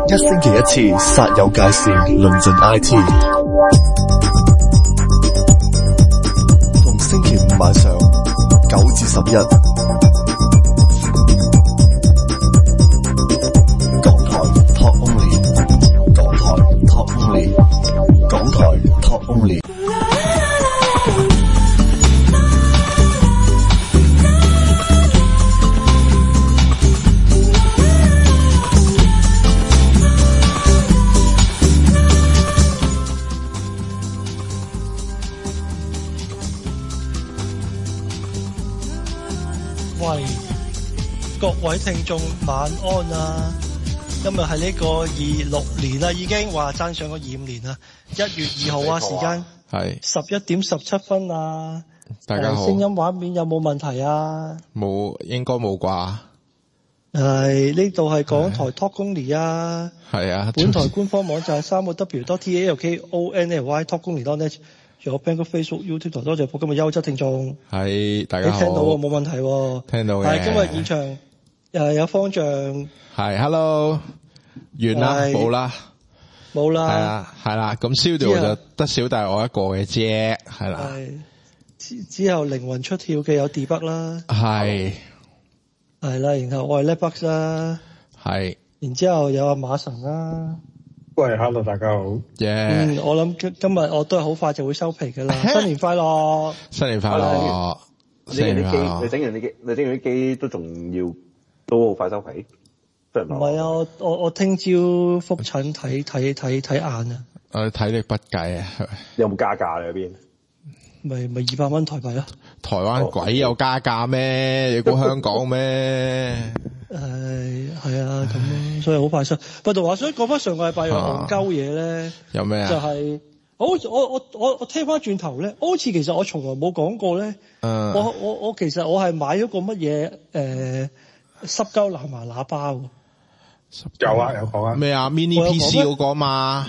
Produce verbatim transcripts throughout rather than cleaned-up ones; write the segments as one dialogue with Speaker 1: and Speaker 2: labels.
Speaker 1: 一星期一次，煞有介事，論盡 I T。逢星期五晚上九至十一，港台 Talk Only， 港台 Talk Only， 港台 Talk Only。
Speaker 2: 喂，各位聽眾晚安啊！今日係呢個二六年啦，已經話爭上個二五年啦。一月二號啊，時間
Speaker 3: 係
Speaker 2: 十一點十七分啊！
Speaker 3: 大家好，
Speaker 2: 聲音畫面有冇問題啊？
Speaker 3: 冇，應該冇啩。
Speaker 2: 係呢度係港台 Talk Only 啊！
Speaker 3: 係啊，
Speaker 2: 本台官方網站三個 W dot T A L K O N L Y Talk Only dot net。仲有 Bangor Facebook YouTube 台，多謝今日優質聽眾。
Speaker 3: 係大家好，
Speaker 2: 你聽到喎，冇問題喎。
Speaker 3: 聽到嘅。
Speaker 2: 係今日現場誒有方丈。係
Speaker 3: ，Hello，完啦，冇啦，
Speaker 2: 冇啦。
Speaker 3: 係啦，係啦。咁 Studio 就得小弟我一個嘅啫，係啦。
Speaker 2: 係之之後靈魂出竅嘅有 Debug 啦。係。係啦，然後我係 Netbox 啦。係。然之後有阿馬神啦。
Speaker 4: 喂 ，hello， 大家好。
Speaker 3: Yeah。
Speaker 2: 嗯，我諗今今日我都係好快就會收皮㗎啦。新年快樂！
Speaker 3: 新年快樂！
Speaker 5: 你整完啲機，你整完啲機，你整完啲機都仲要都好快收皮。唔
Speaker 2: 係啊，我我我聽朝復診睇睇睇睇眼啊。
Speaker 3: 我體力不繼啊。
Speaker 5: 有冇加價你嗰邊？
Speaker 2: 咪咪二百蚊台幣咯。
Speaker 3: 台灣鬼有加價咩？你估香港咩？誒
Speaker 2: 係啊，咁咯，所以好快收。不過話想講翻上個禮拜有戇鳩嘢咧，
Speaker 3: 有咩啊？
Speaker 2: 就係我我我我我聽翻轉頭咧，好似其實我從來冇講過咧。
Speaker 3: 嗯。
Speaker 2: 我我我其實我係買咗個乜嘢誒濕鳩藍牙喇叭喎。
Speaker 4: 有啊，有講啊。
Speaker 3: 咩啊 ？Mini P C 嗰個嘛？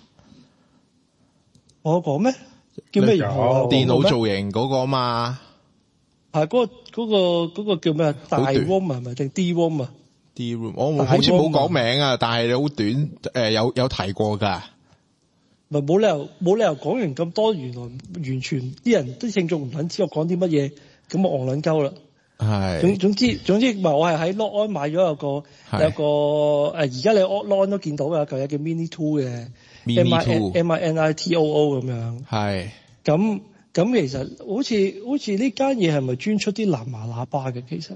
Speaker 2: 我講咩？叫咩型號？
Speaker 3: 電腦造型嗰個嘛？係
Speaker 2: 嗰個嗰個嗰個叫咩啊？大 room 係咪定 D room 啊
Speaker 3: ？D room 我好似冇講名啊，但係你好短誒，有有提過㗎。
Speaker 2: 咪冇理由冇理由講完咁多，原來完全啲人啲聽眾唔撚知我講啲乜嘢，咁我戇撚鳩啦。係。總總之總之，唔係我係喺 Log On 買咗有個有個誒，而家你 Log On 都見到嘅，舊嘢叫 Mini Two 嘅
Speaker 3: Mini Two
Speaker 2: M I N I T O O 咁樣。係。咁。咁其實好似好似呢間嘢係咪專出啲藍牙喇叭嘅？其實，誒、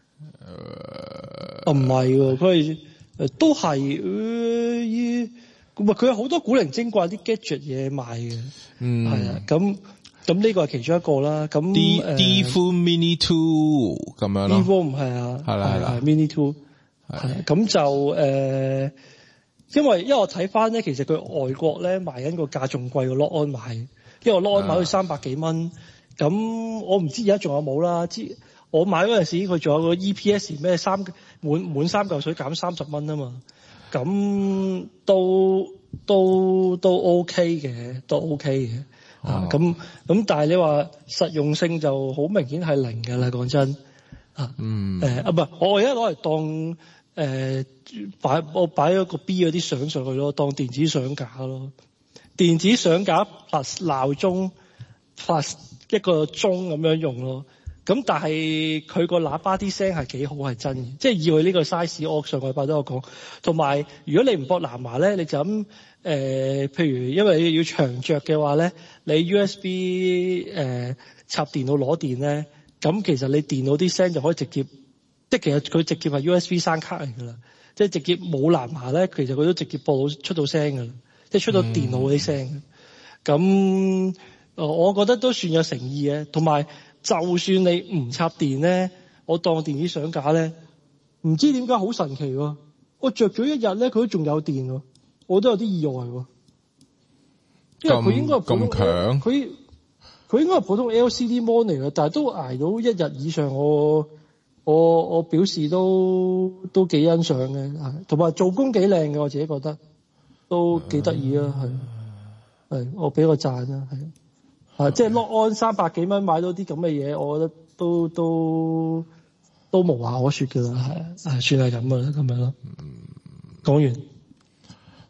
Speaker 2: 呃，唔係喎，佢係誒都係誒，唔係佢有好多古靈精怪啲 gadget 嘢賣嘅，嗯，係啊，咁咁呢個係其中一個啦。咁
Speaker 3: D、
Speaker 2: 呃、
Speaker 3: D Full Mini Two 咁樣咯
Speaker 2: ，D Full 唔係啊，係啦係啦 ，Mini Two 係咁就誒、呃，因為因為我睇翻咧，其實佢外國咧賣緊個價仲貴過 Log On 買。因為我攞買咗三百幾蚊，咁我唔知而家仲有冇啦。知我買嗰陣時，佢仲有個 E P S 咩三滿滿三嚿水減三十蚊啊嘛，咁都都都 OK 嘅，都 OK 嘅。啊，咁咁但係你話實用性就好明顯係零㗎啦，講真。啊，嗯，誒啊唔係，我而家攞嚟當誒擺我擺咗個 B 嗰啲相上去咯，當電子相架咯。電子相架 plus 鬧鐘 plus 一個鐘咁樣用咯，咁但係佢個喇叭啲聲係幾好係真嘅，即係以佢呢個 size，我上個禮拜都有講。同埋如果你唔駁藍牙咧，你就咁誒、呃，譬如因為要長着嘅話咧，你 U S B 誒、呃、插電腦攞電咧，咁其實你電腦啲聲就可以直接，即係其實佢直接係 U S B 聲卡嚟㗎啦，即係直接冇藍牙咧，其實佢都直接播到出到聲㗎啦。即係出到電腦嗰啲聲，咁、嗯、我覺得都算有誠意嘅。同埋，就算你唔插電咧，我當電子相架咧，唔知點解好神奇喎！我着咗一日咧，佢都仲有電喎，我都有啲意外喎。因為佢應該係普通，佢佢應該係普通 L C D mon 嚟嘅，但係都捱到一日以上我，我我我表示都都幾欣賞嘅，同埋做工幾靚嘅，我自己覺得。都幾得意啊，係係我俾個讚啦，係啊，即係 Log On 三百幾蚊買到啲咁嘅嘢，我覺得都都都無話可説㗎啦，係啊，算係咁㗎啦，咁樣咯。講完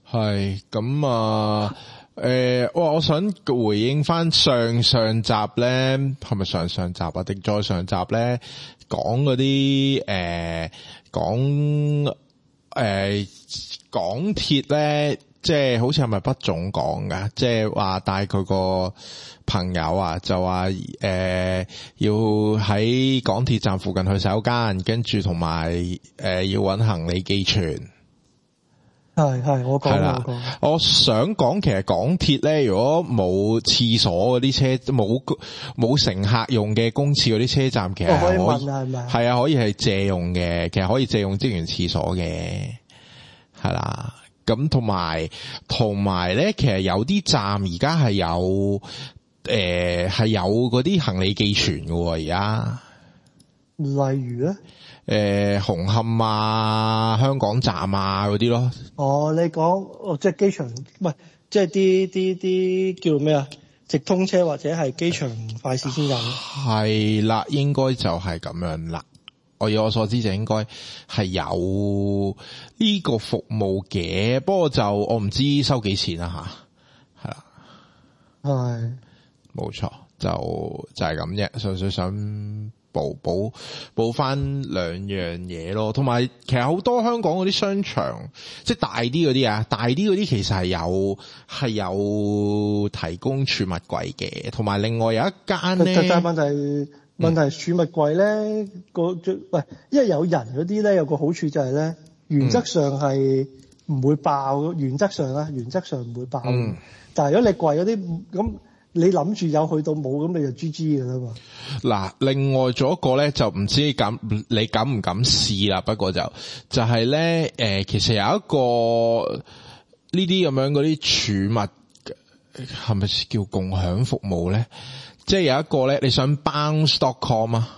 Speaker 3: 係咁啊。誒、呃，我我想回應翻上上集咧，係咪上上集啊？定再上集咧，講嗰啲誒，講誒港鐵咧，即係好似係咪畢總講噶？即係話帶佢個朋友啊，就話誒、呃、要喺港鐵站附近去洗手間，跟住同埋誒要搵行李寄存。
Speaker 2: 係係，我講我講。
Speaker 3: 我想講，其實港鐵咧，如果冇廁所嗰啲車，冇冇乘客用嘅公廁嗰啲車站，其實可以問啊，係咪？係啊，可以係借用嘅，其實可以借用職員廁所嘅，係啦。咁同埋同埋咧，其實有啲站而家係有誒係、呃、有嗰啲行李寄存嘅，而家。
Speaker 2: 例如咧？
Speaker 3: 誒、呃，紅磡啊，香港站啊嗰啲咯。哦，
Speaker 2: 你講哦，即係機場，唔係，即係啲啲啲叫咩啊？直通車或者係機場快線先有。
Speaker 3: 係啦，應該就係咁樣啦。我以我所知就應該係有呢個服務嘅，不過就我唔知收幾錢啦吓，係啦。係。冇錯，就就係咁啫，純粹想。補補補翻兩樣嘢咯，同埋其實好多香港嗰啲商場，即係大啲嗰啲啊，大啲嗰啲其實係有係有提供儲物櫃嘅，同埋另外有一間咧。
Speaker 2: 但係問題問題儲物櫃咧個喂，因為有人嗰啲咧有個好處就係咧，原則上係唔會爆，嗯、原則上啊，原則上唔會爆。嗯、但係如果你櫃嗰啲咁。你諗住有去到冇咁，你就 G G 㗎啦嘛。
Speaker 3: 嗱，另外仲有一個咧，就唔知敢你敢唔敢試啦。不過就就係、是、咧，誒、呃，其實有一個呢啲咁樣嗰啲儲物係咪叫共享服務咧？即係有一個咧，你想 bounce dot com 啊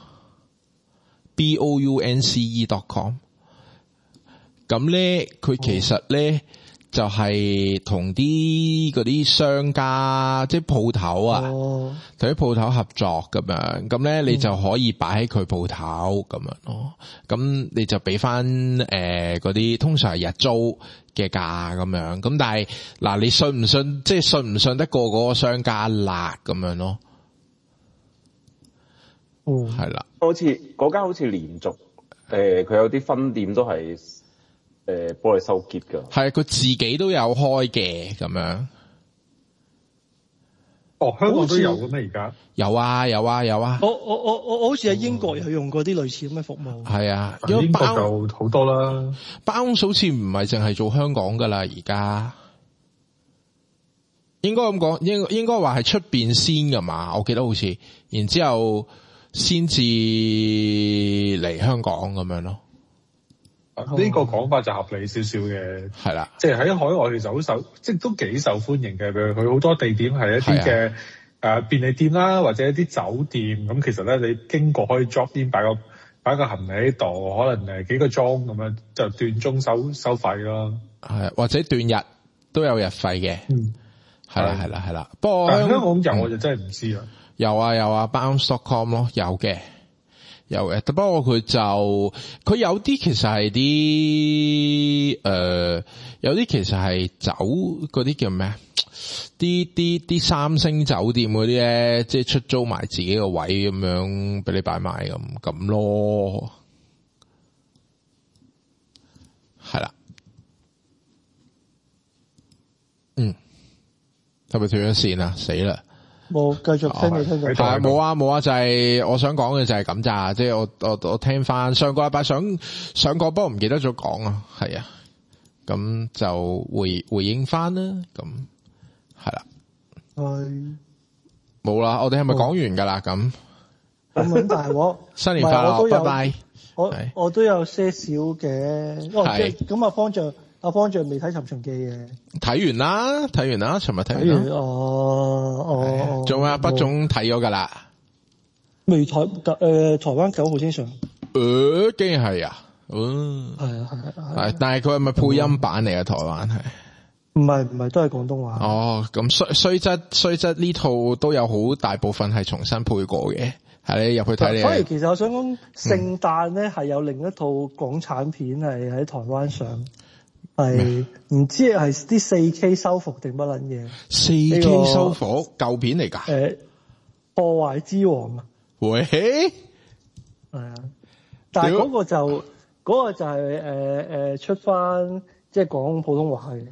Speaker 3: ，b o u n c e dot com。咁咧，佢其實咧。哦就係同啲嗰啲商家，即係鋪頭啊，同啲鋪頭合作咁樣，咁咧你就可以擺喺佢鋪頭咁樣咯。咁你就俾翻誒嗰啲通常係日租嘅價咁樣。咁但係嗱，你信唔信？即係信唔信得過嗰個商家辣咁樣咯？哦，係啦，
Speaker 5: 好似嗰間好似連續誒，佢、呃、有啲分店都係。誒，幫你收結噶，
Speaker 3: 係佢自己都有開嘅咁樣。
Speaker 4: 哦，香港都有嘅咩？而家
Speaker 3: 有啊，有啊，有啊。
Speaker 2: 我我我我我好似喺英國有用過啲類似咁嘅服務。係、
Speaker 3: 嗯、啊，
Speaker 4: 英國就好多啦。
Speaker 3: 包好似唔係淨係做香港噶啦，而家應該咁講，應應該話係出邊先噶嘛？我記得好似，然之後先至嚟香港咁樣咯。
Speaker 4: 呢、這個講法就合理少少嘅，
Speaker 3: 係啦，
Speaker 4: 即係喺海外其實好受，即係都幾受歡迎嘅。譬如佢好多地點係一啲嘅誒便利店啦，或者一啲酒店咁，其實咧你經過可以 drop in 擺個擺個行李喺度，可能誒幾個鐘咁樣就斷鐘收收費咯，
Speaker 3: 係或者斷日都有日費嘅，嗯，係啦係啦係啦。不過
Speaker 4: 但香港有我就真係唔知啦、嗯，
Speaker 3: 有啊有啊 bounce dot com 咯，有嘅。有嘅，不過佢就佢有啲其實係啲誒，有啲其實係走嗰啲叫咩？啲啲啲三星酒店嗰啲咧，即係出租埋自己個位咁樣俾你擺埋咁咁咯，係啦，嗯，係咪斷咗線啊？死啦！
Speaker 2: 冇，繼續聽你聽到。
Speaker 3: 係冇啊冇啊，就係、是、我想講嘅就係咁咋，即係我我我聽翻上個禮拜想上個，不過唔記得咗講啊，係啊，咁就回回應翻啦，咁係啦，係冇啦，我哋係咪講完噶啦？咁
Speaker 2: 咁但係我
Speaker 3: 新年快樂，拜拜。
Speaker 2: 我我都有些少嘅，係咁啊，方丈。阿方丈未睇《尋秦記》嘅，
Speaker 3: 睇完啦，睇完啦，尋日睇完啦。哦哦，仲有阿畢總睇咗噶啦，
Speaker 2: 未台誒台灣九號先上。
Speaker 3: 誒，竟然係啊，嗯，
Speaker 2: 係啊係啊
Speaker 3: 係，但係佢係咪配音版嚟啊？台灣係，
Speaker 2: 唔係唔係都係廣東話。
Speaker 3: 哦，咁雖雖則雖則呢套都有好大部分係重新配過嘅，係你入去睇你。
Speaker 2: 反而其實我想講，聖誕咧係有另一套港產片係喺台灣上。 係唔知係啲四 K 修復定乜撚嘢？
Speaker 3: 四 K 修復舊片嚟㗎？
Speaker 2: 誒，破壞之王啊！
Speaker 3: 喂，
Speaker 2: 係啊，但係嗰個就嗰、嗰個就係誒誒出翻即係講普通話嘅。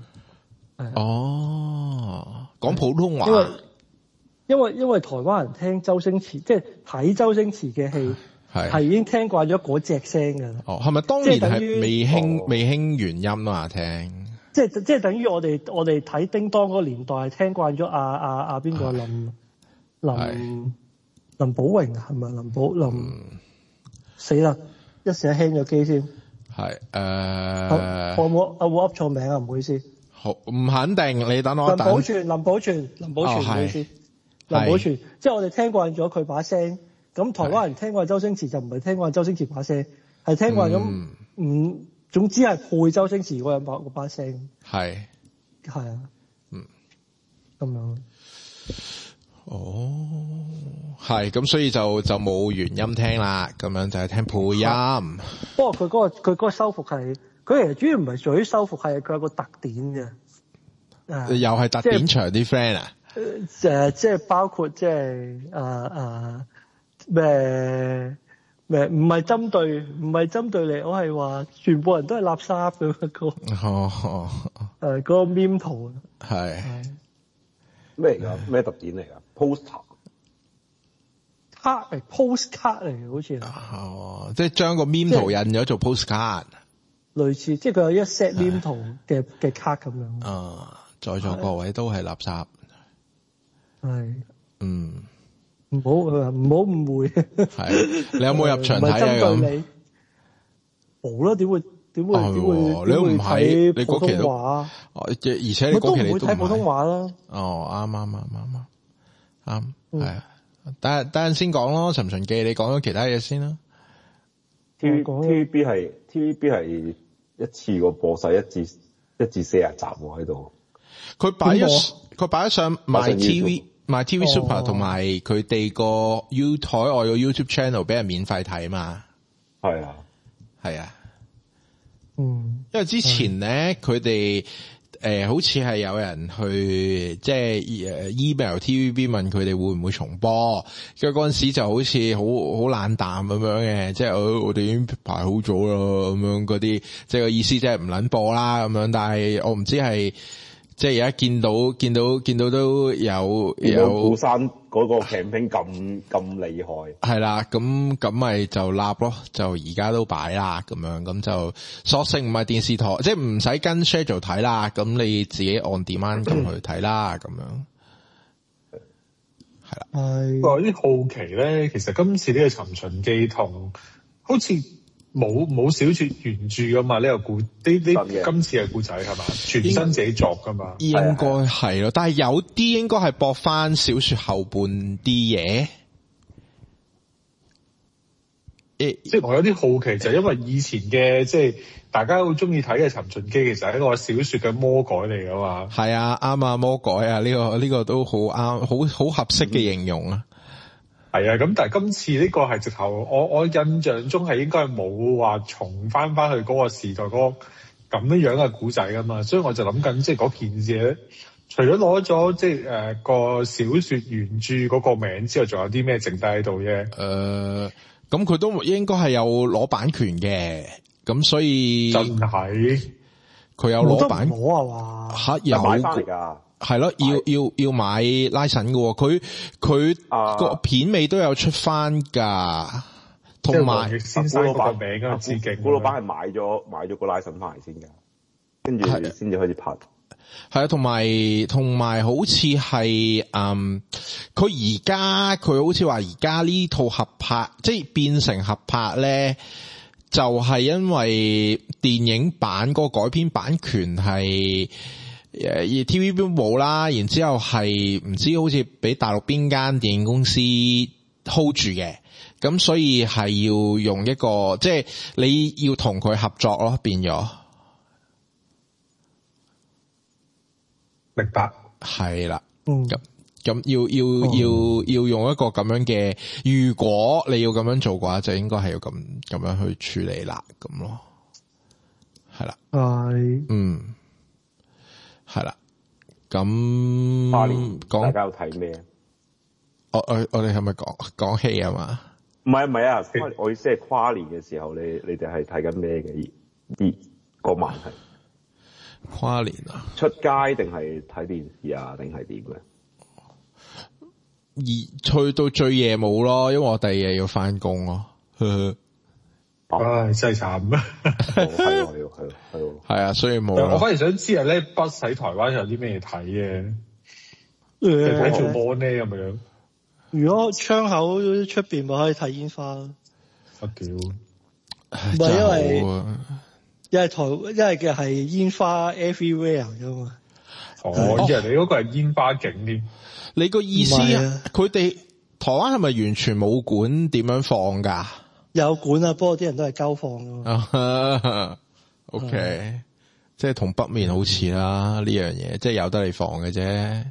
Speaker 3: 哦，講普通話。
Speaker 2: 因為因為因為台灣人聽周星馳，即係睇周星馳嘅戲，係係已經聽慣咗嗰隻聲㗎啦。
Speaker 3: 哦，係咪當年係未興、
Speaker 2: 哦、
Speaker 3: 未興原音啊嘛？聽，
Speaker 2: 即係即係等於我哋我哋睇叮當嗰個年代係聽慣咗阿阿阿邊個林林林保榮啊，係咪林保林？嗯、死啦！一時輕咗機先。係誒、呃，我冇我冇噏錯名啊，唔好意思。
Speaker 3: 好唔肯定，你等我等。
Speaker 2: 林保全，林保全，林保全，唔好意思。林保全，即係我哋聽慣咗佢把聲，咁台灣人聽慣周星馳就唔係聽慣周星馳把聲，係聽慣咗，唔、嗯、總之係配周星馳嗰人把嗰把聲。係係啊，嗯，咁樣。
Speaker 3: 哦，係咁，所以就就冇原音聽啦，咁樣就係聽配音。
Speaker 2: 不過佢嗰、嗰個佢嗰個修復係。佢其實主要唔係在於修復，係佢有個特點嘅，
Speaker 3: 呃、又係特點長啲 friend 啊？
Speaker 2: 誒、呃，即係包括即係誒誒咩咩，唔係針對，唔係針對你，我係話全部人都係垃圾咁樣個。哦哦。誒，嗰個 meme 圖係
Speaker 5: 咩嚟㗎？咩特點嚟㗎 ？poster
Speaker 2: 卡嚟 postcard 嚟嘅，好似。
Speaker 3: 哦，即係將個 meme 圖印咗做 postcard。
Speaker 2: 類似，即係佢有一 set meme 圖嘅嘅卡咁樣。
Speaker 3: 啊，在座各位都係垃圾。係。嗯。
Speaker 2: 唔好唔好誤會。係。你有冇入場睇啊？咁。唔係針對你。冇啦，點會點會點會點會睇普通話？
Speaker 3: 哦，而且你嗰期你都唔
Speaker 2: 睇普通話啦。
Speaker 3: 哦，啱啱啱啱啱。啱。係啊。等陣等陣先講咯，尋秦記，你講咗其他嘢先啦。
Speaker 5: T V T V B 係 T V B 係一次過播晒一至一至四十集喎喺度。
Speaker 3: 佢擺咗佢擺咗上 My T V My T V Super 同埋佢哋個 U 台外個 YouTube channel 俾人免費睇嘛。
Speaker 5: 係啊，
Speaker 3: 係啊。
Speaker 2: 嗯，
Speaker 3: 因為之前咧佢哋。誒、呃，好似係有人去即係誒 email T V B 問佢哋會唔會重播，跟住嗰陣時就好似好好冷淡咁樣嘅，即係、哦、我哋已經排好咗啦咁樣嗰啲，即係個意思即係唔撚播啦咁樣。但係我唔知係即係而家見到見到見到都有有
Speaker 5: 古山嗰個 campaign 咁咁厲害，
Speaker 3: 係啦，咁咁咪就立咯，就而家都擺啦咁樣，咁就索性唔係電視台，即係唔使跟 schedule 睇啦，咁你自己按 demand 咁去睇啦，咁樣係啦。
Speaker 4: 係我有啲好奇咧，其實今次呢個《尋秦記》同好似冇冇小說原著噶嘛？呢、這個故呢呢今次嘅故仔係嘛？全新自己作噶嘛？
Speaker 3: 應該係咯，但係有啲應該係駁翻小說後半啲嘢。
Speaker 4: 即係我有啲好奇，就係因為以前嘅即係大家好中意睇嘅《尋秦記》，其實係一個小說嘅魔改嚟噶嘛？
Speaker 3: 係啊，啱啊，魔改啊，呢、這個呢、這個都好啱，好好合適嘅形容啊。
Speaker 4: 係啊，咁但係今次呢個係直頭，我我印象中係應該係冇話重翻翻去嗰個時代嗰個咁樣樣嘅古仔噶嘛，所以我就諗緊即係嗰件事咧，除咗攞咗即係誒個小說原著嗰個名之外，仲有啲咩剩低喺度啫？
Speaker 3: 誒，咁佢都應該係有攞版權嘅，咁所以
Speaker 4: 真係
Speaker 3: 佢有攞版權
Speaker 2: 攞啊嘛，
Speaker 3: 吓有
Speaker 5: 買翻嚟噶。
Speaker 3: 係咯，要要要買拉神嘅，佢佢個片尾都有出翻噶，同埋
Speaker 4: 先生個名啊，致敬。
Speaker 5: 古老闆係買咗買咗個拉神翻嚟先噶，跟住先至開始拍。
Speaker 3: 係啊，同埋同埋好似係嗯，佢而家佢好似話而家呢套合拍，即係變成合拍咧，就係、是、因為電影版嗰個改編版權係。誒，而 T V B 冇啦，然之後係唔知好似俾大陸邊間電影公司 hold 住嘅，咁所以係要用一個，即係你要同佢合作咯，變咗。
Speaker 4: 明白。
Speaker 3: 係啦。
Speaker 2: 嗯。
Speaker 3: 咁咁要要、嗯、要要用一個咁樣嘅，如果你要咁樣做嘅話，就應該係要咁咁樣去處理啦，咁咯。係啦。係。嗯。 係啦，咁
Speaker 5: 跨年
Speaker 3: 講
Speaker 5: 大家有睇咩？
Speaker 3: 我我我哋係咪講講戲啊嘛？
Speaker 5: 唔係唔係啊！跨我意思係跨年嘅時候，你你哋係睇緊咩嘅？啲嗰晚係
Speaker 3: 跨年啊？
Speaker 5: 出街定係睇電視啊？定係點嘅？
Speaker 3: 而去到最夜冇咯，因為我第二日要翻工咯。呵呵，
Speaker 4: 唉，真係慘啊！
Speaker 5: 係喎係喎係喎
Speaker 3: 係啊，所以冇。
Speaker 4: 我反而想知啊，咧Bus喺台灣有啲咩睇嘅？睇做波呢咁樣。
Speaker 2: 如果窗口出邊咪可以睇煙花咯。
Speaker 4: 我屌！
Speaker 2: 唔係因為因為台因為嘅係煙花 everywhere 㗎嘛。
Speaker 4: 哦，以為你嗰個係煙花景添。
Speaker 3: 你個意思
Speaker 2: 啊？
Speaker 3: 佢哋台灣係咪完全冇管點樣放㗎？
Speaker 2: 有管啊，不過啲人都係交放㗎嘛。
Speaker 3: O K，即係同北面好似啦，呢樣嘢即係有得你放嘅啫。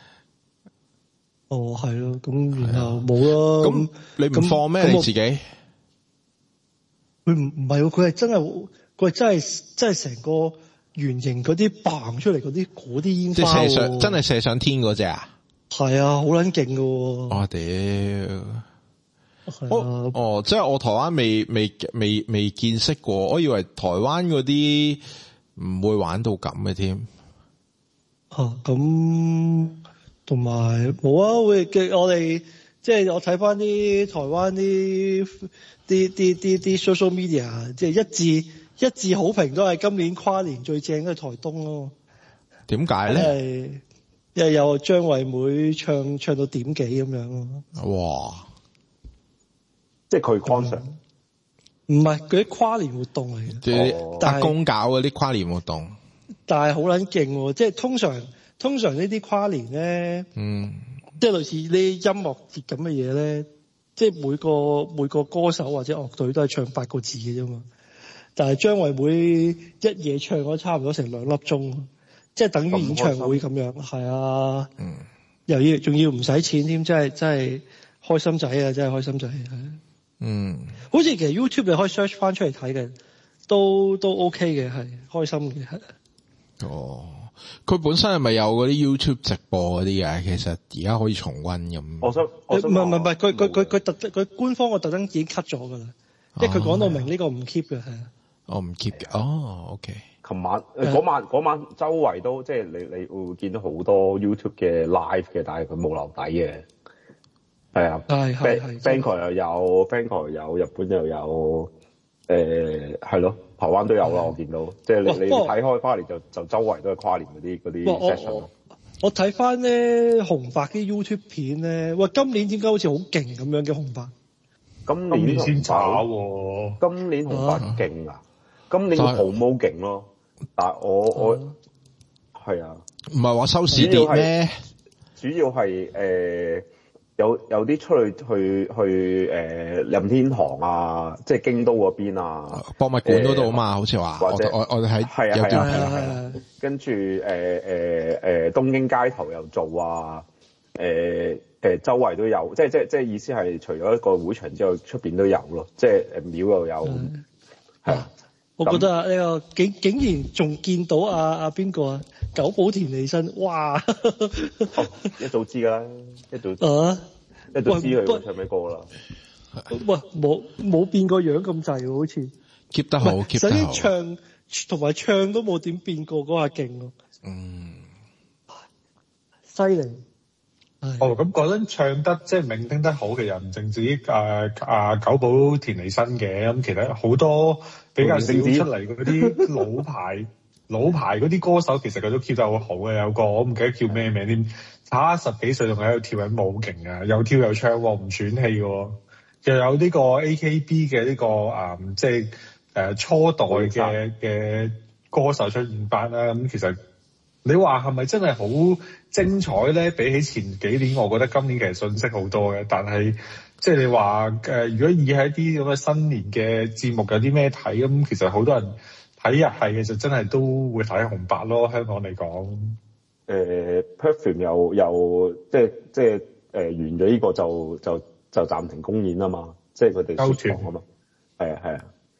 Speaker 2: 哦，係咯，咁然後冇咯。
Speaker 3: 咁你唔放咩？你自己？佢
Speaker 2: 唔唔係喎，佢係真係，佢係真係真係成個圓形嗰啲嘭出嚟嗰啲嗰啲煙花。
Speaker 3: 即係射上，真係射上天嗰隻啊！
Speaker 2: 係啊，好撚勁㗎喎！
Speaker 3: 我屌！
Speaker 2: 我
Speaker 3: 哦，即係我台灣未未未未見識過，我以為台灣嗰啲唔會玩到咁嘅添。
Speaker 2: 啊，咁同埋冇啊！會嘅，我哋即係我睇翻啲台灣啲啲啲啲啲 social media，即係一致一致好評都係今年跨年最正嘅台東咯。
Speaker 3: 點解咧？
Speaker 2: 因為因為有張惠妹唱唱到點幾咁樣咯。
Speaker 3: 哇！
Speaker 5: 即係佢 concert，
Speaker 2: 唔係嗰啲跨年活動嚟嘅，
Speaker 3: 即係打工搞嗰啲跨年活動，
Speaker 2: 但係好撚勁喎！即係通常通常呢啲跨年咧，
Speaker 3: 嗯，
Speaker 2: 即係類似呢音樂節咁嘅嘢咧，即係每個每個歌手或者樂隊都係唱八個字嘅啫嘛。但係張惠妹一夜唱咗差唔多成兩粒鐘，即係等於演唱會咁樣，係啊，
Speaker 3: 嗯，
Speaker 2: 又要仲要唔使錢添，真係真係開心仔啊！真係開心仔，係。
Speaker 3: 嗯，
Speaker 2: 好似其實 YouTube 你可以 search 翻出嚟睇嘅，都都 OK 嘅，係開心嘅，係。
Speaker 3: 哦，佢本身係咪有嗰啲 YouTube 直播嗰啲嘅？其實而家可以重溫咁。
Speaker 5: 我想，我想
Speaker 2: 唔係唔係唔係，佢佢佢佢特登，佢官方個特登已經 cut 咗㗎啦，即係佢講到明呢個唔 keep 嘅，係啊。
Speaker 3: 我唔 keep 嘅，哦 ，OK。
Speaker 5: 琴晚嗰晚嗰晚周圍都即係你你會見到好多 YouTube 嘅 live 嘅，但係佢冇留底嘅。係啊，
Speaker 2: 係係係
Speaker 5: Bangkok 又有 Bangkok 又有，日本又有，誒係咯，台灣都有啦。我見到，即係你你睇開跨年就就周圍都係跨年嗰啲嗰啲 session 咯。
Speaker 2: 我睇翻咧紅白啲 YouTube 片咧，喂，今年點解好似好勁咁樣嘅紅白？
Speaker 5: 今年
Speaker 4: 先炒喎，
Speaker 5: 今年紅白勁啊！今年紅毛勁咯，但係我我係啊，
Speaker 3: 唔係話收視跌咩？
Speaker 5: 主要係誒。有有啲出去去去誒、呃、任天堂啊，即係京都嗰邊啊，
Speaker 3: 博物館嗰度啊嘛，呃、好似話，或者我我哋喺
Speaker 5: 係啊係啊係啊係啊，跟住誒誒誒東京街頭又做啊，誒、呃、誒周圍都有，即係即係即係意思係除咗一個會場之外，出邊都有咯，即係誒廟又有，係啊。
Speaker 2: 我覺得啊，呢個竟竟然仲見到啊啊邊個啊，久保田利伸，哇！
Speaker 5: 哦、一早知㗎啦，一早
Speaker 2: 啊，
Speaker 5: 一早知佢唱咩歌啦。
Speaker 2: 喂，冇冇變過樣咁滯喎，好似
Speaker 3: keep 得好 keep 得好。
Speaker 2: 首先唱同埋唱都冇點變過，嗰下勁喎。
Speaker 3: 嗯，
Speaker 2: 犀利。
Speaker 4: 哦，咁嗰陣唱得即係命聽得好嘅人，唔淨止誒啊久保田利伸嘅，咁其實好多比較少出嚟嗰啲老牌老牌嗰啲歌手，其實佢都 keep 得好好嘅。有個我唔記得叫咩名添，差十幾歲仲喺度跳緊舞勁啊，又跳又唱喎，唔喘氣喎。又有呢個 A K B 嘅呢、呢個啊、嗯，即係誒、呃、初代嘅嘅歌手出現翻啦。咁其實你話係咪真係好精彩咧？比起前幾年，我覺得今年其實遜色好多嘅。但係即係你話誒、呃，如果以喺啲咁嘅新年嘅節目有啲咩睇咁，其實好多人睇日係嘅就真係都會睇紅白咯。香港嚟講，誒、
Speaker 5: 呃、Perfume 又又即係即係誒、呃、完咗呢個就就就暫停公演啊嘛，即係佢哋收場啊嘛，係啊係啊。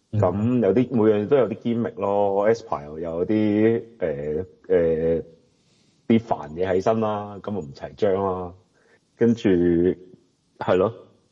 Speaker 5: 咁、嗯、有啲每樣都有啲堅力咯 aespa 又有啲誒誒啲煩嘢喺身啦，咁啊唔齊張啦，跟住係咯。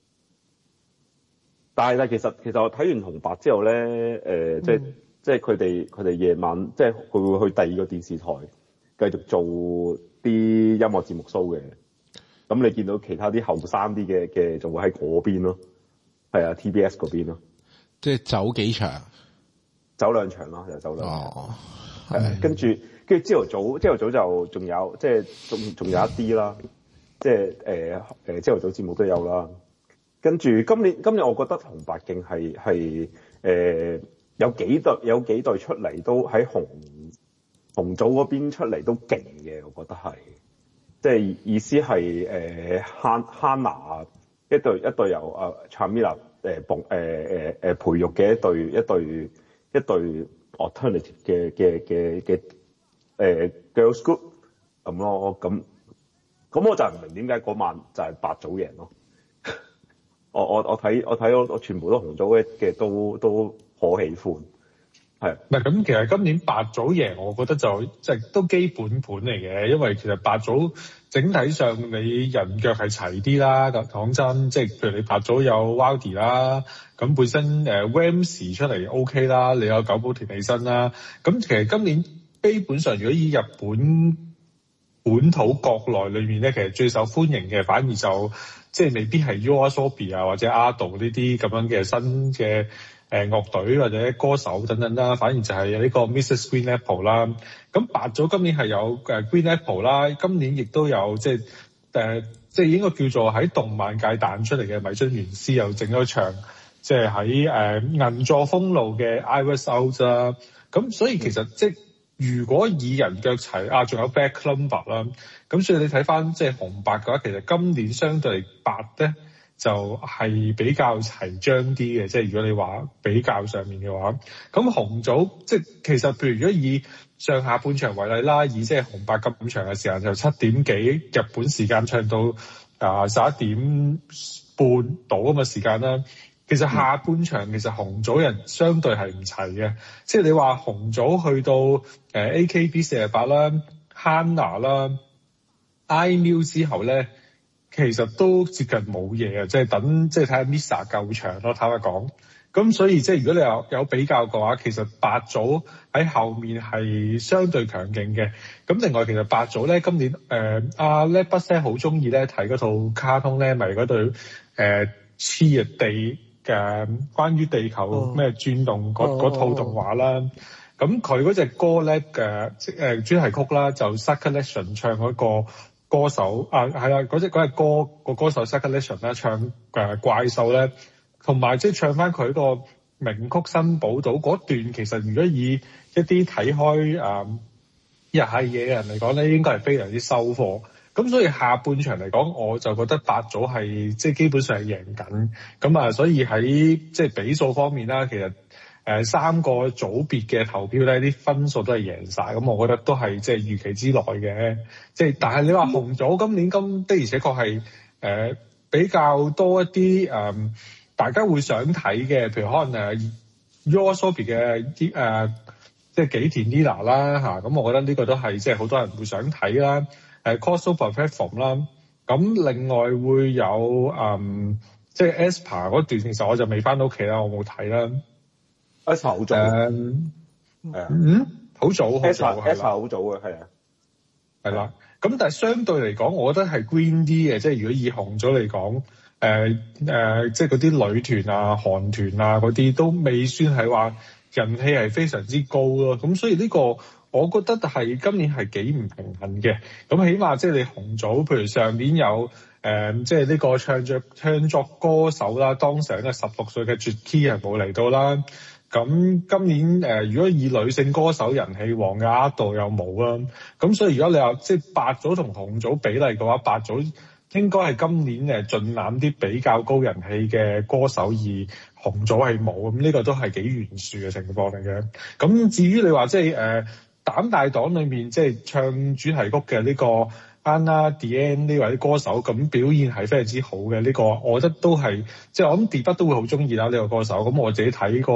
Speaker 5: 但係但其實其實我睇完紅白之後咧，誒、呃嗯、即係即係佢哋佢哋夜晚即係佢會去第二個電視台繼續做啲音樂節目 show 嘅。咁你見到其他啲後生啲嘅嘅就會喺嗰邊咯，係啊 T B S 嗰邊咯，即係
Speaker 3: 走幾場，
Speaker 5: 走兩場咯，就走兩場。
Speaker 3: 哦，
Speaker 5: 係。跟住跟住朝頭早朝頭早就仲有即係仲仲有一啲啦，即係誒誒朝頭早節目都有啦。跟住今年今日我覺得紅白競係係誒有幾隊有幾隊出嚟都喺紅紅組嗰邊出嚟都勁嘅，我覺得係，即係意思係誒 Han Hana 一隊一隊由啊 Chamila 誒誒誒誒培育嘅一隊一隊一隊 alternative 嘅嘅嘅嘅誒 girls group 咁咯，咁咁我就唔明點解嗰晚就係白組贏咯。我我我睇我睇我我全部都紅組嘅都都好喜歡，係。唔係咁，其實今年白組贏，我覺得就即係都基本盤嚟嘅，因為其實白組整體上你人腳係齊啲啦。講真，即係譬如你白組有 Wildy 啦，咁本身誒 Ramsey 出嚟 OK 啦，你有久保田起身啦，咁其實今年基本上如果以日本本土國內裏面咧，其實最受歡迎嘅反而就即係未必係 YOASOBI 啊或者 Ado 呢啲咁樣嘅新嘅誒樂隊或者歌手等等啦，反而就係呢個 Missus Green Apple 啦。咁白組今年係有誒 Green Apple 啦，今年亦都有即係誒即係應該叫做喺動漫界彈出嚟嘅米津玄師又整咗場，即係喺誒銀座封路嘅 I Was Out 啦。咁所以其實即係如果以人腳齊啊，仲有 Back Number 啦，咁所以你睇翻即係紅白嘅話，其實今年相對白咧就係比較齊張啲嘅，即係如果你話比較上面嘅話，咁紅組即係其實譬如如果以上下半場為例啦，以即係紅白咁長嘅時間，就七點幾日本時間唱到啊十一點半到咁嘅時間啦。其實下半場其實紅組人相對係唔齊嘅，即係你話紅組去到誒 A K B 四十八啦、Hana 啦、I-Muse 之後咧，其實都接近冇嘢啊！即係等即係睇下 Misa 夠場咯，坦白講。咁所以即係如果你有有比較嘅話，其實白組喺後面係相對強勁嘅。咁另外其實白組咧今年誒阿 Let Buster 好中意咧睇嗰套卡通咧，咪嗰對誒黐日地嘅關於地球咩轉動嗰、oh. 套動畫啦，咁佢嗰隻歌咧嘅誒主題曲啦，就 Circulation 唱嗰個歌手啊係啦，嗰隻嗰隻歌個歌手 Circulation 啦，唱誒怪獸咧，同埋即係唱翻佢個名曲新寶島嗰段，其實如果以一啲睇開誒日系嘢嘅人嚟講咧，應該係非常之收貨。咁所以下半場嚟講，我就覺得白組係即係基本上係贏緊，咁啊，所以喺即係比數方面啦，其實誒、呃、三個組別嘅投票咧，啲分數都係贏晒，咁我覺得都係即係預期之內嘅。即係但係你話紅組今年今的而且確係誒比較多一啲誒、呃、大家會想睇嘅，譬如可能誒 YOASOBI 嘅啲誒即係幾田 Lila 啦嚇，咁我覺得呢個都係即係好多人會想睇啦。誒 crossover platform 啦，咁另外會有嗯，即係 aespa 嗰段，其實我就未翻到屋企啦，我冇睇啦。aespa 好早，誒，係啊，嗯，好早，好早係啦，aespa 好早嘅，係啊，係啦。咁但係相對嚟講，我覺得係 green 啲嘅，即係如果以紅組嚟講，誒、呃、誒、呃，即係嗰啲女團啊、韓團啊嗰啲都未算係話人氣係非常之高咯。咁所以呢個我覺得係今年係幾唔平衡嘅，咁起碼即係你紅組，譬如上年有誒、呃，即係呢個唱作唱作歌手啦，當時嘅十六歲嘅 Jackie 係冇嚟到啦。咁今年誒、呃，如果以女性歌手人氣王嘅阿杜又冇啦。咁所以如果你話即係白組同紅組比例嘅話，白組應該係今年誒盡攬啲比較高人氣嘅歌手，而紅組係冇。咁呢個都係幾懸殊嘅情況嚟嘅。咁至於你話即係誒，呃膽大黨裏面即係唱主題曲嘅呢個 Anna Diane 呢位歌手，咁表現係非常之好嘅。呢個我覺得都係即係我諗 Debut 都會好中意啦呢個歌手。咁我自己睇過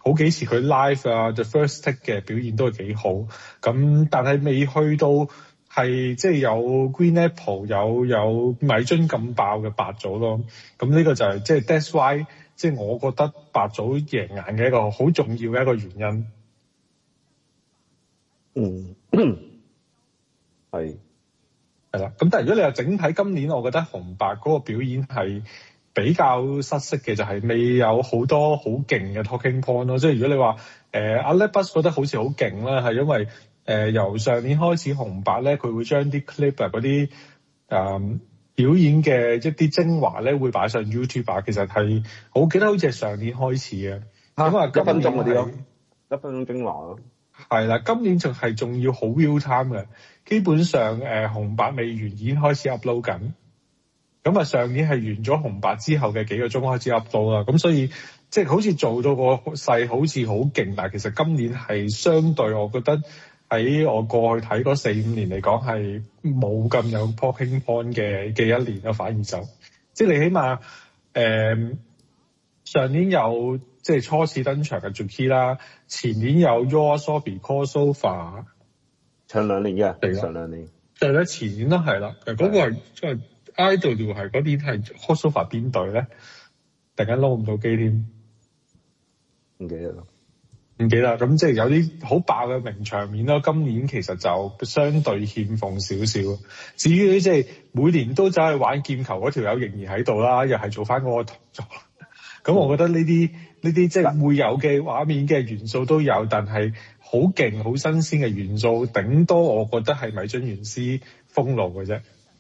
Speaker 4: 好幾次佢 live 啊 The First Take 嘅表現都係幾好，咁但係未去到係即係有 Green Apple 有有米津咁爆嘅白組咯，咁呢個就係即係 That's why 即係我覺得白組贏硬嘅一個好重要嘅一個原因。
Speaker 5: 嗯，係
Speaker 4: 係啦，咁但係如果你話整體今年，我覺得紅白嗰個表演係比較失色嘅，就係、是、未有好多好勁嘅 talking point 咯。即係如果你話誒阿 Lepus 覺得好似好勁啦，係因為誒、呃、由上年開始紅白咧，佢會將啲 clip 啊嗰啲誒表演嘅一啲精華咧會擺上 YouTube 啊。其實係我記得好似係上年開始嘅，咁啊
Speaker 5: 一分鐘嗰啲咯，一分鐘精華咯。
Speaker 4: 係啦，今年仲係仲要好 real time 嘅，基本上誒、呃、紅白未完已經開始 upload 緊，咁啊上年係完咗紅白之後嘅幾個鐘開始 upload 啦，咁所以即係好似做到個勢好似好勁，但係其實今年係相對我覺得喺我過去睇嗰四五年嚟講係冇咁有 talking point 嘅嘅一年咯，反而就即係你起碼誒、呃、上年有。即係初次登場嘅 Juki 啦，前年有 YOASOBI Crossover
Speaker 5: 唱兩年嘅，上兩年。
Speaker 4: 就係咧前年都係啦，誒嗰個係即係 Idol 係嗰年係 Crossover 邊隊咧？突然間撈唔到機添，
Speaker 5: 唔記得啦，
Speaker 4: 唔記得。咁即係有啲好爆嘅名場面咯。今年其實就相對欠奉少少。至於即係每年都走去玩劍球嗰條友仍然喺度啦，又係做翻嗰個動作。咁我覺得呢啲呢啲即係會有嘅畫面嘅元素都有，但係好勁好新鮮嘅元素，頂多我覺得係米津玄師封路嘅啫。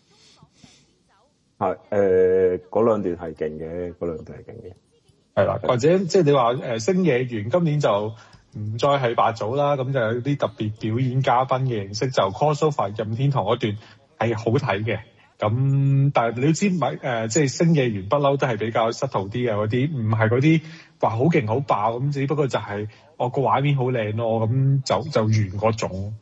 Speaker 5: 係誒，嗰兩段係勁嘅，嗰兩段係勁嘅。
Speaker 4: 係啦，或者即係你話誒星野源今年就唔再係白組啦，咁就有啲特別表演嘉賓嘅形式，就 Crossover 任天堂嗰段係好睇嘅。咁但係你都知咪誒，即係星野源不嬲都係比較失途啲嘅嗰啲，唔係嗰啲話好勁好爆咁，只不過就係我個畫面好靚咯，咁就就完嗰種。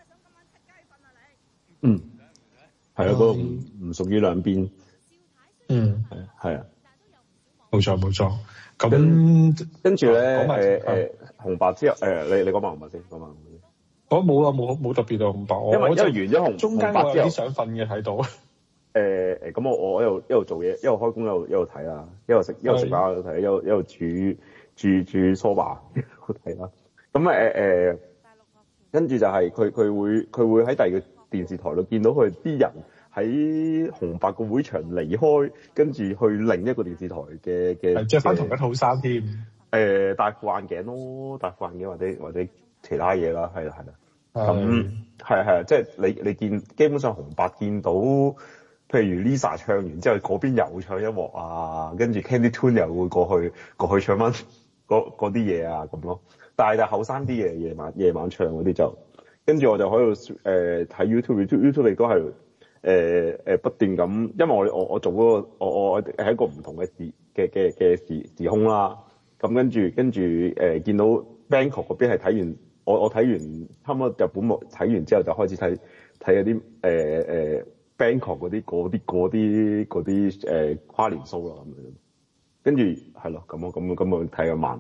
Speaker 5: 嗯，係啊，嗰個唔唔屬於兩邊。
Speaker 4: 嗯，
Speaker 5: 係係啊，
Speaker 4: 冇錯冇錯。咁
Speaker 5: 跟住咧誒誒紅白之後誒、呃，你你講埋紅白先，講埋紅白先。
Speaker 4: 我冇啊，冇冇特別到紅白。
Speaker 5: 因為
Speaker 4: 我就
Speaker 5: 因為完咗紅
Speaker 4: 中間我有啲想瞓嘅睇到。
Speaker 5: 誒誒，咁我我一路一路做嘢，一路開工一路一路睇啦，一路食一路食飯一路睇，一路一路煮煮煮梳化一路睇啦。咁誒誒，跟住就係佢佢會佢會喺第二個電視台度見到佢啲人喺紅白個會場離開，跟住去另一個電視台嘅嘅，
Speaker 4: 着翻同一套衫添。誒、
Speaker 5: 呃，戴副眼鏡咯，戴副眼鏡或者或者其他嘢啦，係啦係啦。咁係啊係啊，即係你你見基本上紅白見到。譬如 Lisa 唱完之後，嗰邊又唱一幕啊，跟住 Candy Tune 又會過去過去唱翻嗰啲嘢啊咁咯。但係就後生啲嘅夜晚夜晚唱嗰啲就，跟住我就喺度誒睇 YouTube，YouTube 亦都係誒誒不斷咁，因為我我我做嗰個我我係一個唔同嘅時嘅嘅嘅時時空啦。咁跟住跟住誒見到 Bangkok 嗰邊係睇完，我我睇完差唔多日本幕睇完之後就開始睇睇嗰啲誒誒。呃 Bangkok 嗰啲嗰啲嗰啲嗰啲誒跨年 show 啦咁樣，跟住係咯咁咯咁咁我睇咗晚，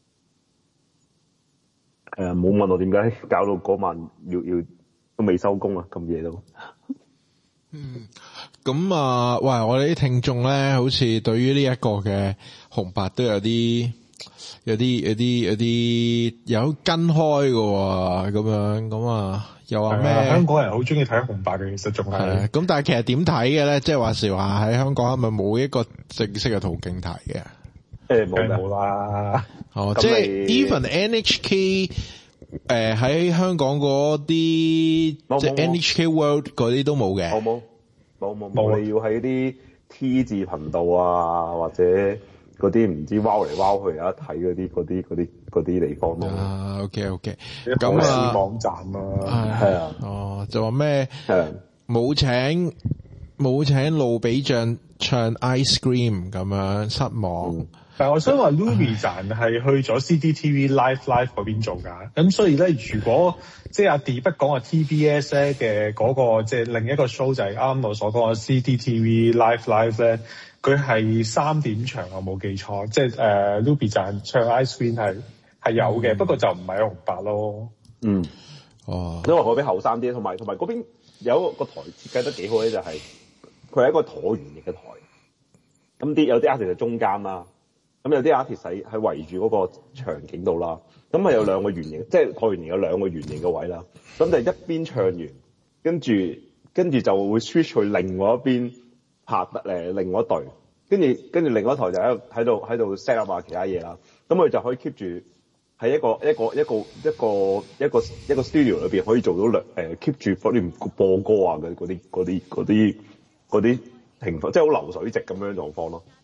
Speaker 5: 誒冇問我點解搞到嗰晚要要都未收工啊咁夜都。
Speaker 3: 嗯，咁啊，喂，我哋啲聽眾咧，好似對於呢一個嘅紅白都有啲有啲有啲有啲有跟開嘅喎，咁樣咁啊。又話咩？
Speaker 4: 香港人好中意睇紅白嘅，其實仲係。咁
Speaker 3: 但係其實點睇嘅咧？即係話時話喺香港係咪冇一個正式嘅途徑睇嘅？
Speaker 5: 誒冇
Speaker 4: 冇啦。
Speaker 3: 哦，即係 even N H K 誒、呃、喺香港嗰啲即係 N H K World 嗰啲都冇嘅。
Speaker 5: 冇冇冇冇冇，你要喺啲 T 字頻道啊，或者嗰啲唔知彎嚟彎去啊睇嗰啲嗰啲嗰啲嗰啲地方咯。啊
Speaker 3: ，OK OK，
Speaker 4: 咁啊網站啊，
Speaker 5: 係啊，
Speaker 3: 哦就話咩？
Speaker 5: 係
Speaker 3: 冇請冇請路比醬唱 Ice Cream 咁樣失望。
Speaker 4: 嗯、但係我想話 Ruby 站係去咗 C D T V Live Live 嗰邊做㗎，咁所以咧，如果即係阿 D 不講話 T B S 咧嘅嗰個即係另一個 show 就係啱啱我所講嘅 C D T V Live Live 咧。佢係三點場，我冇記錯，即係誒 Ruby 站唱 Ice Cream 係係有嘅，嗯、不過就唔係紅白咯。
Speaker 5: 嗯，
Speaker 3: 哦，
Speaker 5: 因為嗰邊後生啲，同埋同埋嗰邊有一個台設計得幾好咧，就係佢係一個橢圓形嘅台。咁啲有啲 artist 喺中間啦，咁有啲 artist 喺喺圍住嗰個場景度啦。咁啊有兩個圓形，即係橢圓形有兩個圓形嘅位啦。咁就一邊唱完，跟住跟住就會 switch 去另外一邊拍誒另外一隊，跟住跟住另外一台就喺度喺度喺度 set up 下其他嘢啦。咁佢就可以 keep 住喺一個一個一個一個一個一個 studio 裏邊可以做到兩誒 keep 住嗰啲播歌啊嘅嗰啲嗰啲嗰啲嗰啲情況，即係好流水席咁樣狀況咯。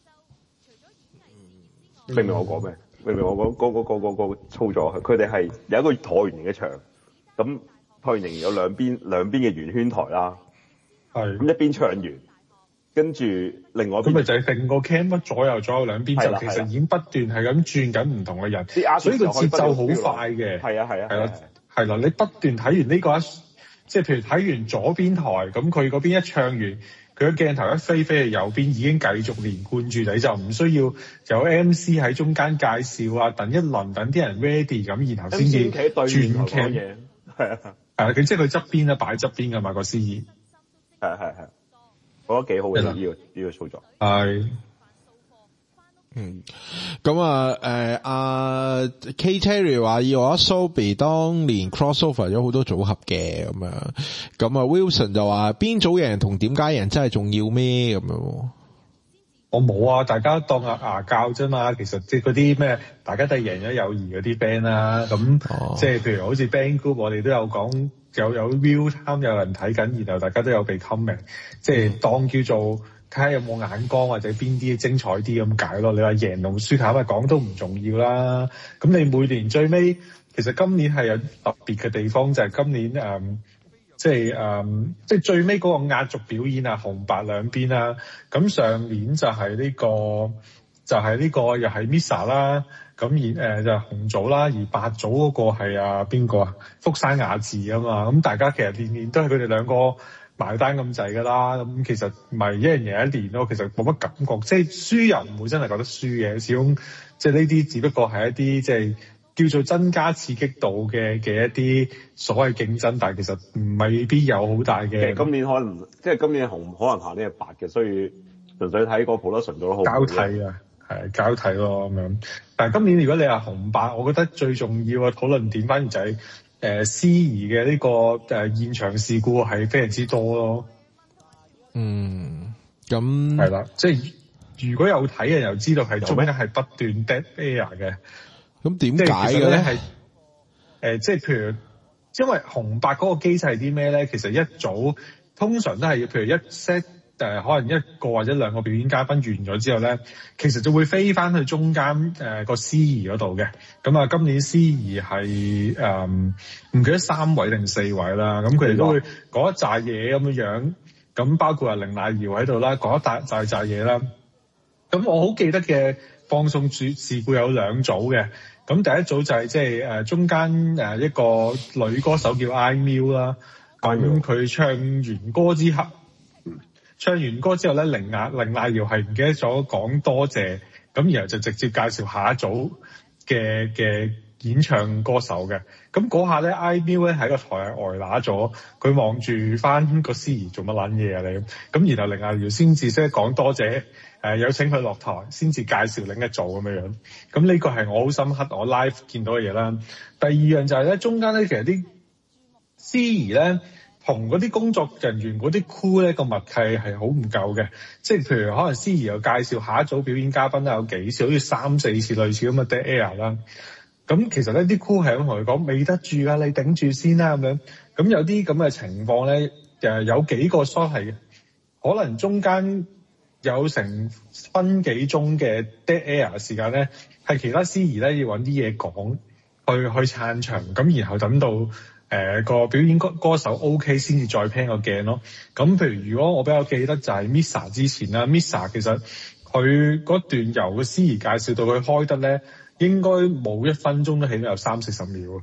Speaker 5: 明唔明我講咩？明唔明我講嗰嗰嗰嗰個操作？佢哋係有一個橢圓形嘅場，咁橢圓形有兩邊兩邊嘅圓圈台啦。係。咁一邊唱完，跟住另外一邊。咁咪就係成個 cam 左右左右兩邊就其實已經不斷係咁轉緊唔同嘅人，所以個節奏好快嘅。係啊係啊。係啦係啦，你不斷睇完呢個一，即係譬如睇完左邊台，咁佢嗰邊一唱完。佢個鏡頭一飛飛去右邊，已經繼續連貫住，你就唔需要有 M C 喺中間介紹啊，等一輪等啲人 ready 咁，然後先至轉 cam 嘢。係啊，係啊，佢即係佢側邊咧擺側邊㗎嘛個司儀。係係係，我覺得幾好嘅呢個呢個操作。係。
Speaker 3: 嗯，咁啊，誒、呃，阿、啊、K Terry 話要我 Sobi 當年 crossover 咗好多組合嘅咁樣，咁啊 Wilson 就話邊組人同點解人真係重要咩咁樣？
Speaker 4: 我冇啊，大家當牙牙教啫嘛，其實即係嗰啲咩，大家都係贏咗友誼嗰啲 band 啦，咁、哦、即係譬如好似 band group，我哋都有講有有 view time 有人睇緊，然後大家都有被 comment，即係當叫做。睇下有冇眼光或者邊啲精彩啲咁解咯。你話贏同輸坦白講都唔重要啦。咁你每年最尾其實今年係有特別嘅地方，就係、是、今年誒、嗯，即係誒、嗯，即係最尾嗰個壓軸表演啊，紅白兩邊啦。咁上年就係呢、這個，就係、是、呢個又係 Misa 啦。咁而誒就係紅組啦，而白組嗰個係啊邊個啊？福山雅治啊嘛。咁大家其實年年都係佢哋兩個。埋單咁滯㗎啦，咁其實唔係一人贏一年咯，其實冇乜感覺，即係輸又唔會真係覺得輸嘅，始終即係呢啲只不過係一啲即係叫做增加刺激度嘅嘅一啲所謂競爭，但係其實唔未必有好大嘅。今年可能即係今年紅可能下年係白嘅，所以純粹睇個 production 做得好。交替啊，係交替咯咁樣。但係今年如果你話紅白，我覺得最重要嘅討論點反而就係、是。誒，司儀嘅呢個誒、呃、現場事故係非常之多咯。
Speaker 3: 嗯，咁
Speaker 4: 係啦，即係如果有睇嘅又知道係中間係不斷 dead air 嘅。
Speaker 3: 咁點解嘅咧？係誒、
Speaker 4: 呃，即係譬如，因為紅白嗰個機制係啲咩咧？其實一早通常都係譬如一 set。誒、呃、可能一個或者兩個表演嘉賓完咗之後咧，其實就會飛翻去中間誒、呃、個司儀嗰度嘅。咁啊，今年司儀係誒唔記得三位定四位啦。咁佢哋都會講一紮嘢咁樣樣。咁包括啊凌乃瑤喺度啦，講一大紮紮嘢啦。咁我好記得嘅放送事事故有兩組嘅。咁第一組就係即係誒中間誒一個女歌手叫 I M U 啦。咁佢唱完歌之後。唱完歌之後咧，凌乃凌乃瑤係唔記得咗講多謝，咁然後就直接介紹下一組嘅嘅演唱歌手嘅。咁嗰下咧 ，I M U 咧喺個台係呆乸咗，佢望住翻個司儀做乜撚嘢啊你？咁然後凌乃瑤先至識講多謝，誒有請佢落台，先至介紹另一組咁樣樣。咁呢個係我好深刻，我 live 見到嘅嘢啦。第二樣就係咧，中間咧其實啲司儀咧。同嗰啲工作人員嗰啲 crew 咧個默契係好唔夠嘅，即係譬如可能司儀又介紹下一組表演嘉賓啦，有幾次好似三四次類似咁嘅 dead air 啦。咁其實咧啲 crew 係咁同佢講，未得住啊，你頂住先啦咁樣。咁有啲咁嘅情況咧，誒有幾個 shot 係可能中間有成分幾鐘嘅 dead air 時間咧，係其他司儀咧要揾啲嘢講去去撐場，咁然後等到。誒、呃、個表演歌歌手 OK 先至再 pan 個鏡咯。咁譬如如果我比較記得就係 Misa 之前啦 ，Misa 其實佢嗰段由個司儀介紹到佢開得咧，應該冇一分鐘都起碼有三四十秒。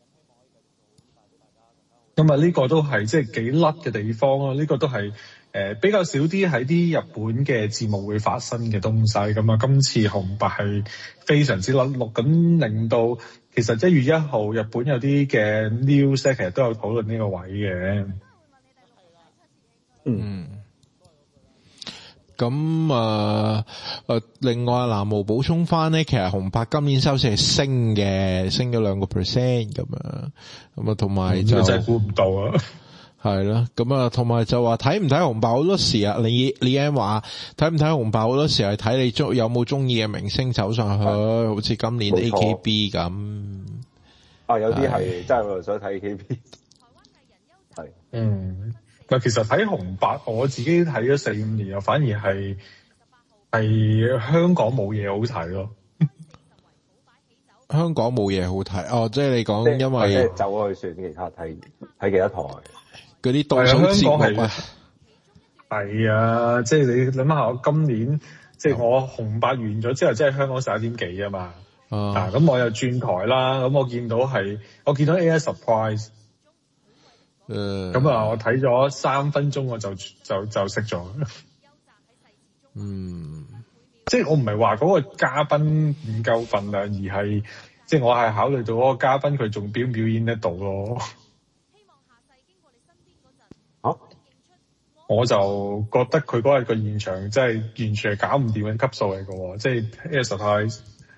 Speaker 4: 咁啊呢個都係即係幾甩嘅地方咯。呢、這個都係誒、呃、比較少啲喺啲日本嘅節目會發生嘅東西。咁啊今次紅白係非常之甩碌，咁令到其實一月一號日本有啲嘅 news 咧，其實都有討論呢個位嘅。
Speaker 3: 嗯。咁啊，誒、呃，另外南無補充翻咧，其實紅白今年收市係升嘅，升咗兩個 percent 咁樣，咁啊，同埋就
Speaker 4: 真係估唔到啊，
Speaker 3: 係咯，咁啊，同埋就話睇唔睇紅白好多時啊，你你 M 話睇唔睇紅白好多時係睇你中有冇中意嘅明星走上去，好似今年 A K B 咁。
Speaker 5: 啊，有啲係真係想睇 A K B， 係，
Speaker 4: 嗯。其實睇紅白，我自己睇咗四五年，又反而係係香港冇嘢好睇咯。
Speaker 3: 香港冇嘢好睇哦，即係你講因為
Speaker 5: 即係走去算其他睇睇幾多台
Speaker 3: 嗰啲倒數節目啊。
Speaker 4: 係啊，即係你諗下，我今年即係我紅白完咗之後，即係香港十一點幾啊嘛。啊，咁我又轉台啦，咁我見到係我見到 A S Surprise。誒，咁啊！我睇咗三分鐘，我就就就熄咗。
Speaker 3: 嗯，
Speaker 4: 即係我唔係話嗰個嘉賓唔夠份量，而係即係我係考慮到嗰個嘉賓佢仲表唔表演得到咯。啊？我就覺得佢嗰日個現場真係完全係搞唔掂嘅級數嚟嘅，即係 Air Supply，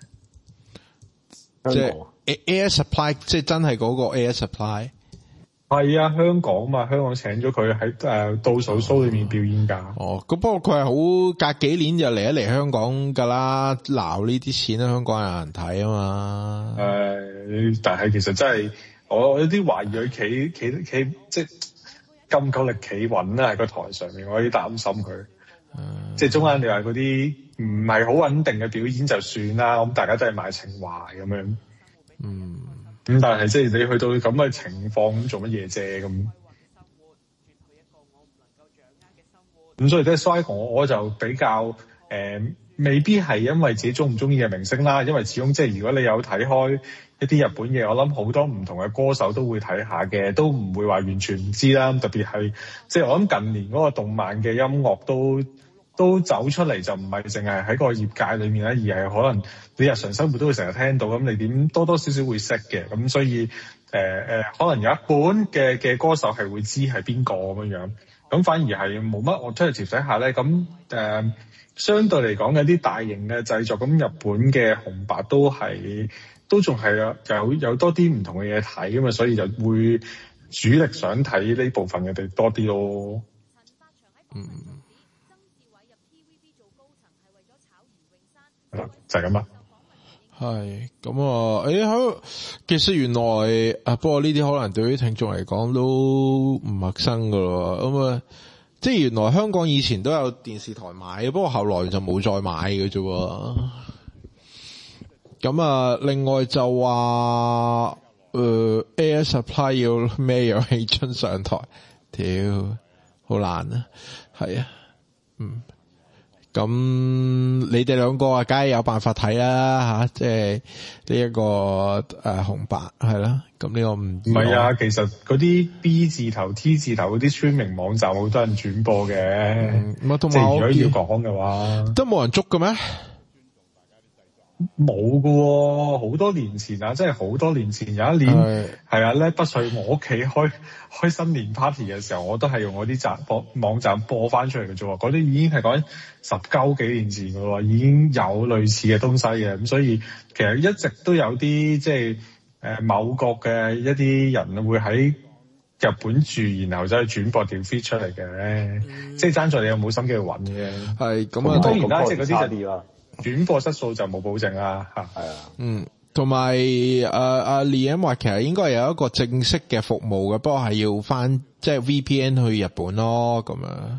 Speaker 3: 即係 Air Supply，即係真係嗰個 Air Supply。
Speaker 4: 係啊，香港嘛，香港請咗佢喺誒倒數 show 裏面表演㗎。
Speaker 3: 哦，咁不過佢係好隔幾年就嚟一嚟香港㗎啦，撈呢啲錢啦，香港有人睇啊嘛。誒、
Speaker 4: 呃，但係其實真係我有啲懷疑佢企企企即係咁夠力企穩啦喺個台上面，我有啲擔心佢。嗯、即係中間你話嗰啲唔係好穩定嘅表演就算啦，咁大家都係賣情懷咁樣。嗯。咁但係即係你去到咁嘅情況，咁做乜嘢啫？咁咁所以咧，所以我我就比較誒、呃，未必係因為自己中唔中意嘅明星啦，因為始終即係如果你有睇開一啲日本嘢，我諗好多唔同嘅歌手都會睇下嘅，都唔會話完全唔知啦。特別係即係我諗近年嗰個動漫嘅音樂都。都走出嚟就唔係淨係喺個業界裏面咧，而係可能你日常生活都會成日聽到，咁你點多多少少會識嘅，咁所以誒誒、呃，可能有一半嘅嘅歌手係會知係邊個咁樣樣，咁反而係冇乜我推嚟調底下咧，咁誒、呃、相對嚟講有啲大型嘅製作，咁日本嘅紅白都係都仲係有有有多啲唔同嘅嘢睇㗎嘛，所以就會主力想睇呢部分嘅哋多啲咯。嗯。就係咁啦，
Speaker 3: 係咁啊！誒，好，其實原來啊，不過呢啲可能對於聽眾嚟講都唔陌生噶咯。咁啊，即係原來香港以前都有電視台買，不過後來就冇再買嘅啫。咁啊，另外就話誒 Air Supply 要咩氧氣樽上台，屌，好難啊，係啊，嗯。咁你哋兩個啊，梗係有辦法睇啦吓，即係呢一個誒、呃、紅白係啦。咁呢個唔唔
Speaker 4: 係啊，其實嗰啲 B 字頭、T 字頭嗰啲 streaming 網站好多人轉播嘅。嗯，即係如果要講嘅話，
Speaker 3: 都冇人捉嘅咩？
Speaker 4: 冇噶喎，好多年前啊，即係好多年前有一年係啊咧，不睡我屋企開開新年 party 嘅時候，我都係用我啲站播網站播翻出嚟嘅啫喎，嗰啲已經係講十九幾年前噶喎，已經有類似嘅東西嘅，咁所以其實一直都有啲即係誒某國嘅一啲人會喺日本住，然後走去轉播條 feed 出嚟嘅，嗯、即係爭在你有冇心機去揾嘅。
Speaker 3: 係咁啊，
Speaker 4: 當然啦，即係嗰啲就轉播質素就冇保證啦，嚇係啊，
Speaker 3: 嗯，同埋誒阿 Liam 話其實應該有一個正式嘅服務嘅，不過係要翻即係 V P N 去日本咯，咁樣。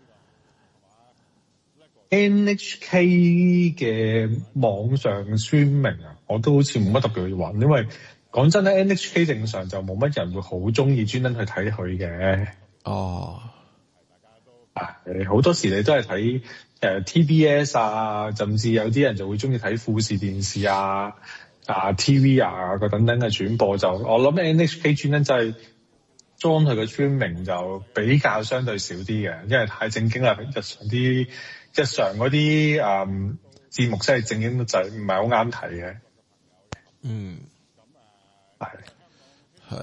Speaker 4: N H K 嘅網上 streaming啊，我都好似冇乜特別去揾，因為講真咧 ，N H K 正常就冇乜人會好中意專登去睇佢嘅。哦，啊，誒好多時你都係睇。誒 T B S 啊，甚至有啲人就會中意睇富士電視啊、啊 T V 啊個等等嘅轉播，就我諗 N H K 專登就係裝佢嘅 streaming 就比較相對少啲嘅，因為太正經啦，日常啲日常嗰啲誒節目真係正經得滯，唔係好啱睇嘅。
Speaker 3: 嗯，
Speaker 4: 係
Speaker 3: 係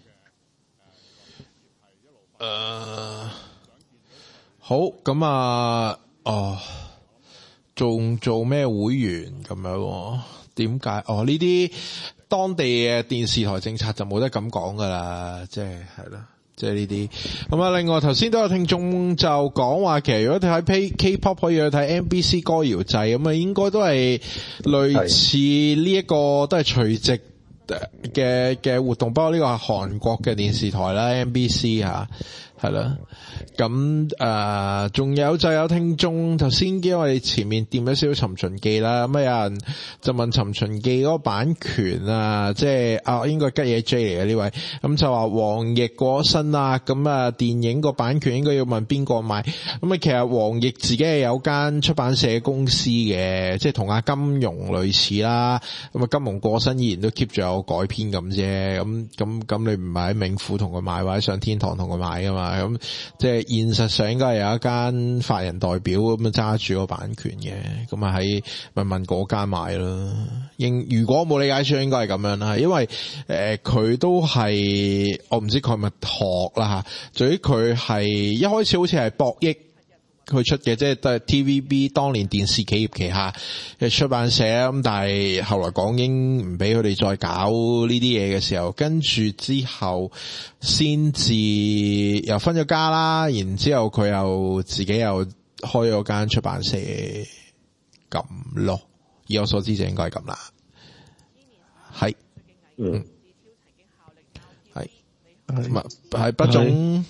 Speaker 3: 誒好咁啊，哦，仲做咩會員咁樣？點解？哦，呢啲當地嘅電視台政策就冇得咁講噶啦，即係係啦。即係呢啲咁啊！另外頭先都有聽眾就講話，其實如果睇 K-pop 可以去睇 M B C 歌謠祭咁啊，應該都係類似呢一個都係垂直嘅嘅活動，不過呢個係韓國嘅電視台啦 ，M B C 吓係啦。咁誒，仲、呃、有就有聽眾頭先，因為前面掂咗少少尋秦記啦，咁啊有人就問尋秦記嗰個版權啊，即係啊應該吉野 J 嚟嘅呢位，咁就話王奕過身啦，咁啊電影個版權應該要問邊個買？咁啊其實王奕自己係有間出版社公司嘅，即係同阿金庸類似啦，咁啊金庸過身依然都 keep 住有改編咁啫，咁咁咁你唔係喺冥府同佢買，或者上天堂同佢買噶嘛，咁即係。現實上應該係有一間法人代表咁樣揸住個版權嘅，咁啊喺問問嗰間買咯。應如果冇理解錯，應該係咁樣啦，因為誒佢、呃、都係我唔知佢係咪學啦吓，至於佢係一開始好似係博益佢出嘅，即係都係 T V B 當年電視企業旗下嘅出版社，咁但係後來港英唔俾佢哋再搞呢啲嘢嘅時候，跟住之後先至又分咗家啦，然之後佢又自己又開咗間出版社咁咯，以我所知就應該係咁啦，係，嗯，係，係，係不總，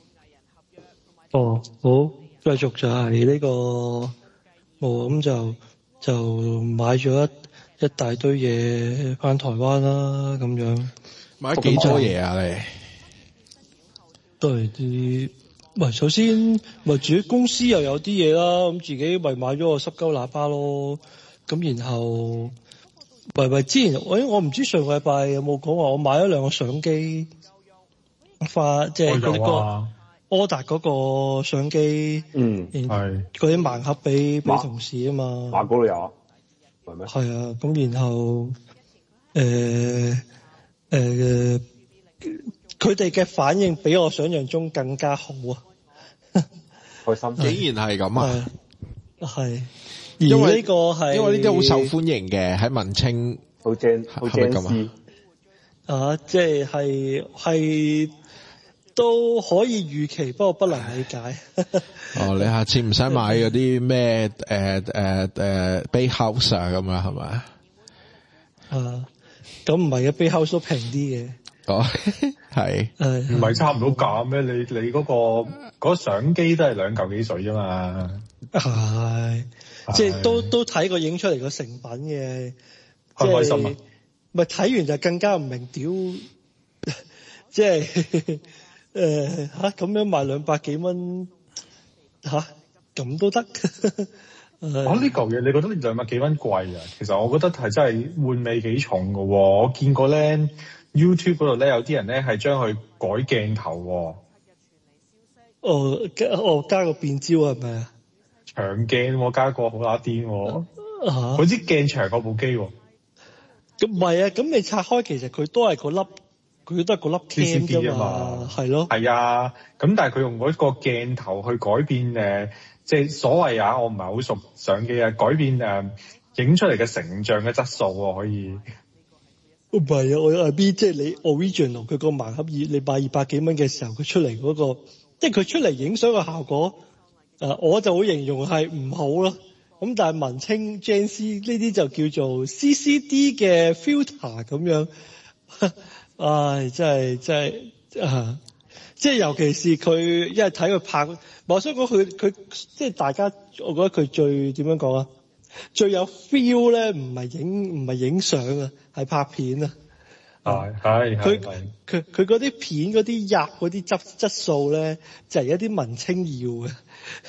Speaker 2: 哦，好。繼續就係呢、這個，哦咁就就買咗一一大堆嘢返台灣啦，咁樣
Speaker 3: 買幾多嘢啊？你
Speaker 2: 都係啲，唔係首先咪自己公司又有啲嘢啦，咁自己咪買咗個濕鳩喇叭咯，咁然後咪咪之前我我唔知上個禮拜有冇講話，我買咗兩個相機，發即係嗰啲個。柯達嗰個相機，嗯，係嗰啲盲盒俾俾同事啊嘛，
Speaker 5: 馬哥都有，係咩？
Speaker 2: 係啊，咁然後誒誒，佢哋嘅反應比我想象中更加好啊！
Speaker 5: 開心，
Speaker 3: 竟然係咁啊！
Speaker 2: 係，因為呢個係
Speaker 3: 因為呢啲好受歡迎嘅喺文青，
Speaker 5: 好正，好正絲
Speaker 2: 啊！即係係係。都可以預期，不過不能理解。
Speaker 3: 哦，你下次唔使買嗰啲咩誒誒誒 Bay House 啊咁啊，係咪
Speaker 2: 啊？咁唔係嘅 Bay House 都平啲嘅。
Speaker 3: 哦，係。
Speaker 2: 誒，
Speaker 4: 唔係差唔多價咩？你你嗰、嗰個嗰個相機都係兩嚿幾水啫嘛。
Speaker 2: 係，即係都都睇過影出嚟個成品嘅。
Speaker 4: 開唔開心啊？
Speaker 2: 咪睇完就更加唔明屌，即係。誒吓咁樣賣兩百幾蚊吓咁都得？啊呢
Speaker 4: 嚿嘢你覺得兩百幾蚊貴啊？其實我覺得係真係玩味幾重㗎喎。我見過咧 YouTube 嗰度咧有啲人咧係將佢改鏡頭喎。
Speaker 2: 哦加哦加個變焦係咪啊？
Speaker 4: 長鏡喎，加個好乸癲喎。
Speaker 2: 嚇！
Speaker 4: 好似鏡長過部機喎。
Speaker 2: 咁唔係啊？咁你拆開其實佢都係個粒。佢都係個粒 cam 啫嘛，係咯，
Speaker 4: 係啊，咁但係佢用嗰個鏡頭去改變誒，即係所謂啊，我唔係好熟相機啊，改變誒影出嚟嘅成像嘅質素喎，可以。
Speaker 2: 唔係啊，我有 B， 即係你 original 佢個盲盒二，你買二百幾蚊嘅時候，佢出嚟嗰個，即係佢出嚟影相嘅效果，誒我就會形容係唔好咯。咁但係文青 Gen Z 呢啲就叫做 C C D 嘅 filter 咁樣。唉，真係真係啊！即係尤其是佢，因為睇佢拍，我想講佢佢即係大家，我覺得佢最點樣講啊？最有 feel 咧，唔係影唔係影相啊，係拍片啊！
Speaker 4: 係係
Speaker 2: 佢佢佢嗰啲片嗰啲入嗰啲質質素咧，就係一啲文青要嘅。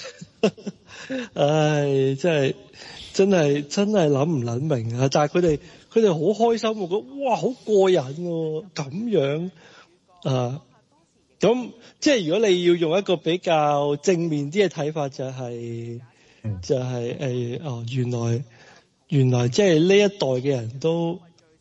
Speaker 2: 唉，真係真係真係諗唔諗明啊！但係佢哋。佢哋好開心，我覺得哇好過癮喎、啊！咁樣啊，咁即係如果你要用一個比較正面啲嘅睇法、就係，就係、嗯、就係誒哦，原來原來即係呢一代嘅人都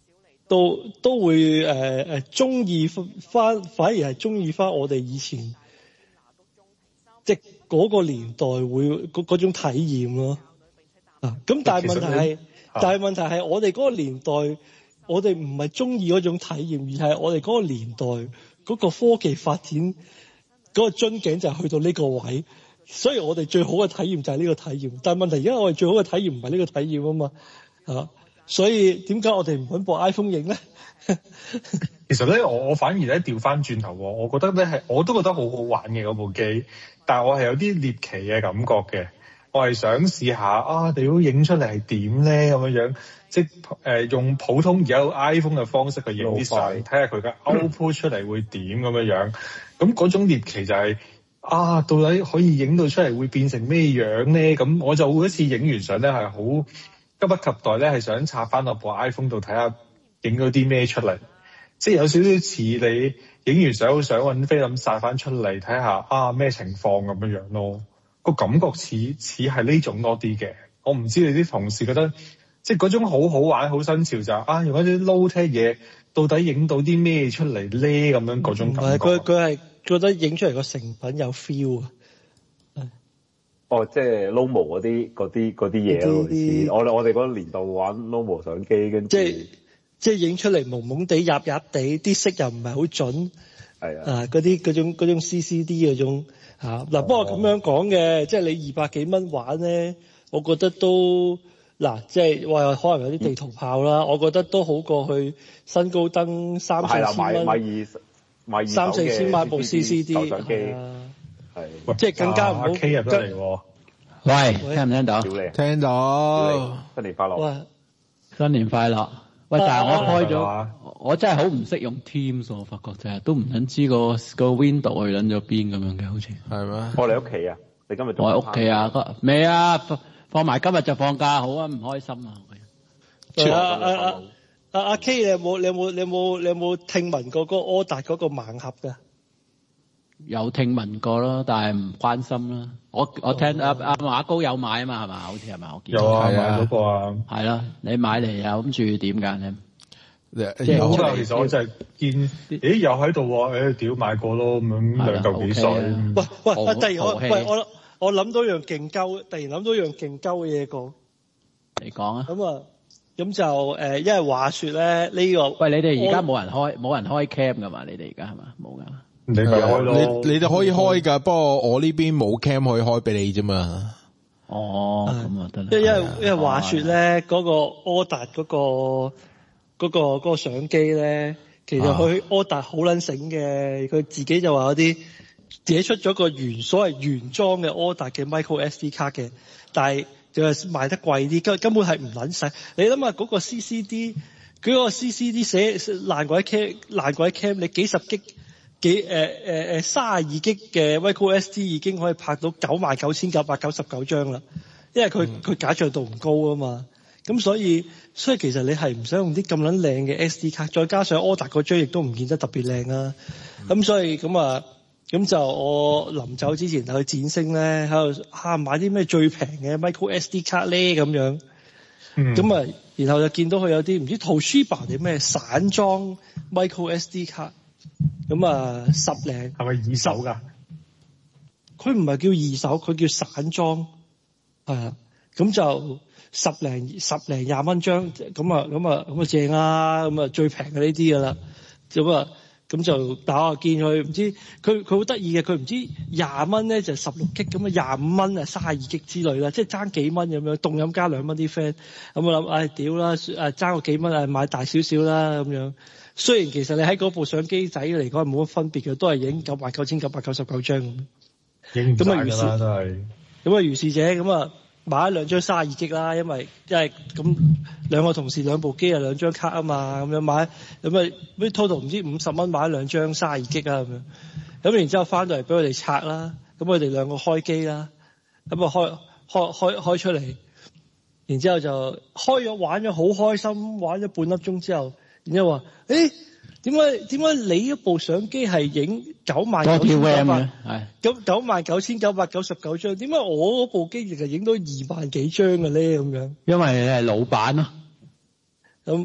Speaker 2: 都都會誒誒中意翻，反而係中意翻我哋以前即係嗰個年代會嗰嗰種體驗咯。啊，咁但係問題係，但係問題係我哋嗰個年代，我哋唔係中意嗰種體驗，而係我哋嗰個年代嗰個科技發展嗰個樽頸就係去到呢個位。所以我哋最好嘅體驗就係呢個體驗，但係問題而家我哋最好嘅體驗唔係呢個體驗啊嘛，啊，所以點解我哋唔揾部 iPhone 影咧？
Speaker 4: 其實咧，我我反而咧調翻轉頭，我覺得咧係我都覺得好好玩嘅嗰部機，但係我係有啲獵奇嘅感覺嘅，我係想試下啊，你都影出嚟係點咧咁樣樣，即係誒、呃、用普通而家 iPhone 嘅方式去影啲相，睇下佢嘅 output 出嚟會點咁樣樣，咁嗰種獵奇就係、是。啊，到底可以影到出嚟會變成咩樣咧？咁我就嗰次影完相咧係好急不及待咧，係想插翻落部 iPhone 度睇下影咗啲咩出嚟，即係有少少似你影完相好想揾菲林曬翻出嚟睇下啊咩情況咁樣樣咯。個感覺似似係呢種多啲嘅。我唔知你啲同事覺得即係嗰種好好玩好新潮就係、啊用一啲 low tech 嘢到底影到啲咩出嚟咧咁樣嗰種感覺。
Speaker 2: 佢佢係。覺得影出嚟個成品有 feel 啊！
Speaker 5: 哦，即係 Lomo 嗰啲嗰啲嗰啲嘢咯，似我哋我哋嗰個年代玩 Lomo 相機，跟住即係
Speaker 2: 即係影出嚟朦朦地、入入地，啲色又唔係好準，
Speaker 5: 係啊，
Speaker 2: 啊嗰啲嗰種嗰種 C C D 嗰種嚇嗱、啊。不過咁樣講嘅，即係你二百幾蚊玩咧，我覺得都嗱，即係話可能有啲地圖炮啦，嗯、我覺得都好過去新高登三四千蚊。買二
Speaker 5: 三四千
Speaker 2: 買部 C C D
Speaker 5: 相機，
Speaker 2: 係即係更加唔好。
Speaker 4: K 入咗嚟喎，
Speaker 6: 喂，聽唔聽到？
Speaker 3: 聽到。
Speaker 5: 新年快樂！
Speaker 2: 喂，
Speaker 6: 新年快樂！喂，但係我開咗，我真係好唔識用 Teams，我發覺真係都唔想知個個 window 去撚咗邊咁樣嘅，好似
Speaker 3: 係咩？
Speaker 5: 我嚟屋企啊！你今日
Speaker 6: 我喺屋企啊？未啊？放埋今日就放假，好啊！唔開心啊！
Speaker 2: 係啊啊啊！阿阿 K，你有冇你有冇你有冇你有冇聽聞過嗰個柯達嗰個盲盒㗎？
Speaker 6: 有聽聞過咯，但係唔關心啦。我我聽阿阿馬高有買啊嘛，係嘛？好似係咪？我見
Speaker 4: 有啊，
Speaker 3: 係
Speaker 4: 買嗰個啊。
Speaker 6: 係啦，你買嚟啊，諗住點㗎你？
Speaker 3: 即係
Speaker 4: 有㗎，其實我就係見，咦又喺度喎，誒屌買過咯咁樣兩嚿幾水。
Speaker 2: 喂喂，啊突然我喂我我諗到樣勁鳩，突然諗到樣勁鳩嘅嘢講。
Speaker 6: 你講啊。
Speaker 2: 咁啊。咁就誒，因為話説咧，呢個
Speaker 6: 喂，你哋而家冇人開冇人開 cam 㗎嘛？你哋而家係嘛？冇㗎。
Speaker 4: 你咪開咯。
Speaker 3: 你你哋可以開㗎，不過我呢邊冇 cam 可以開俾你啫嘛。
Speaker 6: 哦，咁啊得啦。
Speaker 2: 因為因為話説咧，嗰個柯達嗰個嗰個嗰個相機咧，其實佢柯達好撚醒嘅，佢自己就話有啲自己出咗個原所謂原裝嘅柯達嘅 micro S D 卡嘅，但係就係賣得貴啲，根根本係唔撚使。你諗下嗰個 C C D，佢嗰個 C C D 寫爛鬼 cam 爛鬼 cam，你幾十 G 幾誒誒誒三十二 G 嘅 micro S D 已經可以拍到九萬九千九百九十九張啦，因為佢佢解像度唔高啊嘛。咁所以所以其實你係唔想用啲咁撚靚嘅 S D 卡，再加上柯達嗰張亦都唔見得特別靚啊。咁、嗯、所以咁啊。咁就我臨走之前去展星咧，喺度嚇買啲咩最平嘅 micro S D 卡咧咁樣。咁啊、嗯，然後就見到佢有啲唔知 Toshiba 定咩散裝 micro S D 卡。咁啊，十零
Speaker 4: 係咪二手㗎？
Speaker 2: 佢唔係叫二手，佢叫散裝。係啊，咁就十零十零廿蚊張，咁啊咁啊咁啊正啊，咁啊最平嘅呢啲㗎啦。咁啊。咁就打下見佢唔知佢佢好得意嘅，佢唔知廿蚊咧就十六 G 咁啊，廿五蚊啊三十二 G 之類啦，即係爭幾蚊咁樣，凍飲加兩蚊啲 friend，咁我諗唉屌啦，誒爭個幾蚊啊買大少少啦咁樣。雖然其實你喺嗰部相機仔嚟講係冇乜分別嘅，都係影九萬九千九百九十九張咁。
Speaker 4: 影唔晒㗎啦，都係。咁
Speaker 2: 啊，如是者咁啊。買咗兩張三十二 G 啦，因為因為咁兩個同事兩部機啊兩張卡啊嘛，咁樣買咁啊咩 total 唔知五十蚊買咗兩張三十二 G 啊咁樣，咁然之後翻到嚟俾佢哋拆啦，咁佢哋兩個開機啦，咁啊開開開開出嚟，然之後就開咗玩咗好開心，玩咗半粒鐘之後，然之後話誒點解點解你一部相機係影九萬九千九百係咁九萬九千九百九十九張？點解我嗰部機淨係影到二萬幾張嘅咧？咁樣，
Speaker 6: 因為你係老闆咯。
Speaker 2: 咁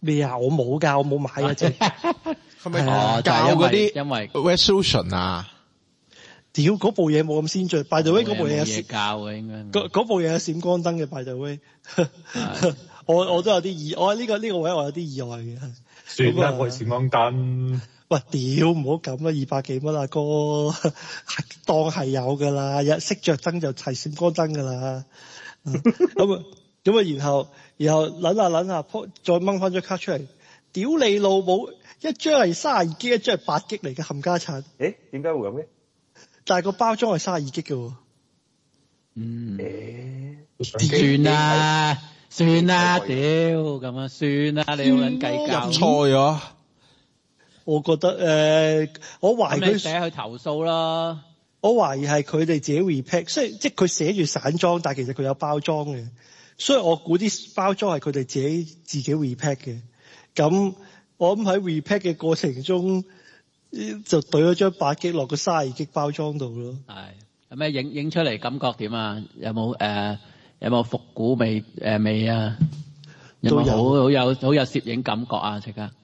Speaker 2: 咩啊？我冇㗎，我冇買啊隻。
Speaker 3: 係咪教嗰啲因為 resolution 啊？
Speaker 2: 屌嗰部嘢冇咁先進 ，by the way 嗰部嘢有
Speaker 6: 嘢教嘅應該。
Speaker 2: 嗰嗰部嘢有閃光燈嘅 by the way 。我我都有啲意，我呢、呢個呢、呢個位我有啲意外嘅。
Speaker 4: 算啦，我閃光燈。
Speaker 2: 喂，屌唔好咁啦，二百幾蚊啊哥，當係有㗎啦，一熄着燈就係閃光燈㗎啦。咁啊咁啊，然後然後撚下撚下，再掹翻張卡出嚟，屌你老母！一張係三十二 G， 一張係八 G 嚟嘅冚家鏟。
Speaker 5: 誒點解會咁嘅？
Speaker 2: 但係個包裝係三十二 G 嘅喎。
Speaker 6: 嗯。
Speaker 5: 誒，
Speaker 6: 算啦，算啦，屌咁啊，算啦，你好撚計較。
Speaker 3: 入錯咗。
Speaker 2: 我覺得誒、呃，我懷疑佢
Speaker 6: 寫去投訴啦。
Speaker 2: 我懷疑係佢哋自己 repack， 所以即係佢寫住散裝，但係其實佢有包裝嘅，所以我估啲包裝係佢哋自己自己 repack 嘅。咁我諗喺 repack 嘅過程中，就懟咗張八 G 落個三十二 G 包裝度咯。
Speaker 6: 係，有咩影影出嚟感覺點啊？有冇誒、呃、有冇復古味誒味啊？有冇好好有好有攝影感覺啊？即刻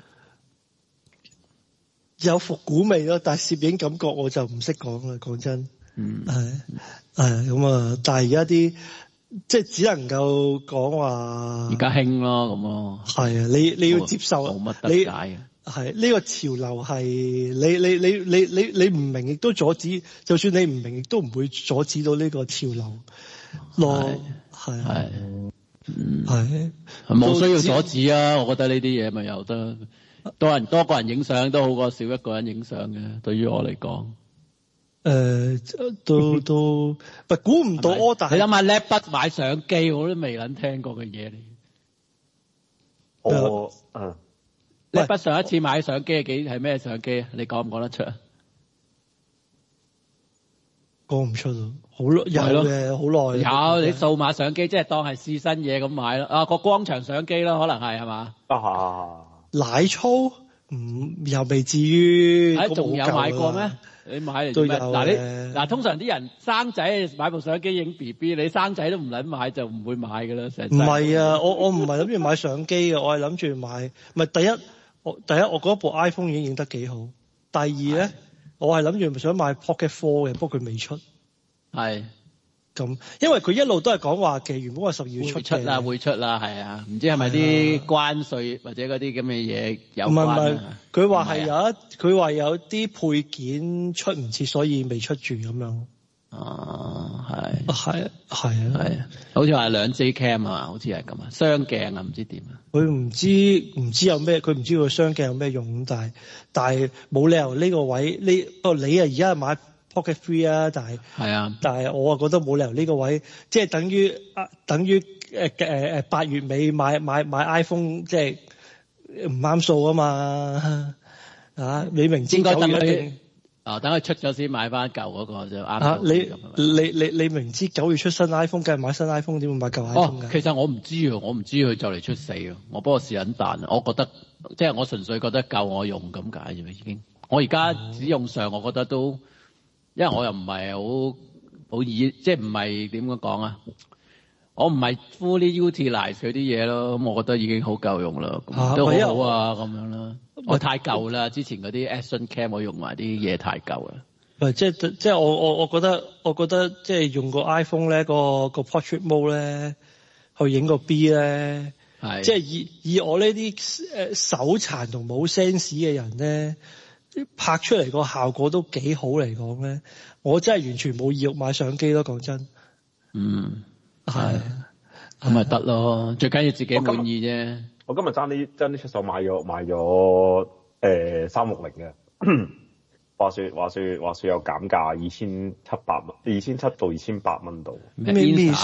Speaker 2: 有復古味咯，但係攝影感覺我就唔識講啦，講真。
Speaker 6: 嗯，
Speaker 2: 係係咁啊！但係而家啲即係只能夠講話，
Speaker 6: 而家興咯咁咯。
Speaker 2: 係啊，你你要接受，
Speaker 6: 冇乜得解嘅。
Speaker 2: 係呢個潮流係你你你你你你唔明亦都阻止，就算你唔明亦都唔會阻止到呢個潮流咯。係係
Speaker 6: 嗯
Speaker 2: 係
Speaker 6: 冇需要阻止啊！我覺得呢啲嘢咪有得多人多個人影相都好過少一個人影相嘅。對於我嚟講。
Speaker 2: 誒、呃，都都，唔估唔到 order。你
Speaker 6: 諗下叻筆買相機，我都未撚聽過嘅嘢嚟。
Speaker 5: 我嗯，
Speaker 6: 叻筆上一次買相機係幾係咩相機啊？你講唔講得出啊？
Speaker 2: 講唔出咯，好耐有嘅，好耐。
Speaker 6: 有你數碼相機，即係當係試新嘢咁買咯。啊，個光場相機咯，可能係係嘛？
Speaker 5: 啊，
Speaker 2: 奶粗，唔、嗯、又未至於。
Speaker 6: 誒，仲有買過咩？你買嚟做咩？嗱你嗱通常啲人生仔買部相機影 B B， 你生仔都唔撚買就唔會買噶啦，成世。唔
Speaker 2: 係啊，我我唔係諗住買相機嘅，我係諗住買。唔係第一，我第一我覺得部 iPhone 已經影得幾好。第二咧，我係諗住想買 Pocket Four 嘅，不過佢未出。係。咁，因為佢一路都係講話嘅，原本係十二月出嘅。會出啦，
Speaker 6: 會出啦，係啊，唔知係咪啲關稅或者嗰啲咁嘅嘢有關？唔係唔係，
Speaker 2: 佢話係有一，佢話有啲配件出唔切，所以未出住咁樣。
Speaker 6: 哦，係。
Speaker 2: 係係啊係啊，
Speaker 6: 好似話兩 J cam 啊，好似係咁啊，雙鏡啊，唔知點啊。
Speaker 2: 佢唔知唔知有咩，佢唔知個雙鏡有咩用，但係但係冇理由呢個位呢，不過你啊而家係買Pocket Three 啊，但係
Speaker 6: 係啊，
Speaker 2: 但係我啊覺得冇理由呢個位，即係等於啊，等於誒誒誒八月尾買買買 iPhone，即係唔啱數啊嘛啊！你明知九月一定
Speaker 6: 啊，等佢出咗先買翻舊嗰個就啱
Speaker 2: 啊！你你你你明知九月出新 iPhone，梗係買新 iPhone，點會買舊 iPhone 㗎？
Speaker 6: 哦，其實我唔知啊，我唔知佢就嚟出四啊，我不過試緊彈，我覺得即係我純粹覺得夠我用咁解啫嘛，已經。我而家使用上，我覺得都。因為我又唔係好好以，即係唔係點樣講啊？我唔係 fully utilize 佢啲嘢咯，咁我覺得已經好夠用啦，啊、都好好啊咁樣啦。我太舊啦，之前嗰啲 Action Cam 我用埋啲嘢太舊啦。
Speaker 2: 唔即係即係我我我覺得我覺得即係用個 iPhone 咧，個個 Portrait Mode 咧去影個 B 咧，係即係以以我呢啲誒手殘同冇 sense 嘅人咧。拍出嚟個效果都幾好嚟講咧，我真係完全冇意欲買相機咯，講真。
Speaker 6: 嗯，係，咁咪得咯，最緊要自己滿意啫。
Speaker 5: 我今日爭啲爭啲出手買咗買咗誒三六零嘅，話說話說話說有減價二千七百蚊，二千七到二千八蚊度。
Speaker 2: 咩咩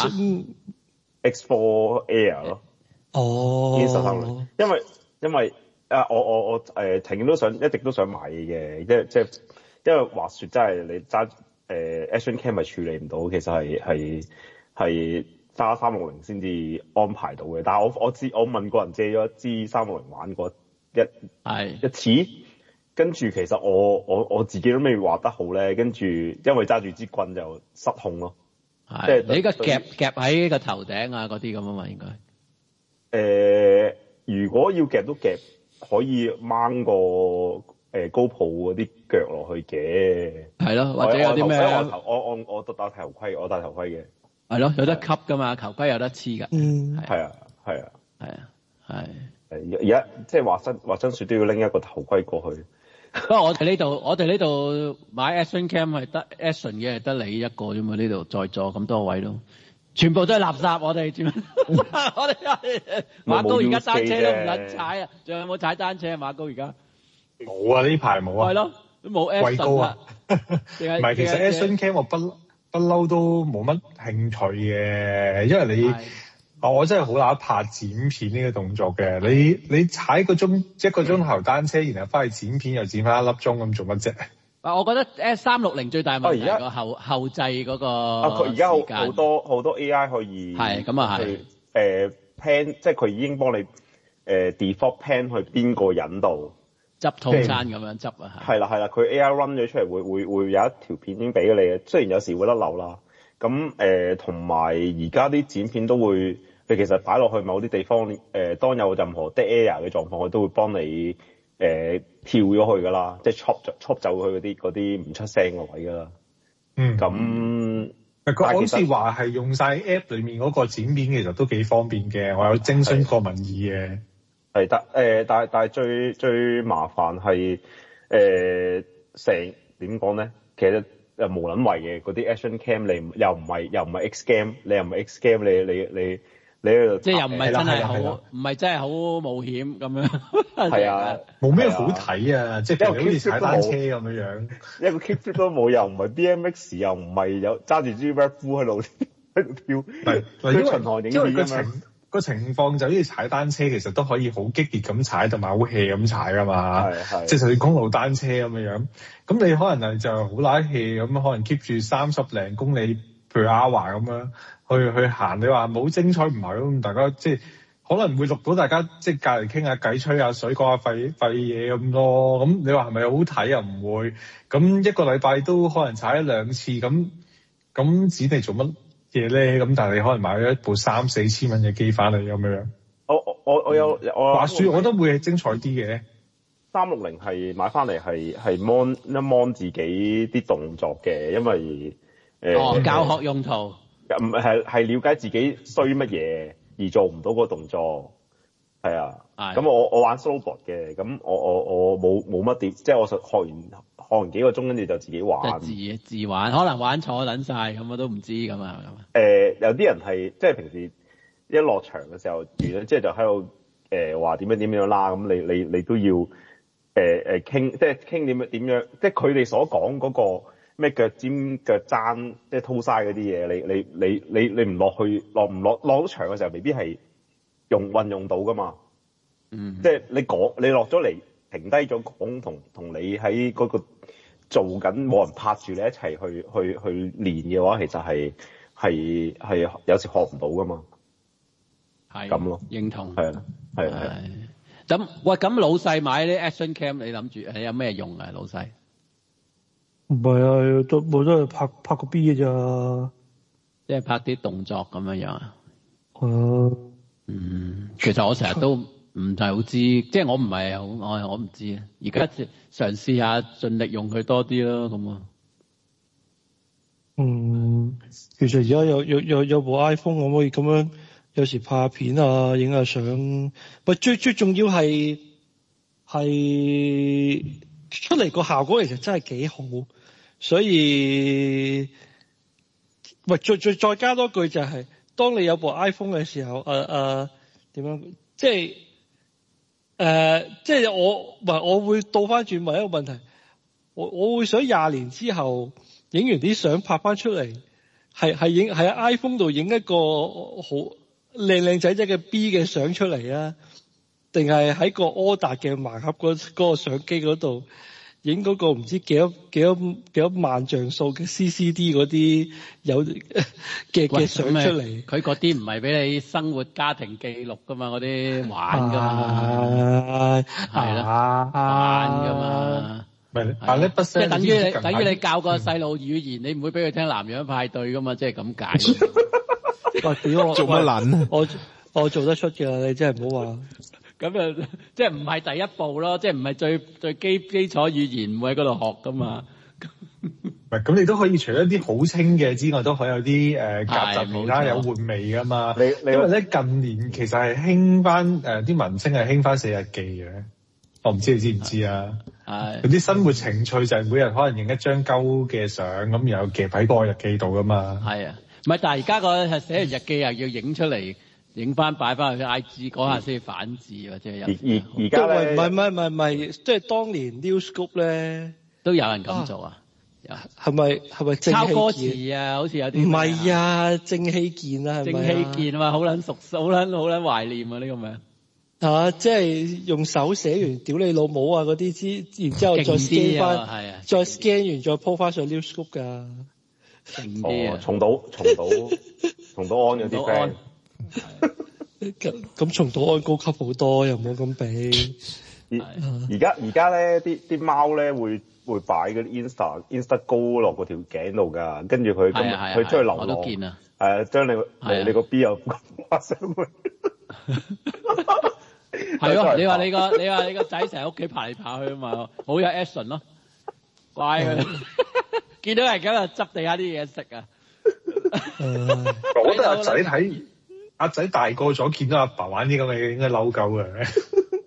Speaker 5: X four Air 咯。
Speaker 2: 哦。
Speaker 5: 三六零，因為因為。啊！我我我誒，停、呃、都想一直都想買嘅，即即因為滑雪真係你揸誒 Action Cam 咪處理唔到，其實係係係揸三六零先至安排到嘅。但係我我知我問過人借咗一支三六零玩過一係一次，跟住其實我我我自己都未滑得好咧，跟住因為揸住支棍就失控咯。係，即係你依家夾夾喺個頭頂啊嗰啲咁啊嘛，應該誒。 如果要夾都夾，可以掹個誒、呃、高鋪嗰啲腳落去嘅。係
Speaker 6: 咯，或者有啲咩？
Speaker 5: 我我我我我戴頭盔，我戴頭盔嘅。
Speaker 6: 係咯，有得吸噶嘛，頭盔有得黐噶。
Speaker 2: 嗯，
Speaker 5: 係啊，係啊，
Speaker 6: 係啊，係。誒
Speaker 5: 而家即係華生華生樹都要拎一個頭盔過去。
Speaker 6: 不過我哋呢度，我哋呢度買 Action Cam 係得 Action 嘅，係得你一個啫嘛。呢度在座咁多位咯，全部都係垃圾。我哋點？我哋馬高而家單車都唔撚踩啊！仲有冇踩單車啊？馬高而家
Speaker 4: 冇啊！呢排冇啊。
Speaker 6: 係咯，都冇 Action 啊。
Speaker 4: 唔係，其實 Action Cam 我不不嬲都冇乜興趣嘅，因為你。我真係好乸怕剪片呢個動作嘅，你你踩個鐘一個鐘頭單車，然後翻去剪片又剪翻一粒鐘咁做乜啫？
Speaker 6: 啊，我覺得 S 三六零最大問題係個後後製嗰個
Speaker 5: 啊，佢而家好好多好多 A I 可以
Speaker 6: 係咁啊係
Speaker 5: 誒 plan，即係佢已經幫你誒、呃、default plan 去邊個人度
Speaker 6: 執套餐咁樣執啊，
Speaker 5: 係啦係啦，佢 A I run 咗出嚟會會會有一條片已經俾咗你嘅，雖然有時會甩漏啦。咁誒同埋而家啲剪片都會，你其實擺落去某啲地方，誒、呃、當有任何 dead air 嘅狀況，佢都會幫你誒、呃、跳咗去噶啦，即係 chop chop 走佢嗰啲嗰啲唔出聲嘅位噶啦。嗯。咁
Speaker 4: 佢好似話係用晒 app 裡面嗰個剪片，其實都幾方便嘅。我有徵詢過民意嘅。
Speaker 5: 係得誒，但係但係最最麻煩係誒成點講咧？其實又無撚為嘅嗰啲 action cam， 你又唔係又唔係 X cam， 你又唔係 X cam， 你你你你喺度，
Speaker 6: 即係又唔係真係好，唔係真係好冒險咁樣。
Speaker 5: 係啊，
Speaker 4: 冇咩好睇啊！即係好似踩單車咁樣樣，
Speaker 5: 一個 kick flip 都冇，又唔係 B M X， 又唔係有揸住支 rap 喺度喺度跳。係，
Speaker 4: 因為因為個情個情況就好似踩單車，其實都可以好激烈咁踩，同埋好 hea 咁踩噶嘛。係係，即係就算公路單車咁樣樣。咁你可能係就好拉 hea 咁，可能 keep 住三十零公里 per hour 咁樣去去行。你話冇精彩唔係咯？咁大家即係可能會錄到大家即係隔離傾下偈、吹下水、講下廢廢嘢咁咯。咁你話係咪好睇又唔會？咁一個禮拜都可能踩一兩次，咁咁指你做乜嘢咧？咁但係你可能買咗一部三四千蚊嘅機翻嚟咁樣樣。
Speaker 5: 我我我有我
Speaker 4: 滑雪，我覺得會係精彩啲嘅。
Speaker 5: 三六零係買翻嚟係係 mon 一 mon 自己啲動作嘅，因為誒、呃
Speaker 6: 哦、教學用途，
Speaker 5: 唔係係了解自己衰乜嘢而做唔到個動作，係啊。咁我我玩 snowboard 嘅，咁我我我冇冇乜點，即係我學學完學完幾個鐘，跟住就自己玩。
Speaker 6: 自自玩，可能玩錯撚晒，咁我都唔知咁啊。
Speaker 5: 誒、呃，有啲人係即係平時一落場嘅時候，完咗之後就喺度誒話點樣點樣啦，咁你你你都要。誒誒傾，即係傾點樣點樣，即係佢哋所講嗰個咩腳尖腳踭，即係吐曬嗰啲嘢，你你你你你唔落去落唔落落到場嘅時候，未必係用運用到噶嘛。嗯，即係你講你落咗嚟停低咗講，同同你喺嗰個做緊冇人拍住你一齊去去去練嘅話，其實係係係有時學唔到噶嘛。係咁咯，
Speaker 6: 認同。
Speaker 5: 係啊，係係。
Speaker 6: 咁喂，咁老細買啲 action cam， 你諗住係有咩用啊？老細
Speaker 2: 唔係啊，都冇得去拍拍個 B 嘅咋，
Speaker 6: 即係拍啲動作咁樣樣啊。
Speaker 2: 係啊，
Speaker 6: 嗯，其實我成日都唔係好知，即係我唔係好，我我唔知啊。而家嘗試下盡力用佢多啲咯，咁啊。
Speaker 2: 嗯，其實而家有有有有部 iPhone 可唔可以咁樣？有時拍下片啊，影下相，喂，最最重要係係出嚟個效果其實真係幾好，所以喂，再再再加多句就係、是，當你有部 iPhone 嘅時候，誒誒點樣？即係誒、呃，即係我唔係我會倒翻轉問一個問題，我我會想廿年之後影完啲相拍翻出嚟，係係影係喺 iPhone 度影一個好靚靚仔仔嘅 B 嘅相出嚟啊，定係喺個柯達嘅盲盒嗰嗰個相機嗰度影嗰個唔知幾多幾多幾多萬像素嘅 C C D 嗰啲有嘅嘅相出嚟？
Speaker 6: 佢嗰啲唔係俾你生活家庭記錄噶嘛，嗰啲玩噶嘛，係啦，玩噶嘛。
Speaker 4: 咪但係不即
Speaker 6: 係等於你等於你教個細路語言，你唔會俾佢聽南洋派對噶嘛，即係咁解。
Speaker 2: 喂，屌我
Speaker 3: 做乜撚？
Speaker 2: 我我做得出嘅，你真係唔好話。
Speaker 6: 咁啊，即係唔係第一步咯，即係唔係最最基基礎語言唔會喺嗰度學噶嘛。
Speaker 4: 唔係，咁你都可以除咗啲好清嘅之外，都可以有啲誒夾雜味啦，有換味噶嘛。你你因為咧近年其實係興翻誒啲文青係興翻四日記嘅，我唔知你知唔知啊？係。有啲生活情趣就係每日可能影一張鳩嘅相，咁然後夾喺個日記度噶嘛。係啊，唔係，但係而家個係寫完日記又要影出嚟。影翻擺翻去 I G 嗰下先反字或者有。而而而家咧，唔係唔係唔係唔係，即係當年 Newscoop 咧都有人咁做啊？係咪係咪抄歌詞啊？好似有啲唔係啊，正氣健啊，係咪啊？正氣健啊嘛，好撚熟，好撚好撚懷念啊！呢個名啊，即係用手寫完屌你老母啊嗰啲之，然之後再 scan 翻，係啊，再 scan 完再 po 翻上 Newscoop 㗎。勁啲啊！重島重島重島安嗰啲 friend。咁咁松島安高級好多，又冇咁比。而而家而家咧，啲啲貓咧會會擺嗰啲 Insta Insta 高落嗰條頸度㗎，跟住佢咁佢出去流浪。我都見啊。係啊，將你你你個 B 又畫上去。係咯，你話你個你話你個仔成日屋企爬嚟爬去啊嘛，好有 action 咯，乖佢。見到係咁啊，執地下啲嘢食啊。我覺得阿仔睇。阿仔大個咗，見到阿爸玩啲咁嘅嘢，應該嬲鳩嘅。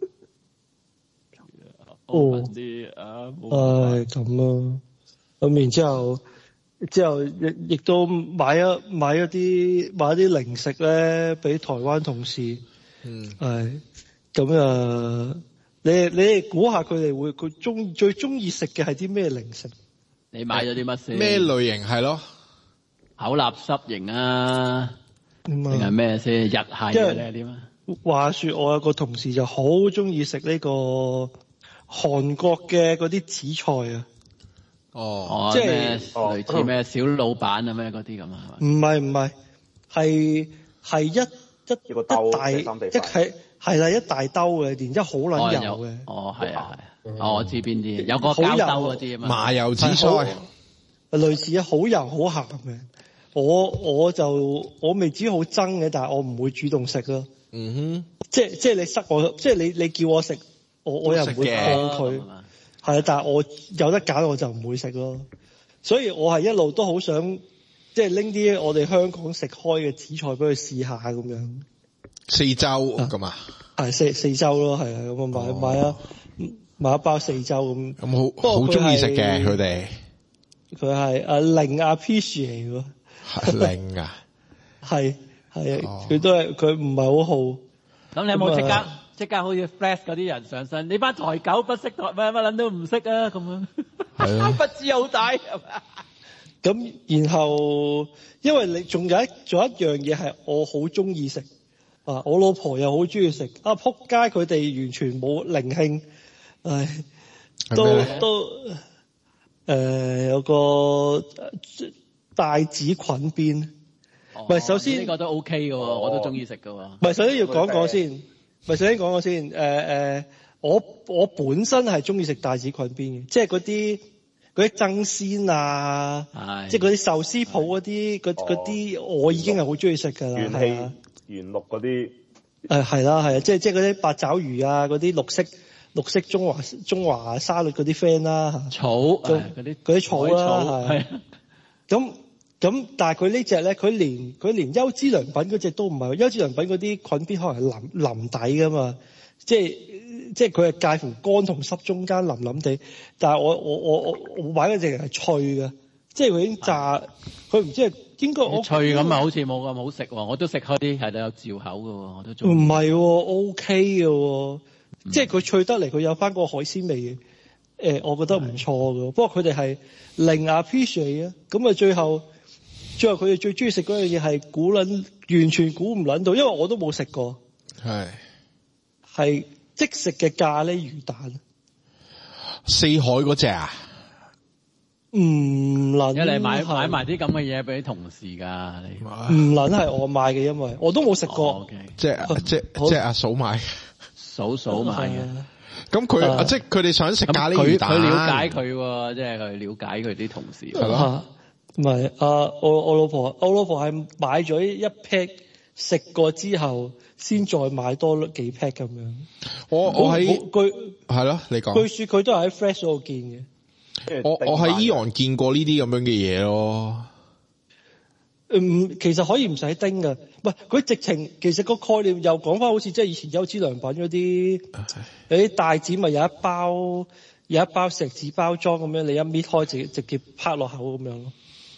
Speaker 4: 哦，唉，咁咯。咁然之後，之後亦亦都買一買一啲買一啲零食咧，俾台灣同事。嗯。係。咁啊，你你哋估下佢哋會佢中最中意食嘅係啲咩零食？你買咗啲乜先？咩類型係咯？口垃圾型啊！定係咩先？日系嘅定係點啊？話說我有個同事就好中意食呢個韓國嘅嗰啲紫菜啊！哦，即係類似咩小老闆啊咩嗰啲咁啊？唔係唔係，係係一一一大一係係啦一大兜嘅，然之後好撚油嘅。哦，係啊係啊，哦我知邊啲，有個膠兜嗰啲啊嘛。麻油紫菜，類似啊，好油好鹹嘅。我我就我未至於好憎嘅，但係我唔會主動食咯。嗯哼，即係即係你塞我，即係你你叫我食，我我又唔會抗拒。係啊，但係我有得揀我就唔會食咯。所以我係一路都好想即係拎啲我哋香港食開嘅紫菜俾佢試下咁樣。四周咁啊？係四四周咯，係啊，咁啊買買啊買一包四周咁。咁好好中意食嘅佢哋。佢係啊零 appreciate 喎。零啊，係係啊，佢都係佢唔係好好。咁你有冇即刻即刻好似 Flash 嗰啲人上身？你班台狗不識台乜乜撚都唔識啊！咁樣係啊，不知好大。咁然後，因為你仲有一仲有一樣嘢係我好中意食啊，我老婆又好中意食啊，撲街佢哋完全冇靈興，唉，都都誒有個。帶子菌邊，唔係、哦、首先呢個都 OK 嘅喎，哦、我都中意食嘅喎。唔係首先要講講先，唔係首先講講先。誒、呃、誒，我我本身係中意食帶子菌邊嘅，即係嗰啲嗰啲爭鮮啊，的即係嗰啲壽司鋪嗰啲嗰啲，我已經係好中意食㗎啦。元氣元綠嗰啲誒係啦係啊，即係即係嗰啲八爪魚啊，嗰啲綠色綠色中華中華沙律嗰啲 friend 啦，草嗰啲嗰啲草啦係。咁咁，但係佢呢隻咧，佢連佢連優之良品嗰隻都唔係，優之良品嗰啲菌邊可能係腍腍底噶嘛，即係即係佢係介乎乾同濕中間腍腍地。但係我我我我我買嗰隻係脆嘅，即係佢已經炸，佢唔知係應該我脆咁啊，好似冇咁好食喎。我都食開啲係有嚼口嘅喎，我都中意。唔係喎 ，OK 嘅喎，嗯、即係佢脆得嚟，佢有翻個海鮮味嘅。誒、呃，我覺得唔錯嘅，的不過佢哋係零 appreciate 啊，咁啊最後，最後佢哋最中意食嗰樣嘢係估撚，完全估唔撚到，因為我都冇食過。係的，係即食嘅咖喱魚蛋。四海嗰隻啊？唔撚，你買買埋啲咁嘅嘢俾同事㗎，你唔撚係我買嘅，因為我都冇食過。哦 okay、即係即係即係阿嫂買，嫂嫂買嘅。咁佢、uh, 即係佢哋想食咖喱魚蛋，佢了解佢喎，即係佢了解佢啲同事係咯。唔係啊，我我老婆我老婆係買咗一 pack
Speaker 2: 食過之後先再買多幾 pack 咁樣。
Speaker 3: 我我喺
Speaker 2: 據
Speaker 3: 係咯，你講。
Speaker 2: 據說佢都係喺 Fresh 嗰度見嘅。
Speaker 3: 我我喺 Eon 見過呢啲咁樣嘅嘢咯。
Speaker 2: 嗯，其實可以唔使叮㗎，唔係佢直情其實個概念又講翻好似即係以前優之良品嗰啲，有啲帶子咪有一包有一包錫紙包裝咁樣，你一搣開直直接拍落口咁樣咯。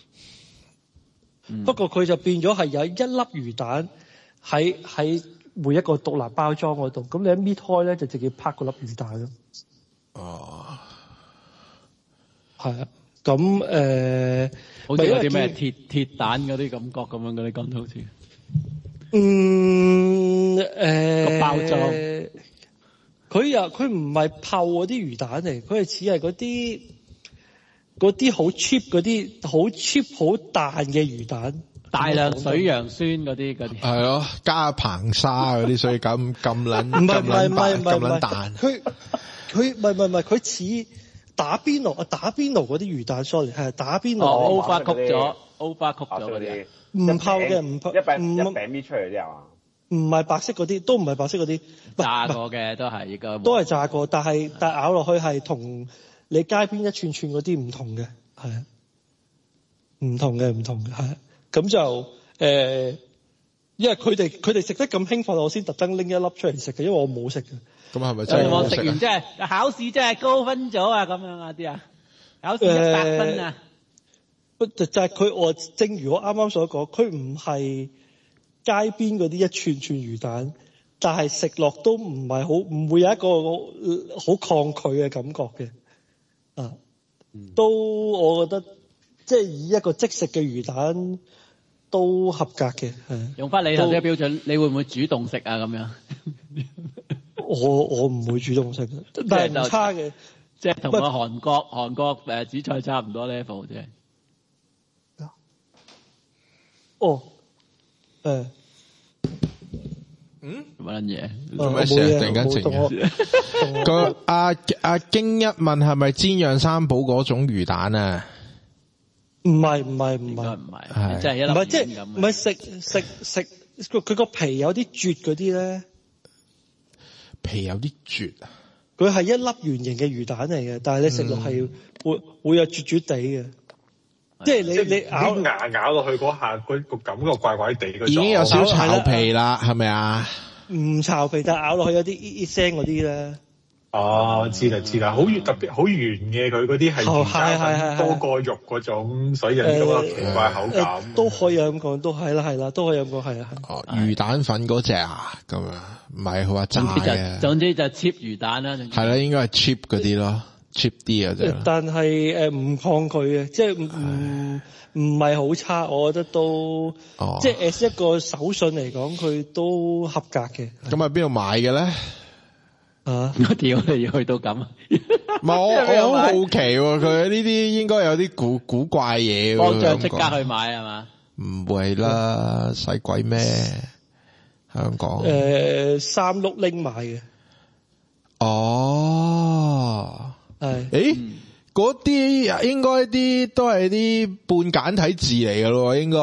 Speaker 2: 嗯、不過佢就變咗係有一粒魚蛋喺喺每一個獨立包裝嗰度，咁你一搣開咧就直接拍嗰粒魚蛋咯。哦，係啊，咁誒。呃
Speaker 6: 好似有啲咩鐵鐵蛋嗰啲感覺咁樣嘅，你講到好似，
Speaker 2: 嗯誒、呃、
Speaker 6: 個包裝，
Speaker 2: 佢又佢唔係泡嗰啲魚蛋嚟，佢係似係嗰啲嗰啲好 cheap 嗰啲好 cheap 好淡嘅魚蛋，
Speaker 6: 大量水楊酸嗰啲嗰啲，
Speaker 3: 係咯，加硼砂嗰啲，所以咁咁撚
Speaker 2: 唔係唔係唔係唔係
Speaker 3: 咁撚彈，
Speaker 2: 佢佢唔係唔係唔係佢似。打邊爐啊！打邊爐嗰啲魚蛋 sorry 係打邊爐。
Speaker 6: 哦，over cook 咗 ，over cook 咗嗰啲。
Speaker 2: 唔泡嘅，唔泡。
Speaker 5: 一餅一餅搣出嚟啲係嘛？
Speaker 2: 唔係白色嗰啲，都唔係白色嗰啲。
Speaker 6: 炸過嘅都係，依家。
Speaker 2: 都係炸過，但係但係咬落去係同你街邊一串串嗰啲唔同嘅，係啊，唔同嘅唔同嘅係。咁就誒、呃，因為佢哋佢哋食得咁興奮，我先特登拎一粒出嚟食嘅，因為我冇食嘅。
Speaker 3: 咁係咪真係
Speaker 6: 我食完即係考試真係高分咗啊！咁樣啊啲啊，考試一百分啊！
Speaker 2: 不、呃、就係佢我正如我啱啱所講，佢唔係街邊嗰啲一串串魚蛋，但係食落都唔係好，唔會有一個好抗拒嘅感覺嘅啊。都我覺得即係以一個即食嘅魚蛋都合格嘅，係
Speaker 6: 用翻你頭先嘅標準，你會唔會主動食啊？咁樣？
Speaker 2: 我我唔會主動食嘅，但係唔差嘅，
Speaker 6: 即係同個韓國韓國誒紫菜差唔多 level 啫。
Speaker 2: 哦，誒，
Speaker 3: 嗯，
Speaker 6: 乜撚嘢？
Speaker 3: 做咩成日突然間靜嘅？個阿阿京一問係咪煎釀三寶嗰種魚蛋啊？
Speaker 2: 唔係唔係唔係
Speaker 6: 唔係，即係一粒
Speaker 2: 唔係即係唔係食食食佢佢個皮有啲絕嗰啲咧。
Speaker 3: 皮有啲絕啊！
Speaker 2: 佢係一粒圓形嘅魚蛋嚟嘅，但係你食落係會會有絕絕地嘅，即係你你咬
Speaker 4: 牙咬落去嗰下，個個感覺怪怪地嗰種。
Speaker 3: 已經有少少巢皮啦，係咪啊？
Speaker 2: 唔巢皮，但係咬落去有啲咿咿聲嗰啲咧。
Speaker 4: 哦，知啦知啦，好圓特別好圓嘅，佢嗰啲係魚蛋粉多過肉嗰種，所以有啲咁奇怪口感。呃呃、都可以咁講，都係啦係啦，都可以咁講係啊。
Speaker 3: 哦，魚蛋粉嗰隻啊，咁啊，唔係佢話炸嘅。
Speaker 6: 總之就 cheap 魚蛋啦。
Speaker 3: 係啦，應該係 cheap 嗰啲咯 ，cheap 啲啊啫。
Speaker 2: 但係誒唔抗拒嘅，即係唔唔係好差，我覺得都，哦、即係 as 一個手信嚟講，佢都合格嘅。
Speaker 3: 咁喺邊度買嘅咧？
Speaker 2: 啊！
Speaker 6: 我屌你要去到咁，
Speaker 3: 唔係我我好好奇喎，佢呢啲應該有啲古古怪嘢喎。
Speaker 6: 幫著即刻去買係嘛？
Speaker 3: 唔會啦，使鬼咩？香港
Speaker 2: 誒三碌拎買嘅。
Speaker 3: 哦，
Speaker 2: 係。
Speaker 3: 誒，嗰啲應該啲都係啲半簡體字嚟㗎咯，應該。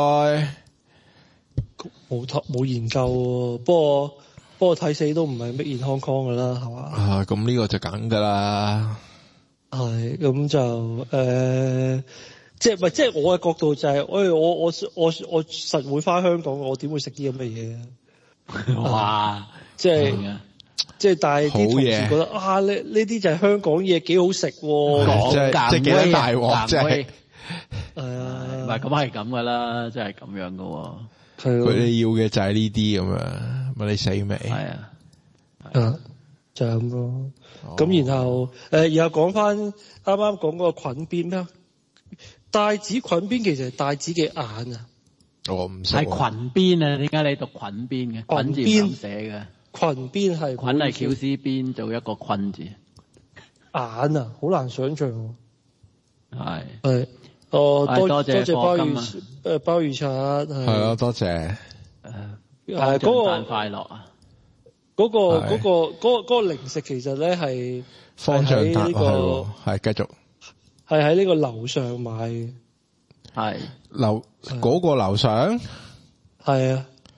Speaker 2: 冇冇研究喎，不過。不過睇死都唔係 Made in Hong Kong 噶啦，係嘛？
Speaker 3: 啊，咁呢個就梗噶啦。
Speaker 2: 係，咁就誒、呃，即係唔係即係我嘅角度就係、是，我我我我我實會翻香港，我點會食啲咁嘅嘢啊？哇！即係、嗯、即係，但係啲同事覺得啊，呢呢啲就係香港嘢，幾好食喎。
Speaker 3: 即係即係幾多大鑊，即係。
Speaker 2: 係啊，
Speaker 6: 唔係咁係咁噶啦，即係咁樣噶喎。
Speaker 3: 佢哋要嘅就係呢啲咁樣，問你死未？
Speaker 6: 係啊，
Speaker 2: 啊，就係咁咯。咁、哦、然後誒、呃，然後講翻啱啱講嗰個菌邊咩？帶子菌邊其實係帶子嘅眼啊。
Speaker 3: 我唔識。
Speaker 6: 係菌邊啊？點解你讀菌邊嘅？菌字點寫嘅？
Speaker 2: 菌邊係
Speaker 6: 菌係絞絲邊做一個菌字。
Speaker 2: 眼啊，好難想象。
Speaker 6: 係。
Speaker 2: 係。哦，多
Speaker 6: 多謝
Speaker 2: 鮑魚誒，鮑魚刷係
Speaker 3: 咯，多謝
Speaker 6: 誒，誒嗰個快樂啊！
Speaker 2: 嗰個嗰個嗰個嗰個零食其實咧係
Speaker 3: 方丈達
Speaker 2: 呢個
Speaker 3: 係繼續
Speaker 2: 係喺呢個樓上買嘅，
Speaker 6: 係
Speaker 3: 樓嗰個樓上
Speaker 2: 係啊，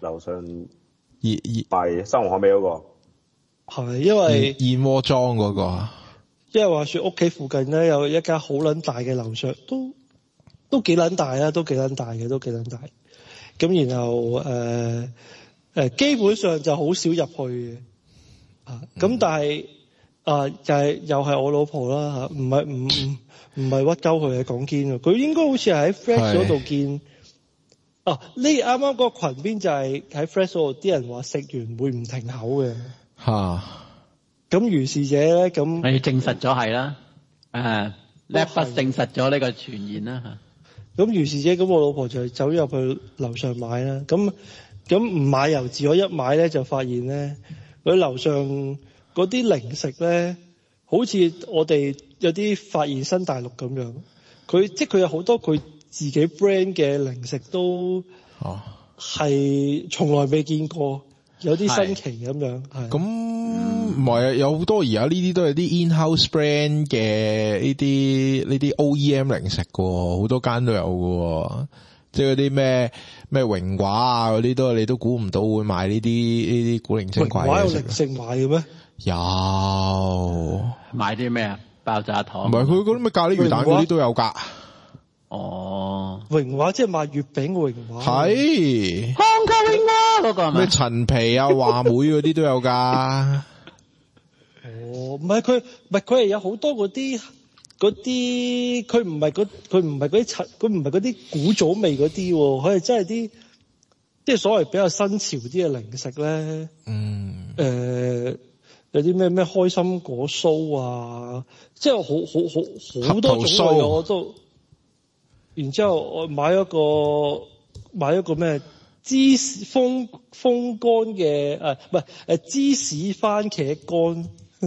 Speaker 5: 樓上
Speaker 3: 熱熱
Speaker 5: 賣生活海味嗰個。
Speaker 2: 係因為
Speaker 3: 燕窩莊嗰個。
Speaker 2: 因為話說屋企附近咧有一間好撚大嘅樓上，都都幾撚大啦，都幾撚大嘅，都幾撚大。咁然後誒誒、呃呃，基本上就好少入去嘅。啊，咁但係啊，就係又係我老婆啦嚇，唔係唔唔唔係屈鳩佢嘅講堅啊，佢應該好似係喺 Flash 嗰度見。哦，呢啱啱嗰個羣邊就係喺 Flash 嗰度啲人話食完會唔停口嘅。嚇！咁如是者咧，咁
Speaker 6: 你證實咗係啦，誒叻不證實咗呢個傳言啦嚇。
Speaker 2: 咁如是者，咁我老婆就走入去樓上買啦。咁咁唔買由自我一買咧，就發現咧，佢樓上嗰啲零食咧，好似我哋有啲發現新大陸咁樣。佢即係佢有好多佢自己 brand 嘅零食都係從來未見過。有啲新奇咁樣，係咁
Speaker 3: 唔係啊！有好多而家呢啲都係啲 in-house brand 嘅呢啲呢啲 O E M 零食嘅，好多間都有嘅，即係嗰啲咩咩榮華啊嗰啲都你都估唔到會賣呢啲呢啲古靈精怪嘅。榮華有零食賣嘅咩？有
Speaker 6: 賣啲咩啊？爆炸糖？
Speaker 3: 唔係佢嗰啲咩咖喱魚蛋嗰啲都有㗎。
Speaker 6: 哦，
Speaker 2: 榮華即係賣月餅嘅榮華，
Speaker 3: 係
Speaker 6: 香港榮華嗰個係咪？
Speaker 3: 咩陳皮啊、話梅嗰啲都有噶。
Speaker 2: 哦，唔係佢，唔係佢係有好多嗰啲嗰啲，佢唔係嗰佢唔係嗰啲陳，佢唔係嗰啲古早味嗰啲，佢係真係啲即係所謂比較新潮啲嘅零食咧。嗯。誒、呃，有啲咩咩開心果酥啊，即係好好好好多種類我都。然之後我買一個買一個咩芝士風風乾嘅誒唔係誒芝士番茄乾，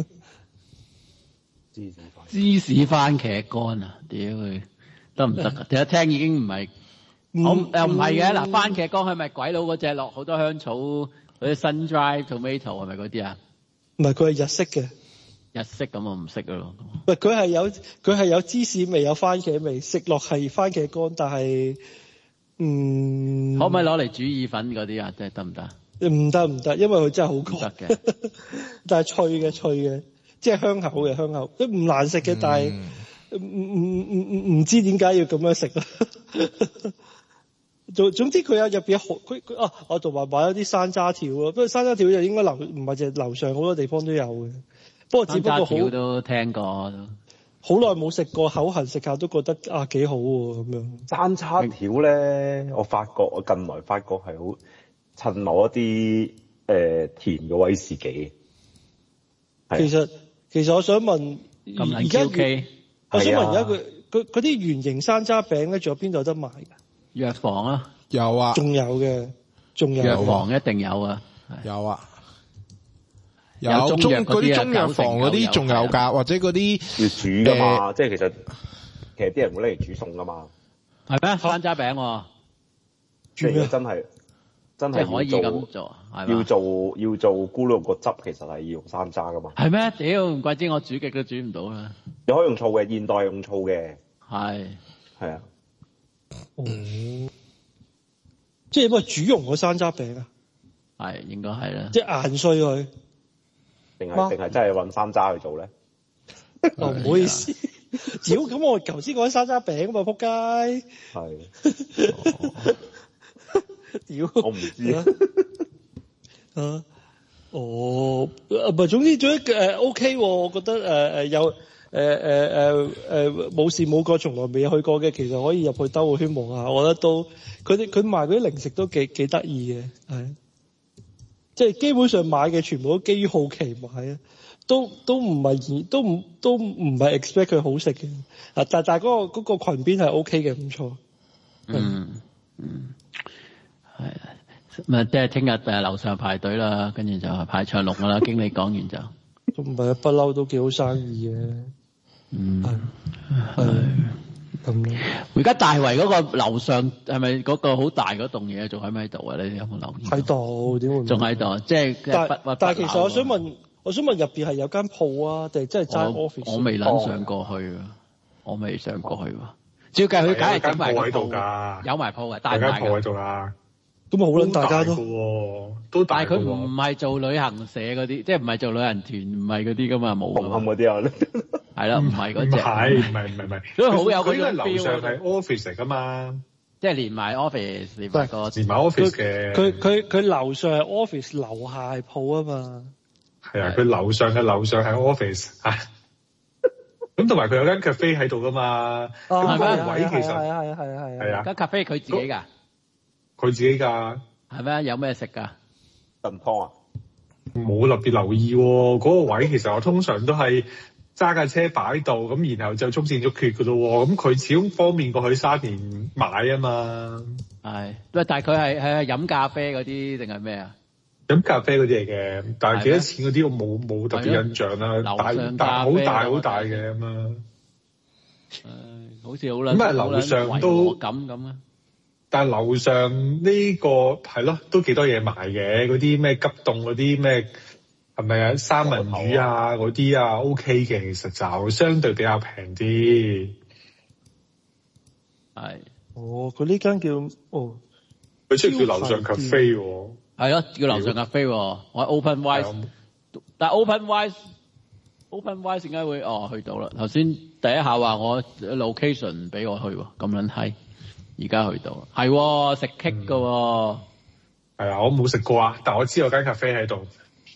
Speaker 6: 芝士番芝士番茄乾啊！屌佢得唔得啊？第一聽已經唔係，我又唔係嘅嗱，番茄乾係咪鬼佬嗰隻落好多香草嗰啲 sun dried tomato 係咪嗰啲啊？
Speaker 2: 唔係，佢係日式嘅。
Speaker 6: 日式咁我唔識㗎咯。
Speaker 2: 喂，佢係有佢係有芝士味，有番茄味，食落係番茄乾，但係嗯，
Speaker 6: 可唔可以攞嚟煮意粉嗰啲啊？即係得唔得？
Speaker 2: 唔得唔得，因為佢真係好乾
Speaker 6: 嘅，
Speaker 2: 但係脆嘅脆嘅，即係香口嘅香口，都唔難食嘅，但係唔唔唔唔唔知點解要咁樣食啦。總總之佢有入邊好佢佢啊，我同埋買咗啲山楂條咯，不過山楂條就應該樓唔係淨係樓上好多地方都有嘅。不過只不過好
Speaker 6: 都聽過，
Speaker 2: 好耐冇食過，口痕食下都覺得啊幾好喎咁樣。
Speaker 5: 山楂條咧，我發覺我近來發覺係好襯某一啲誒、呃、甜嘅威士忌。
Speaker 2: 其實其實我想問，而家我想問而家佢佢嗰啲圓形山楂餅咧，仲有邊度有得賣㗎？
Speaker 6: 藥房啊，
Speaker 3: 有啊，
Speaker 2: 仲有嘅，仲有
Speaker 6: 藥房一定有啊，
Speaker 3: 有啊。有中嗰啲中藥房嗰啲仲有㗎，或者嗰啲
Speaker 5: 要煮㗎嘛，呃、即係其實其實啲人會拎嚟煮餸㗎嘛。
Speaker 6: 係咩？山楂餅喎，
Speaker 5: 即係真係真係
Speaker 6: 可以咁做，
Speaker 5: 要做要做咕嚕個汁，其實係要用山楂㗎嘛。
Speaker 6: 係咩？屌，唔怪之我煮極都煮唔到啦。
Speaker 5: 你可以用醋嘅，現代用醋嘅。
Speaker 6: 係
Speaker 5: 係啊。
Speaker 2: 哦，即係乜煮溶個山楂餅啊？
Speaker 6: 係應該係啦。
Speaker 2: 即係硬碎佢。
Speaker 5: 定係定係真係揾山楂去做咧？
Speaker 2: 哦，唔好意思，屌咁我頭先講山楂餅啊嘛，仆街。係。屌，
Speaker 5: 我唔知啊。
Speaker 2: 啊，哦，唔係，總之總之誒 OK 喎，我覺得誒誒、呃、有誒誒誒誒冇事冇過，從來未去過嘅，其實可以入去兜個圈望下，我覺得都佢哋佢賣嗰啲零食都幾幾得意嘅，係。即係基本上買嘅全部都基於好奇買啊，都都唔係都唔都唔係 expect 佢好食嘅啊！但但係嗰個嗰個裙邊係 OK 嘅，唔錯。
Speaker 6: 嗯嗯，係啊，咁啊即係聽日誒樓上排隊啦，跟住就排長龍㗎啦。經理講完就
Speaker 2: 都唔係不嬲都幾好生意嘅。
Speaker 6: 嗯，係
Speaker 2: 係咁。
Speaker 6: 而家大圍嗰個樓上係咪嗰個好大嗰棟嘢仲喺咪喺度啊？你有冇留意？
Speaker 2: 喺度，點會？
Speaker 6: 仲喺度，即係
Speaker 2: 但但係其實我想問，我想問入邊係有間鋪啊，定係真係齋 office？
Speaker 6: 我未諗上過去啊，我未上過去喎。照計佢梗係整埋鋪㗎，有埋鋪嘅，大間
Speaker 4: 鋪喺度啦。
Speaker 2: 咁啊好撚大家都
Speaker 4: 都大，
Speaker 6: 但係佢唔係做旅行社嗰啲，即係唔係做旅行團，唔係嗰啲噶嘛，冇
Speaker 5: 紅磡嗰啲啊，
Speaker 6: 係啦，唔係嗰隻，
Speaker 4: 唔係唔係唔係唔係，
Speaker 6: 所以好有嗰種 feel。
Speaker 4: 佢樓上係 office 嚟㗎嘛，
Speaker 6: 即係連埋 office，連埋個
Speaker 4: 連埋 office 嘅。
Speaker 2: 佢佢佢樓上係 office，樓下係鋪啊嘛。
Speaker 4: 係啊，佢樓上嘅樓上係 office 嚇。咁同埋佢有間 cafe 喺度㗎嘛。咁嗰個位其實
Speaker 2: 係啊係啊係啊係啊。
Speaker 6: 間 cafe 佢自己㗎。
Speaker 4: 佢自己㗎。
Speaker 6: 係咩？有咩食㗎？
Speaker 5: 燉湯啊？
Speaker 4: 冇特別留意喎，嗰個位其實我通常都係揸架車擺度，咁然後就速戰速決㗎咯喎。咁佢始終方便過去沙田買啊嘛。係，
Speaker 6: 喂，但係佢係係飲咖啡嗰啲定係咩啊？
Speaker 4: 飲咖啡嗰啲嚟嘅，但係幾多錢嗰啲我冇冇特別印象啦。大大好大好大嘅咁啊。
Speaker 6: 誒，好似好撚
Speaker 4: 咁啊，樓上都
Speaker 6: 咁咁啊。
Speaker 4: 但係樓上呢個係咯，都幾多嘢賣嘅，嗰啲咩急凍嗰啲咩係咪啊？三文魚啊嗰啲啊 OK 嘅，其實就相對比較平啲。
Speaker 6: 係。
Speaker 2: 哦，佢呢間叫哦，
Speaker 4: 佢出叫樓上 cafe 喎。
Speaker 6: 係咯，叫樓上 cafe 喎。我喺 OpenWise，但係 OpenWise OpenWise 點解會哦去到啦？頭先第一下話我 location 俾我去喎，咁撚閪。而家去到，係食 cake 㗎喎。
Speaker 4: 係啊，我冇食過啊，但我知有間 cafe 喺度。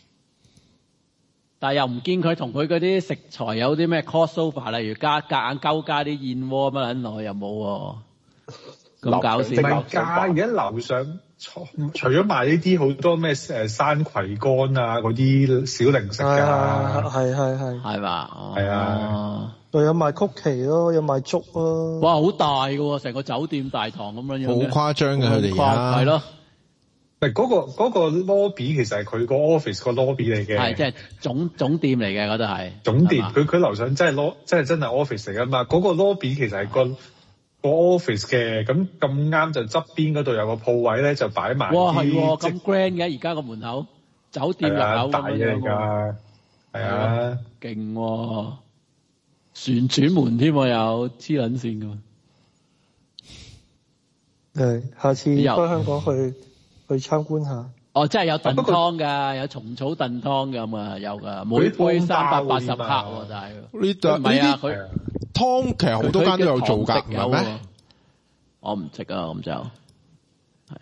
Speaker 6: 但係又唔見佢同佢嗰啲食材有啲咩 crossover，例如加夾硬鳩加啲燕窩乜撚落去又冇喎。咁搞笑。
Speaker 4: 唔係㗎，而家樓上除除咗賣呢啲好多咩誒山葵乾啊嗰啲小零食㗎。
Speaker 2: 係係係。
Speaker 6: 係嘛？
Speaker 4: 係啊。
Speaker 2: 又有賣曲奇咯，有賣粥咯。
Speaker 6: 哇，好大㗎喎，成個酒店大堂咁樣樣。
Speaker 3: 好誇張嘅佢哋啊！
Speaker 6: 係咯。
Speaker 4: 唔係嗰個嗰個 lobby 其實係佢個 office 個 lobby 嚟嘅。
Speaker 6: 係即係總總店嚟嘅嗰度係。
Speaker 4: 總店，佢佢樓上真係 lo 真係真係 office 嚟㗎嘛？嗰個 lobby 其實係個個 office 嘅，咁咁啱就側邊嗰度有個鋪位咧，就擺埋。
Speaker 6: 哇，係喎，咁 grand 嘅而家個門口，酒店入口
Speaker 4: 大嘢嚟㗎，係啊，
Speaker 6: 勁喎！旋轉門添喎，有黐撚線㗎。
Speaker 2: 誒，下次翻香港去去參觀下。
Speaker 6: 哦，真係有燉湯㗎，有蟲草燉湯㗎嘛，有㗎，每杯三百八十克喎，就係。
Speaker 3: 呢度唔係啊，佢湯其實好多間都有做㗎，唔係咩？
Speaker 6: 我唔識啊，咁就係啊。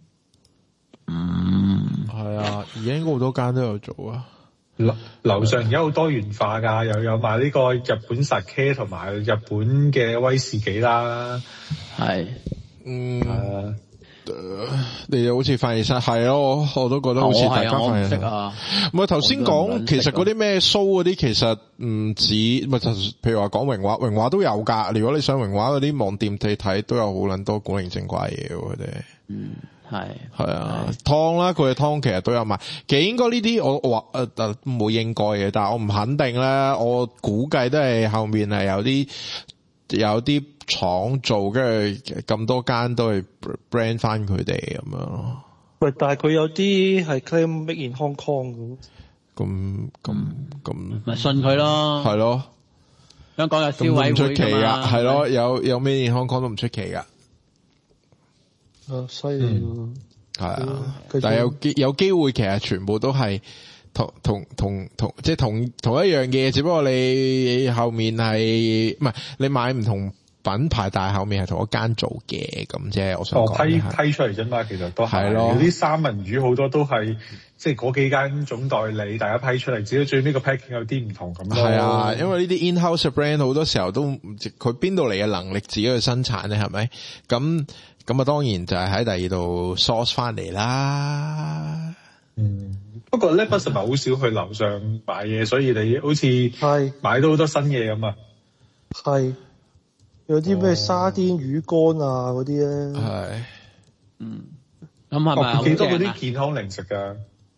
Speaker 6: 嗯，
Speaker 3: 係啊，而家應該好多間都有做啊。
Speaker 4: 樓樓上而家好多元化㗎，又有賣呢個日本 sake 同埋日本嘅威士忌啦。
Speaker 6: 係，
Speaker 3: 嗯，呃呃、你又好似發現晒係咯，我都覺得好似大家發現晒。唔係頭先講，其實嗰啲咩 show 嗰啲，其實唔止，咪就譬如話講榮華，榮華都有㗎。如果你上榮華嗰啲網店睇睇，都有好撚多古靈精怪嘢喎，佢哋。
Speaker 6: 嗯。係
Speaker 3: 係啊，湯啦，佢嘅湯其實都有賣。其實應該呢啲我話誒誒冇應該嘅，但係我唔肯定啦。我估計都係後面係有啲有啲廠做，跟住咁多間都係 brand 翻佢哋咁樣咯。
Speaker 2: 喂，但係佢有啲係 claim make in Hong Kong 嘅。
Speaker 3: 咁咁咁
Speaker 6: 咪信佢咯。係
Speaker 3: 咯。
Speaker 6: 香港有消委會㗎嘛。唔出奇㗎，
Speaker 3: 係咯，有有 made in Hong Kong 都唔出奇㗎。
Speaker 2: 啊，犀利喎！
Speaker 3: 係啊，但係有機有機會，其實全部都係同同同同，即係同同一樣嘢，只不過你後面係唔係你買唔同品牌，但係後面係同一間做嘅咁啫。我想講、
Speaker 4: 哦、批批出嚟啫嘛，其實都係咯。啲三文魚好多都係即係嗰幾間總代理，大家批出嚟，只係最尾個 packing 有啲唔同咁咯。
Speaker 3: 係啊，因為呢啲 in-house brand 好多時候都佢邊度嚟嘅能力自己去生產咧，係咪咁？咁啊，當然就係喺第二度 source 翻嚟啦。
Speaker 4: 嗯，不過咧，不實咪好少去樓上買嘢，所以你好似係買到好多新嘢咁啊。
Speaker 2: 係有啲咩沙甸魚乾啊嗰啲咧。
Speaker 3: 係，
Speaker 6: 嗯，咁係咪
Speaker 4: 幾多嗰啲健康零食㗎？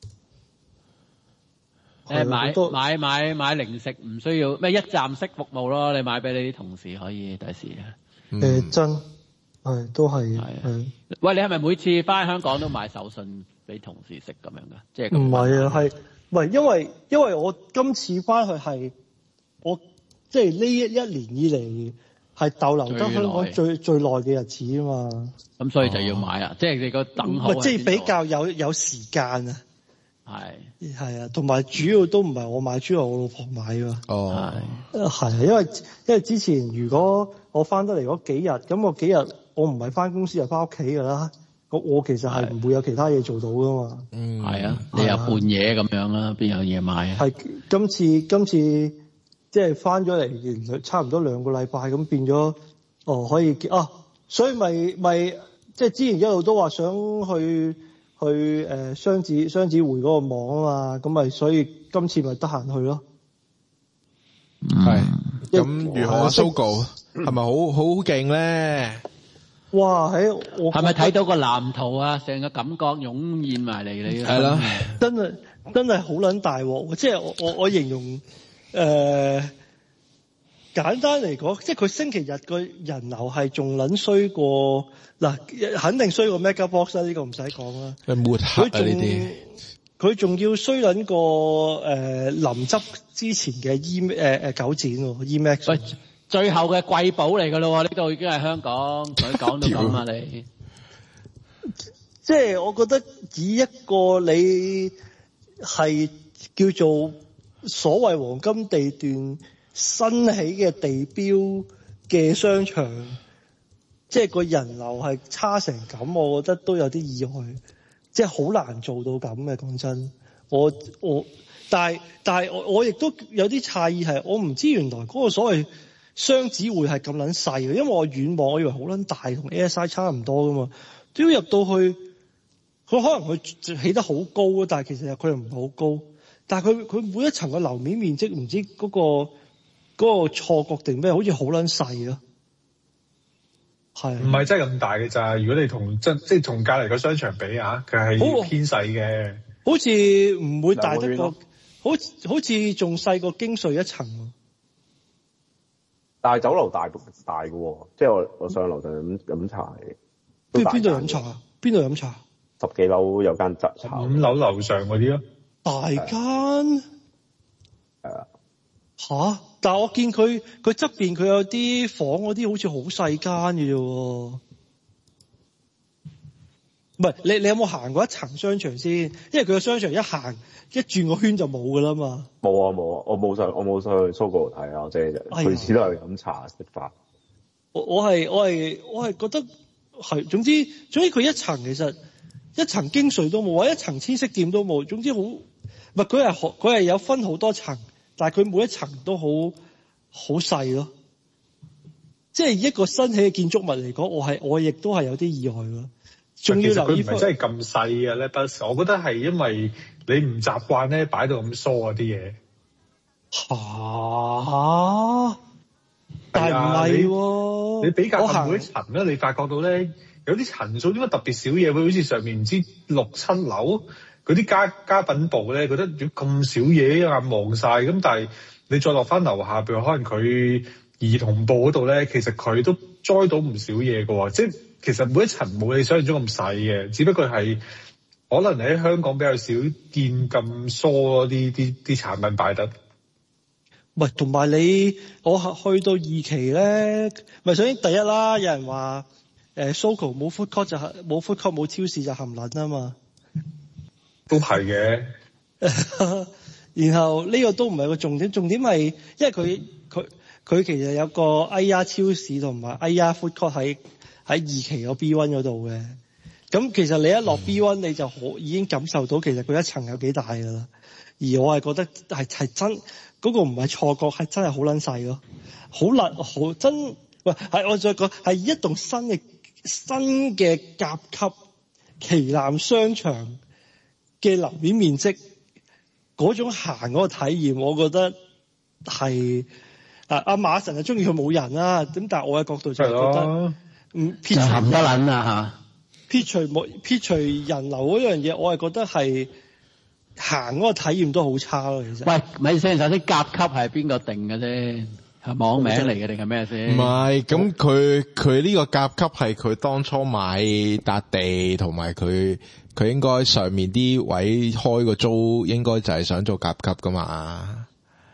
Speaker 6: 誒，買買買買零食唔需要咩一站式服務咯，你買俾你啲同事可以第時。
Speaker 2: 誒、嗯、真。係，都係。係。
Speaker 6: 喂，你係咪每次翻香港都買手信俾同事食咁樣噶？即係
Speaker 2: 唔係啊，係唔係因為因為我今次翻去係我即係呢一一年以嚟係逗留得香港最最耐嘅日子啊嘛。
Speaker 6: 咁所以就要買啦，哦、即係你個等號。
Speaker 2: 即係比較有有時間啊。係係啊，同埋主要都唔係我買，主要係我老婆買㗎。
Speaker 3: 哦，
Speaker 2: 係係啊，因為因為之前如果我翻得嚟嗰幾日，咁我幾日我唔係翻公司就翻屋企㗎啦。我我其實係唔會有其他嘢做到㗎嘛。
Speaker 6: 嗯，係啊，你又半夜咁樣啦，邊有嘢買啊？係
Speaker 2: 今次今次即係翻咗嚟，差唔多兩個禮拜咁變咗，哦可以啊，所以咪咪即係之前一路都話想去。去誒雙子雙子匯嗰個網啊嘛，咁咪所以今次咪得閒去咯。
Speaker 3: 係、嗯，咁如何啊？Sogo 係咪好好勁咧？
Speaker 2: 哇！喺我
Speaker 6: 係咪睇到個藍圖啊？成個感覺湧現埋嚟你
Speaker 3: 係咯，
Speaker 2: 真係真係好撚大鑊！即係我我我形容誒、呃、簡單嚟講，即係佢星期日個人流係仲撚衰過。嗱，肯定衰過 Megabox 啦，呢個唔使講啦。
Speaker 3: 抹黑啊！呢啲
Speaker 2: 佢仲要衰撚過誒臨執之前嘅 E 誒誒九展喎 E-Max。
Speaker 6: 喂，最後嘅貴寶嚟㗎咯喎，呢度已經係香港，佢講到咁啊你。
Speaker 2: 即係我覺得以一個你係叫做所謂黃金地段新起嘅地標嘅商場。即係個人流係差成咁，我覺得都有啲意外，即係好難做到咁嘅。講真，我我但係但係我我亦都有啲詫異係，我唔知原來嗰個所謂雙子匯係咁撚細嘅，因為我遠望我以為好撚大，同 A S I 差唔多噶嘛。都要入到去，佢可能佢起得好高啊，但係其實佢又唔係好高。但係佢佢每一層嘅樓面面積唔知嗰個嗰個錯覺定咩，好似好撚細咯。係
Speaker 4: 唔係真係咁大嘅咋？如果你同即即係同隔離個商場比啊，佢係偏細嘅。
Speaker 2: 好似唔會大得過，好好似仲細過京穗一層喎。
Speaker 5: 但係酒樓大大嘅喎，即係我我上樓就飲飲茶嚟。
Speaker 2: 邊邊度飲茶啊？邊度飲茶？
Speaker 5: 十幾樓有間雜茶。
Speaker 4: 五樓樓上嗰啲咯。
Speaker 2: 大間。
Speaker 5: 係啊。
Speaker 2: 吓？但係我見佢佢側邊佢有啲房嗰啲好似好細間嘅啫喎。唔係，你你有冇行過一層商場先？因為佢個商場一行一轉個圈就冇㗎啦嘛。
Speaker 5: 冇啊冇啊，我冇上我冇上去蘇格睇啊，即係每次都係飲茶食飯。
Speaker 2: 我我係我係我係覺得係，總之總之佢一層其實一層京穗都冇，或者一層千色店都冇。總之好唔係佢係佢係有分好多層。但係佢每一層都好好細咯，即係一個新起嘅建築物嚟講，我係我亦都係有啲意外咯。仲要留意
Speaker 4: 佢唔係真係咁細嘅咧，不，我覺得係因為你唔習慣咧擺到咁疏啊啲嘢。
Speaker 2: 嚇、啊！但係唔係喎？
Speaker 4: 你比較下每一層咧，你發覺到咧有啲層數點解特別少嘢？會好似上面唔知六七樓。嗰啲家家品部咧，覺得咁少嘢一眼望晒，咁但係你再落翻樓下，譬如可能佢兒童部嗰度咧，其實佢都栽到唔少嘢㗎喎，即係其實每一層冇你想象中咁細嘅，只不過係可能喺香港比較少見咁疏咯，啲啲啲產品擺得。
Speaker 2: 喂，同埋你我去到二期咧，咪首先第一啦，有人話誒 Sogo 冇 food court 就係冇 food court 冇超市就含撚啊嘛。
Speaker 4: 都係嘅，
Speaker 2: 然後呢個都唔係個重點，重點係因為佢佢佢其實有個 I R 超市同埋 I R food court 喺喺二期個 B 一 嗰度嘅。咁其實你一落 B 一 你就好已經感受到其實佢一層有幾大㗎啦。而我係覺得係係真嗰、嗰個唔係錯覺，係真係好撚細咯，好撚好真。喂，係我再講係一棟新嘅新嘅甲級旗艦商場嘅樓面面積嗰種行嗰個體驗，我覺得係啊阿馬神就中意佢冇人啦，咁但係我嘅角度就係覺得唔撇除
Speaker 6: 行得撚啊嚇，
Speaker 2: 撇除冇撇除人流嗰樣嘢，我係覺得係行嗰個體驗都好差咯。其實
Speaker 6: 喂，咪先，首先甲級係邊個定嘅啫？係網名嚟嘅定係咩先？
Speaker 3: 唔係，咁佢佢呢個甲級係佢當初買笪地，同埋佢佢應該上面啲位開個租，應該就係想做甲級噶嘛。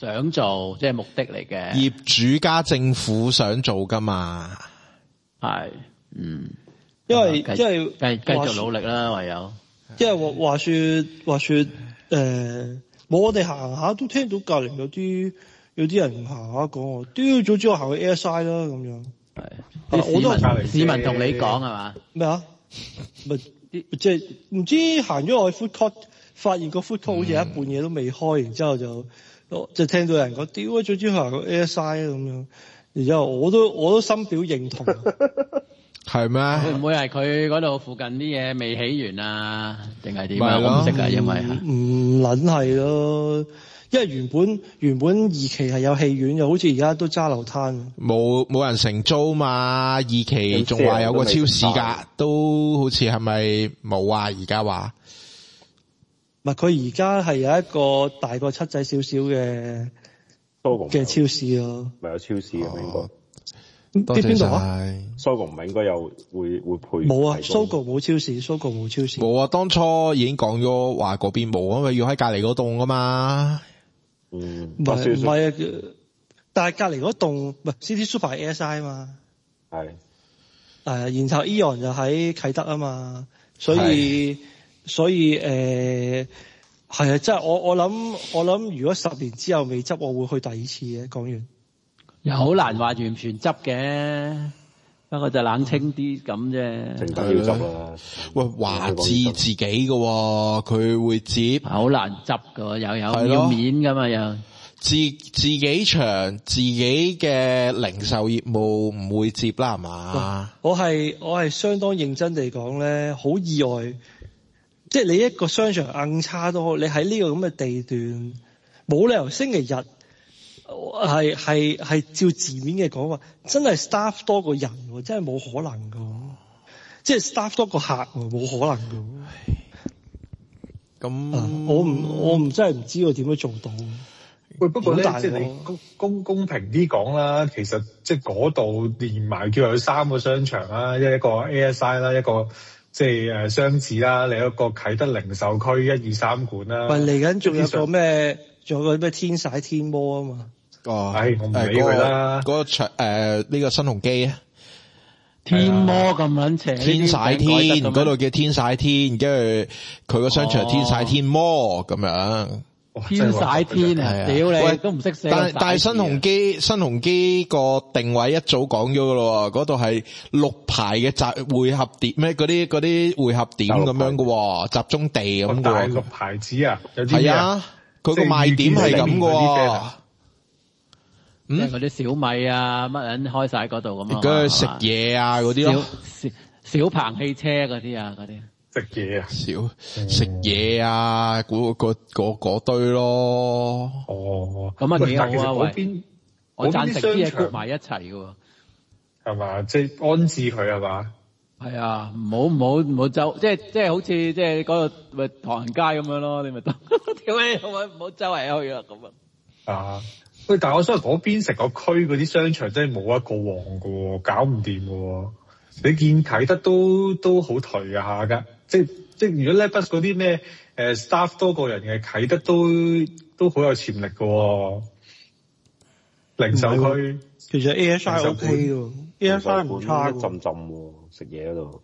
Speaker 6: 想做，即係目的嚟嘅。
Speaker 3: 業主加政府想做噶嘛？
Speaker 6: 係，嗯，
Speaker 2: 因為
Speaker 6: 繼
Speaker 2: 因為
Speaker 6: 繼繼續努力啦，唯有。
Speaker 2: 因為話話說話說誒，冇、呃、我哋行下都聽到隔離有啲有啲人行下講，屌早知我行去 Airside 啦咁樣。係，我都係
Speaker 6: 市民同你講係嘛？
Speaker 2: 咩啊？咪即係唔知行咗去 food court，發現個 food court 好似一半嘢都未開，然之後就就聽到有人講，屌啊早知行去 Airside 咁樣。然之後我都我都深表認同。
Speaker 3: 係咩？
Speaker 6: 會唔會係佢嗰度附近啲嘢未起完啊？定係點啊？我唔識啊，因為
Speaker 2: 唔撚係咯，因為原本原本二期係有戲院，又好似而家都揸流攤。冇
Speaker 3: 冇人承租嘛？二期仲話有個超市㗎，都好似係咪冇啊？而家話
Speaker 2: 唔係佢而家係有一個大過七仔少少嘅嘅超市咯。
Speaker 5: 咪有超市嘅應該。
Speaker 2: 啲邊度啊
Speaker 5: ？Sogo 唔係應該有會會配？
Speaker 2: 冇啊 ，Sogo 冇超市 ，Sogo 冇超市。
Speaker 3: 冇啊，當初已經講咗話嗰邊冇，因為要喺隔離嗰棟噶嘛。
Speaker 5: 嗯，
Speaker 2: 唔係唔係啊，但係隔離嗰棟唔係 City Super A S I 啊嘛。
Speaker 5: 係。誒，
Speaker 2: 然後 Eon 就喺啟德啊嘛，所以所以誒係啊，即係我我諗我諗，如果十年之後未執，我會去第二次嘅。講完。
Speaker 6: 又好難話完全執嘅，不過就冷清啲咁啫。
Speaker 5: 正等要執啦。
Speaker 3: 喂，華智自己嘅喎，佢會接。
Speaker 6: 好難執㗎，又有要面㗎嘛又。
Speaker 3: 自自己場自己嘅零售業務唔會接啦，係嘛？
Speaker 2: 我係我係相當認真地講咧，好意外。即係你一個商場硬差都好，你喺呢個咁嘅地段，冇理由星期日。係係係照字面嘅講話，真係 staff 多個人，真係冇可能噶。即係 staff 多個客，冇可能噶。咁、啊、我唔我唔真係唔知我點樣做到。
Speaker 4: 喂，不過咧，即係你公公公平啲講啦，其實即係嗰度連埋叫有三個商場啦，一一個 A S I 啦，一個即係誒雙子啦，另一個啟德零售區一二三館啦。
Speaker 2: 喂，嚟緊仲有個咩？仲有個咩天璽天魔啊嘛？
Speaker 3: 哦，
Speaker 4: 係我唔理佢啦。
Speaker 3: 嗰個場誒呢個新鴻基啊，
Speaker 6: 天魔咁撚邪，
Speaker 3: 天璽天嗰度叫天璽天，跟住佢個商場天璽天魔咁樣。
Speaker 6: 天璽天啊！屌你都唔識寫。
Speaker 3: 但但係新鴻基新鴻基個定位一早講咗噶咯，嗰度係六排嘅集匯合點咩？嗰啲嗰啲匯合點咁樣噶，集中地咁噶。
Speaker 4: 六牌子啊，有啲
Speaker 3: 係啊，佢個賣點係咁噶。
Speaker 6: 即係嗰啲小米啊，乜人開晒嗰度咁啊？
Speaker 3: 跟住食嘢啊嗰啲咯，
Speaker 6: 小小鵬汽車嗰啲啊，嗰啲
Speaker 4: 食嘢啊，
Speaker 3: 小食嘢啊，嗰嗰嗰嗰堆咯。
Speaker 4: 哦，
Speaker 6: 咁啊幾好啊！
Speaker 4: 嗰邊
Speaker 6: 我贊成啲嘢焗埋一齊嘅喎，
Speaker 4: 係嘛？即係安置佢係嘛？
Speaker 6: 係啊，唔好唔好唔好周，即係即係好似即係嗰度咪唐人街咁樣咯，你咪得屌你，好唔好周圍去啊咁啊？
Speaker 4: 啊！喂，但係我想話嗰邊成個區嗰啲商場真係冇一個旺㗎喎，搞唔掂㗎喎。你見啟德都都好頹下㗎，即係即係如果 Letbus 嗰啲咩誒 staff 多個人嘅啟德都都好有潛力㗎喎。零售區
Speaker 2: 其實 A S I O K 喎 ，A S I 唔差
Speaker 5: 喎，浸浸喎，食嘢嗰度。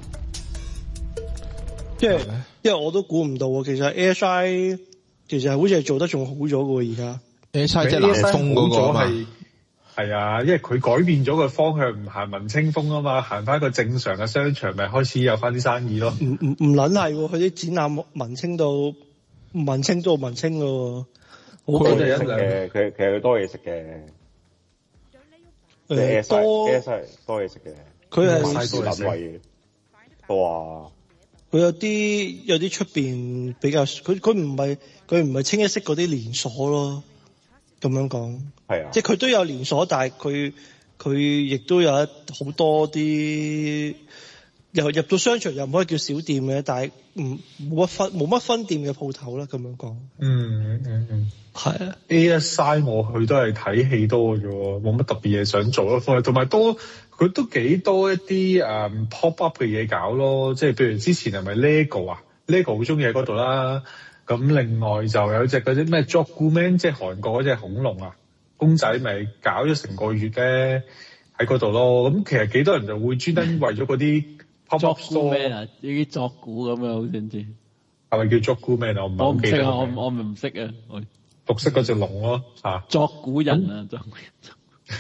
Speaker 2: 即係因為我都估唔到喎，其實 A S I 其實好似係做得仲好咗㗎喎，而家。
Speaker 3: A S I 即係南豐嗰個嘛，
Speaker 4: 係啊，因為佢改變咗個方向，唔行文青風啊嘛，行翻一個正常嘅商場，咪開始有翻啲生意咯。
Speaker 2: 唔唔唔撚係喎，佢啲展覽文青到文青到文青咯喎，好
Speaker 5: 多嘢食嘅，佢其實佢多嘢食嘅。
Speaker 2: 誒多
Speaker 5: A S I 多嘢食嘅，
Speaker 2: 佢係
Speaker 5: 多品位多啊。
Speaker 2: 佢有啲有啲出邊比較，佢佢唔係佢唔係清一色嗰啲連鎖咯。咁樣講，
Speaker 5: 係啊，
Speaker 2: 即係佢都有連鎖，但係佢佢亦都有一好多啲，又入到商場又唔可以叫小店嘅，但係唔冇乜分冇乜分店嘅鋪頭啦。咁樣講，
Speaker 4: 嗯嗯嗯，
Speaker 2: 係啊。
Speaker 4: A S I 我去都係睇戲多嘅啫，冇乜特別嘢想做咯。同埋多佢都幾多一啲誒、um, pop up 嘅嘢搞咯，即係譬如之前係咪 Lego 啊 ？Lego 好中意喺嗰度啦。 咁另外就有隻嗰啲咩 Jogguman， 即係韓國嗰隻恐龍啊，公仔咪搞咗成個月咧喺嗰度咯。咁其實幾多人就會專登為咗嗰啲 pop-up store
Speaker 6: 咩啊？呢啲作古咁樣好似唔知
Speaker 4: 係咪叫 Jogguman 啊？我唔係好記得。
Speaker 6: 我唔識啊！我我唔識啊！我
Speaker 4: 綠色嗰隻龍咯嚇。
Speaker 6: 作古人啊！作古人。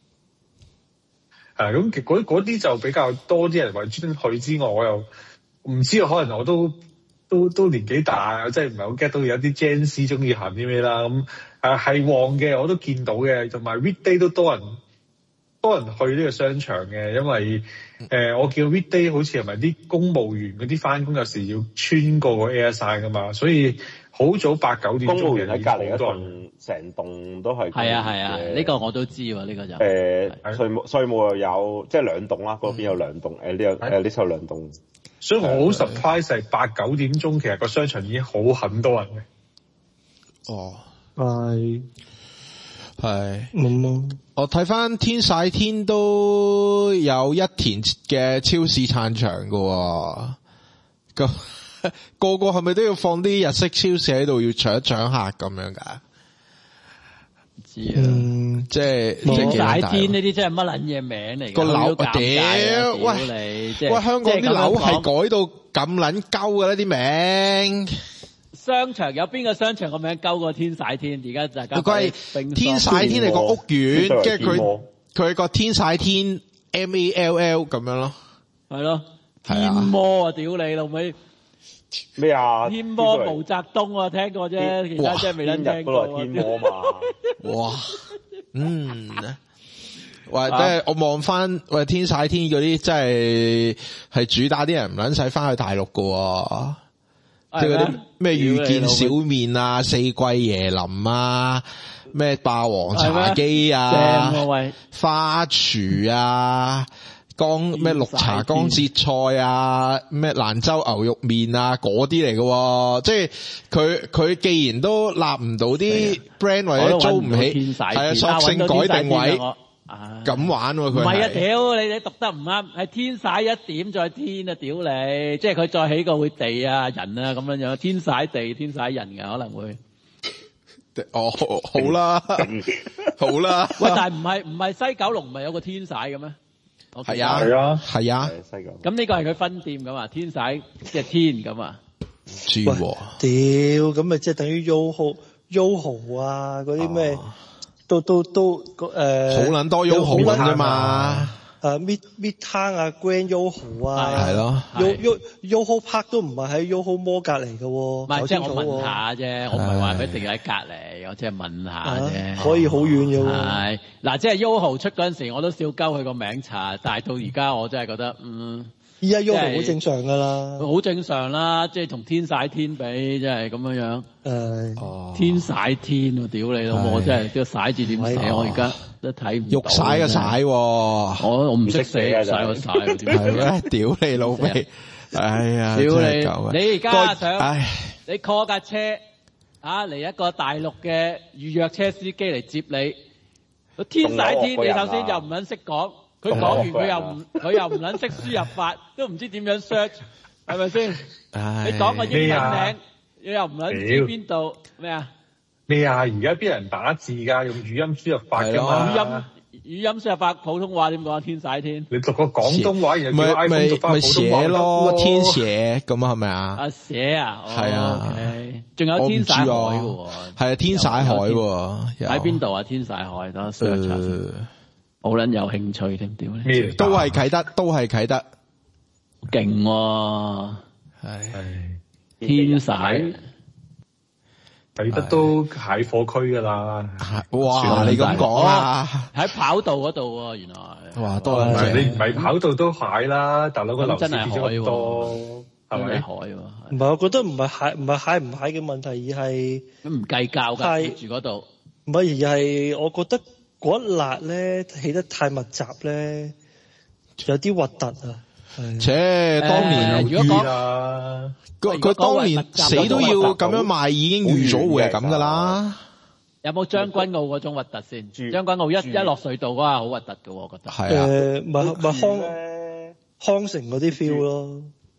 Speaker 4: 係咁，嗰嗰啲就比較多啲人為專登去之外，我又唔知啊。可能我都都都年紀大，即係唔係好 get 到有啲 Gen Z 中意行啲咩啦。咁誒係旺嘅，我都見到嘅，同埋 weekday 都多人多人去呢個商場嘅，因為誒、呃、我見 weekday 好似係咪啲公務員嗰啲翻工有時要穿過個 airside 噶嘛，所以好早八九點鐘
Speaker 5: 公務員喺隔離一棟，成棟都係。係啊係啊，呢、呢個我都知喎，呢、呢個就誒、呃、稅務稅務又有，即係兩棟啦，嗰邊有兩棟，誒呢有誒呢度兩棟。
Speaker 4: 所以我好 surprise 係八九點鐘，其實個商場已經好很多人嘅。
Speaker 3: 哦，
Speaker 2: 係
Speaker 3: 係
Speaker 2: 咁咯。
Speaker 3: 我睇翻天璽天都有一田嘅超市撐場噶，咁個個係咪都要放啲日式超市喺度要搶一搶客咁樣噶？
Speaker 6: 唔知啊，
Speaker 3: 嗯、即係
Speaker 6: 天璽天呢啲真係乜撚嘢名嚟？個樓屌，喂
Speaker 3: 你，喂香港啲樓係改到咁撚鳩嘅呢啲名。
Speaker 6: 商場有邊個商場個名鳩過天璽天？而家就係
Speaker 3: 佢係天璽天係個屋苑，跟住佢佢個天璽天 M A L L 咁樣咯，
Speaker 6: 係咯，天魔啊！屌你老味
Speaker 5: 咩啊？
Speaker 6: 天魔毛澤東啊，聽過啫，其他真係未撚聽過。
Speaker 5: 天魔嘛，
Speaker 3: 哇，嗯，或者我望翻喂天璽天嗰啲，真係係主打啲人唔撚使翻去大陸噶。即係嗰啲咩遇見小面啊、四季椰林啊、咩霸王茶姬啊、花廚啊、江咩綠茶江浙菜啊、咩蘭州牛肉麵啊嗰啲嚟嘅，即係佢佢既然都立唔到啲 brand 或者租唔起，係啊，索性改定位。咁玩喎佢，唔係啊！
Speaker 6: 屌你你讀得唔啱，係天璽一點再天啊！屌你，即係佢再起個會地啊人啊咁樣樣，天璽地天璽人嘅可能會。
Speaker 3: 哦，好啦，好啦。
Speaker 6: 喂，但係唔係唔係西九龍唔係有個天璽嘅咩？
Speaker 3: 係啊係啊係啊。
Speaker 6: 西九龍。咁呢個係佢分店噶嘛？天璽即係天咁啊？
Speaker 3: 唔知喎。
Speaker 2: 屌，咁咪即係等於 Yoho Yoho 啊嗰啲咩？都都都誒，
Speaker 3: 好撚多 Yoho 啫嘛，
Speaker 2: 誒 Mid Midtown 啊 Grand Yoho 啊，
Speaker 3: 係咯
Speaker 2: Yo Yo Yoho Park 都唔係喺 Yoho Mall 隔離嘅喎，
Speaker 6: 唔係即係我問下啫，我唔係話佢一定喺隔離，我即係問下啫，
Speaker 2: 可以好遠嘅喎。
Speaker 6: 係嗱，即係 Yoho 出嗰陣時，我都笑鳩佢個名查，但係到而家我真係覺得嗯。
Speaker 2: 依家 Yoho 好正常㗎啦，
Speaker 6: 好正常啦，即係同天璽天比，即係咁樣樣。誒，哦，天璽天啊！屌你老母，我真係呢個璽字點寫？我而家都睇唔到。玉璽嘅璽，我我唔識寫璽個璽，
Speaker 3: 係咩？屌你老味！哎呀，
Speaker 6: 屌你！你而家想你 call 架車啊嚟一個大陸嘅預約車司機嚟接你，天璽天你首先又唔肯識講。佢講完佢又唔佢又唔撚識輸入法，都唔知點樣 search，係咪先？你講個英文名，你又唔撚知邊度咩啊？
Speaker 4: 咩啊？而家邊人打字㗎？用語音輸入法㗎嘛？
Speaker 6: 語音語音輸入法普通話點講啊？天璽天，
Speaker 4: 你讀個廣東話，然後叫 iPhone 讀翻普通話
Speaker 3: 咯，天寫咁啊？係咪啊？
Speaker 6: 啊寫啊，
Speaker 3: 係啊，
Speaker 6: 仲有天璽海嘅喎，
Speaker 3: 係啊，天璽海喎，喺
Speaker 6: 邊度啊？天璽海等我 search 下先。好撚有興趣添，屌你！
Speaker 3: 都係啟德，都係啟德，
Speaker 6: 勁喎！係天璽，
Speaker 4: 啟德都蟹貨區噶啦。
Speaker 3: 哇！你咁講啊？
Speaker 6: 喺跑道嗰度喎，原來。
Speaker 3: 哇！多
Speaker 4: 唔係你唔係跑道都蟹啦，大佬個樓市跌咗多，係咪？
Speaker 6: 海喎。
Speaker 2: 唔係，我覺得唔係蟹，唔係蟹唔蟹嘅問題，而係
Speaker 6: 唔計較㗎，住嗰度。
Speaker 2: 唔係，而係我覺得。嗰一辣咧起得太密集咧，有啲核突啊！
Speaker 3: 且當年
Speaker 6: 如果
Speaker 3: 講佢佢當年死都要咁樣賣，已經預咗會係咁噶啦。
Speaker 6: 有冇將軍澳嗰種核突先？將軍澳一一落隧道嗰下好核突嘅，我覺得。
Speaker 3: 係啊，
Speaker 2: 誒，咪咪康康城嗰啲 feel 咯。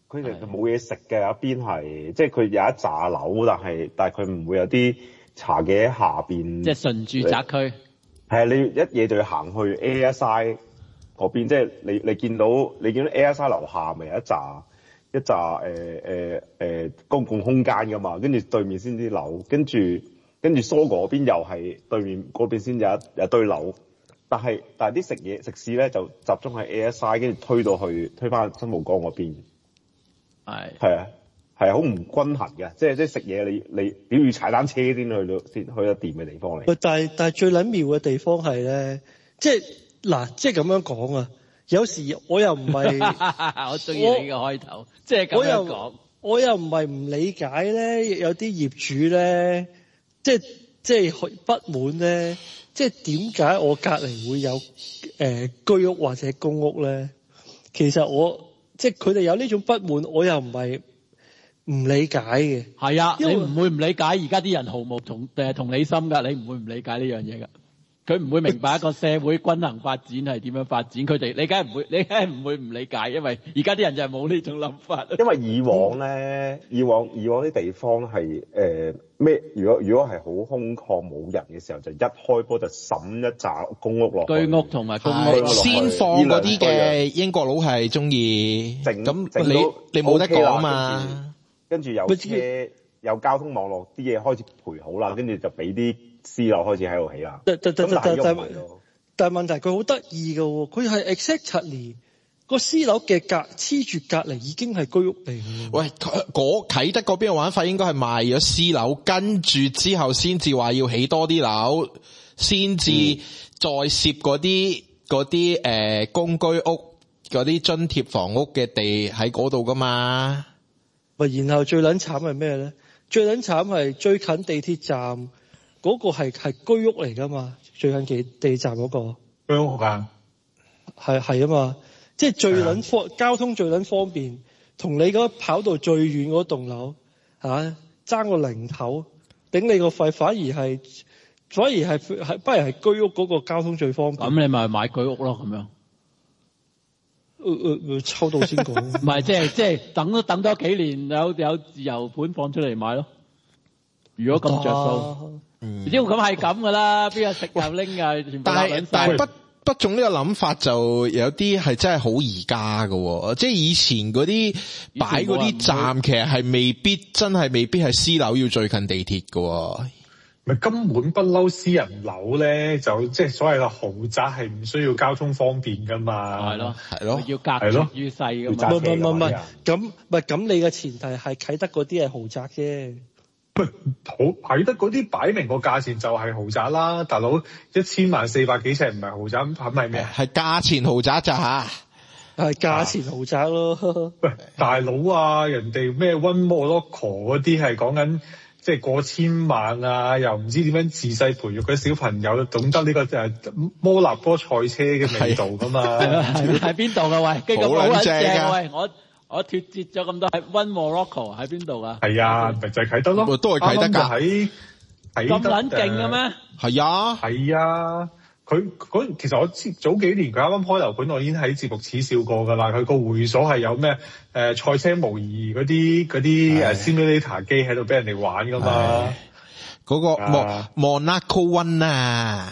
Speaker 5: 佢哋冇嘢食嘅，一邊係即係佢有一紮樓，但係但係佢唔會有啲茶記喺下邊。
Speaker 6: 即係純住宅區。
Speaker 5: 係啊，你一嘢就要行去 A S I 嗰邊，即係你你見到你見到 A S I 樓下咪有一紮一紮誒誒誒公共空間㗎嘛，跟住對面先啲樓，跟住跟住蘇果嗰邊又係對面嗰邊先有一有一堆樓。但係但係啲食嘢食肆咧就集中喺 A S I， 跟住推到去推翻新蒲崗嗰邊。係係啊係好唔均衡嘅，即係即係食嘢你你你要踩單車先去到先去得掂嘅地方嚟。
Speaker 2: 但係但係最撚妙嘅地方係咧，即係嗱，即係咁樣講啊。有時我又唔係
Speaker 6: 我中意你嘅開頭，即係咁樣講。
Speaker 2: 我又唔係唔理解咧，有啲業主咧，即係即係不滿咧。即係點解我隔離會有誒、呃、居屋或者公屋咧？其實我即係佢哋有呢種不滿，我又唔係唔理解嘅。
Speaker 6: 係啊，你唔會唔理解而家啲人毫無同誒同理心㗎，你唔會唔理解呢樣嘢㗎。佢唔會明白一個社會均衡發展係點樣發展，佢哋你梗係唔會，你梗係唔會唔理解，因為而家啲人就係冇呢種諗法。
Speaker 5: 因為以往咧，以往以往啲地方係誒咩？如果如果係好空曠冇人嘅時候，就一開波就揼一紮公屋落去。
Speaker 6: 居屋同埋公屋
Speaker 3: 先放嗰啲嘅英國佬係中意，咁你你冇得講嘛？
Speaker 5: 跟住有車有交通網絡，啲嘢開始賠好啦，跟住就俾啲私樓開始喺度起啦。
Speaker 2: 但但但但但但問題佢好得意㗎喎，佢係 exactly 個私樓嘅隔黐住隔離已經係居屋嚟嘅。喂，
Speaker 3: 嗰啟德嗰邊嘅玩法應該係賣咗私樓，跟住之後先至話要起多啲樓，先至再攝嗰啲嗰啲誒公居屋嗰啲津貼房屋嘅地喺嗰度㗎嘛。
Speaker 2: 喂，然後最撚慘係咩咧？最撚慘係最近地鐵站嗰個係係居屋嚟㗎嘛？最近地地鐵站嗰個
Speaker 4: 居屋㗎，
Speaker 2: 係係啊嘛，即係最撚方交通最撚方便，同你嗰跑道最遠嗰棟樓嚇爭個零頭，頂你個肺，反而係反而係係不如係居屋嗰個交通最方便。
Speaker 6: 咁你咪買居屋咯，咁樣。
Speaker 2: 誒誒誒，抽到先講。
Speaker 6: 唔係，即係即係等都等多幾年，有有自由盤放出嚟買咯。如果咁着數，只要咁係咁噶啦，邊有食又拎啊？
Speaker 3: 但係但係不不中呢個諗法就有啲係真係好而家噶，即係以前嗰啲擺嗰啲站，其實係未必真係未必係私樓要最近地鐵噶。
Speaker 4: 咪根本不嬲私人樓咧，就即係所謂嘅豪宅係唔需要交通方便噶嘛。係
Speaker 6: 咯，
Speaker 3: 係咯，
Speaker 6: 要隔絕於世噶嘛。
Speaker 2: 唔唔唔唔，咁唔係咁，你嘅前提係啟德嗰啲係豪宅啫。
Speaker 4: 喂，好啟德嗰啲擺明個價錢就係豪宅啦，大佬一千萬四百幾尺唔係豪宅，係咪咩？
Speaker 3: 係價錢豪宅咋吓？
Speaker 2: 係價錢豪宅咯。
Speaker 4: 喂，大佬啊，人哋咩 One More Local 嗰啲係講緊。即係過千萬啊！又唔知點樣自細培育嗰啲小朋友懂得呢個誒摩納哥賽車嘅味道噶嘛？
Speaker 6: 喺邊度噶？喂，跟住好撚正喂！我我脫節咗咁多，係 One Morocco 喺邊度啊？
Speaker 4: 係啊，咪就係啟德咯，
Speaker 3: 都係啟德㗎。
Speaker 4: 喺喺
Speaker 6: 咁撚勁嘅咩？
Speaker 3: 係啊，
Speaker 4: 係啊。佢嗰其實我早幾年佢啱啱開樓盤，我已經喺節目恥笑過㗎啦。佢個會所係有咩誒賽車模擬嗰啲嗰啲誒 simulator 機喺度俾人哋玩㗎嘛？
Speaker 3: 嗰、嗰個莫 Monaco One 啊！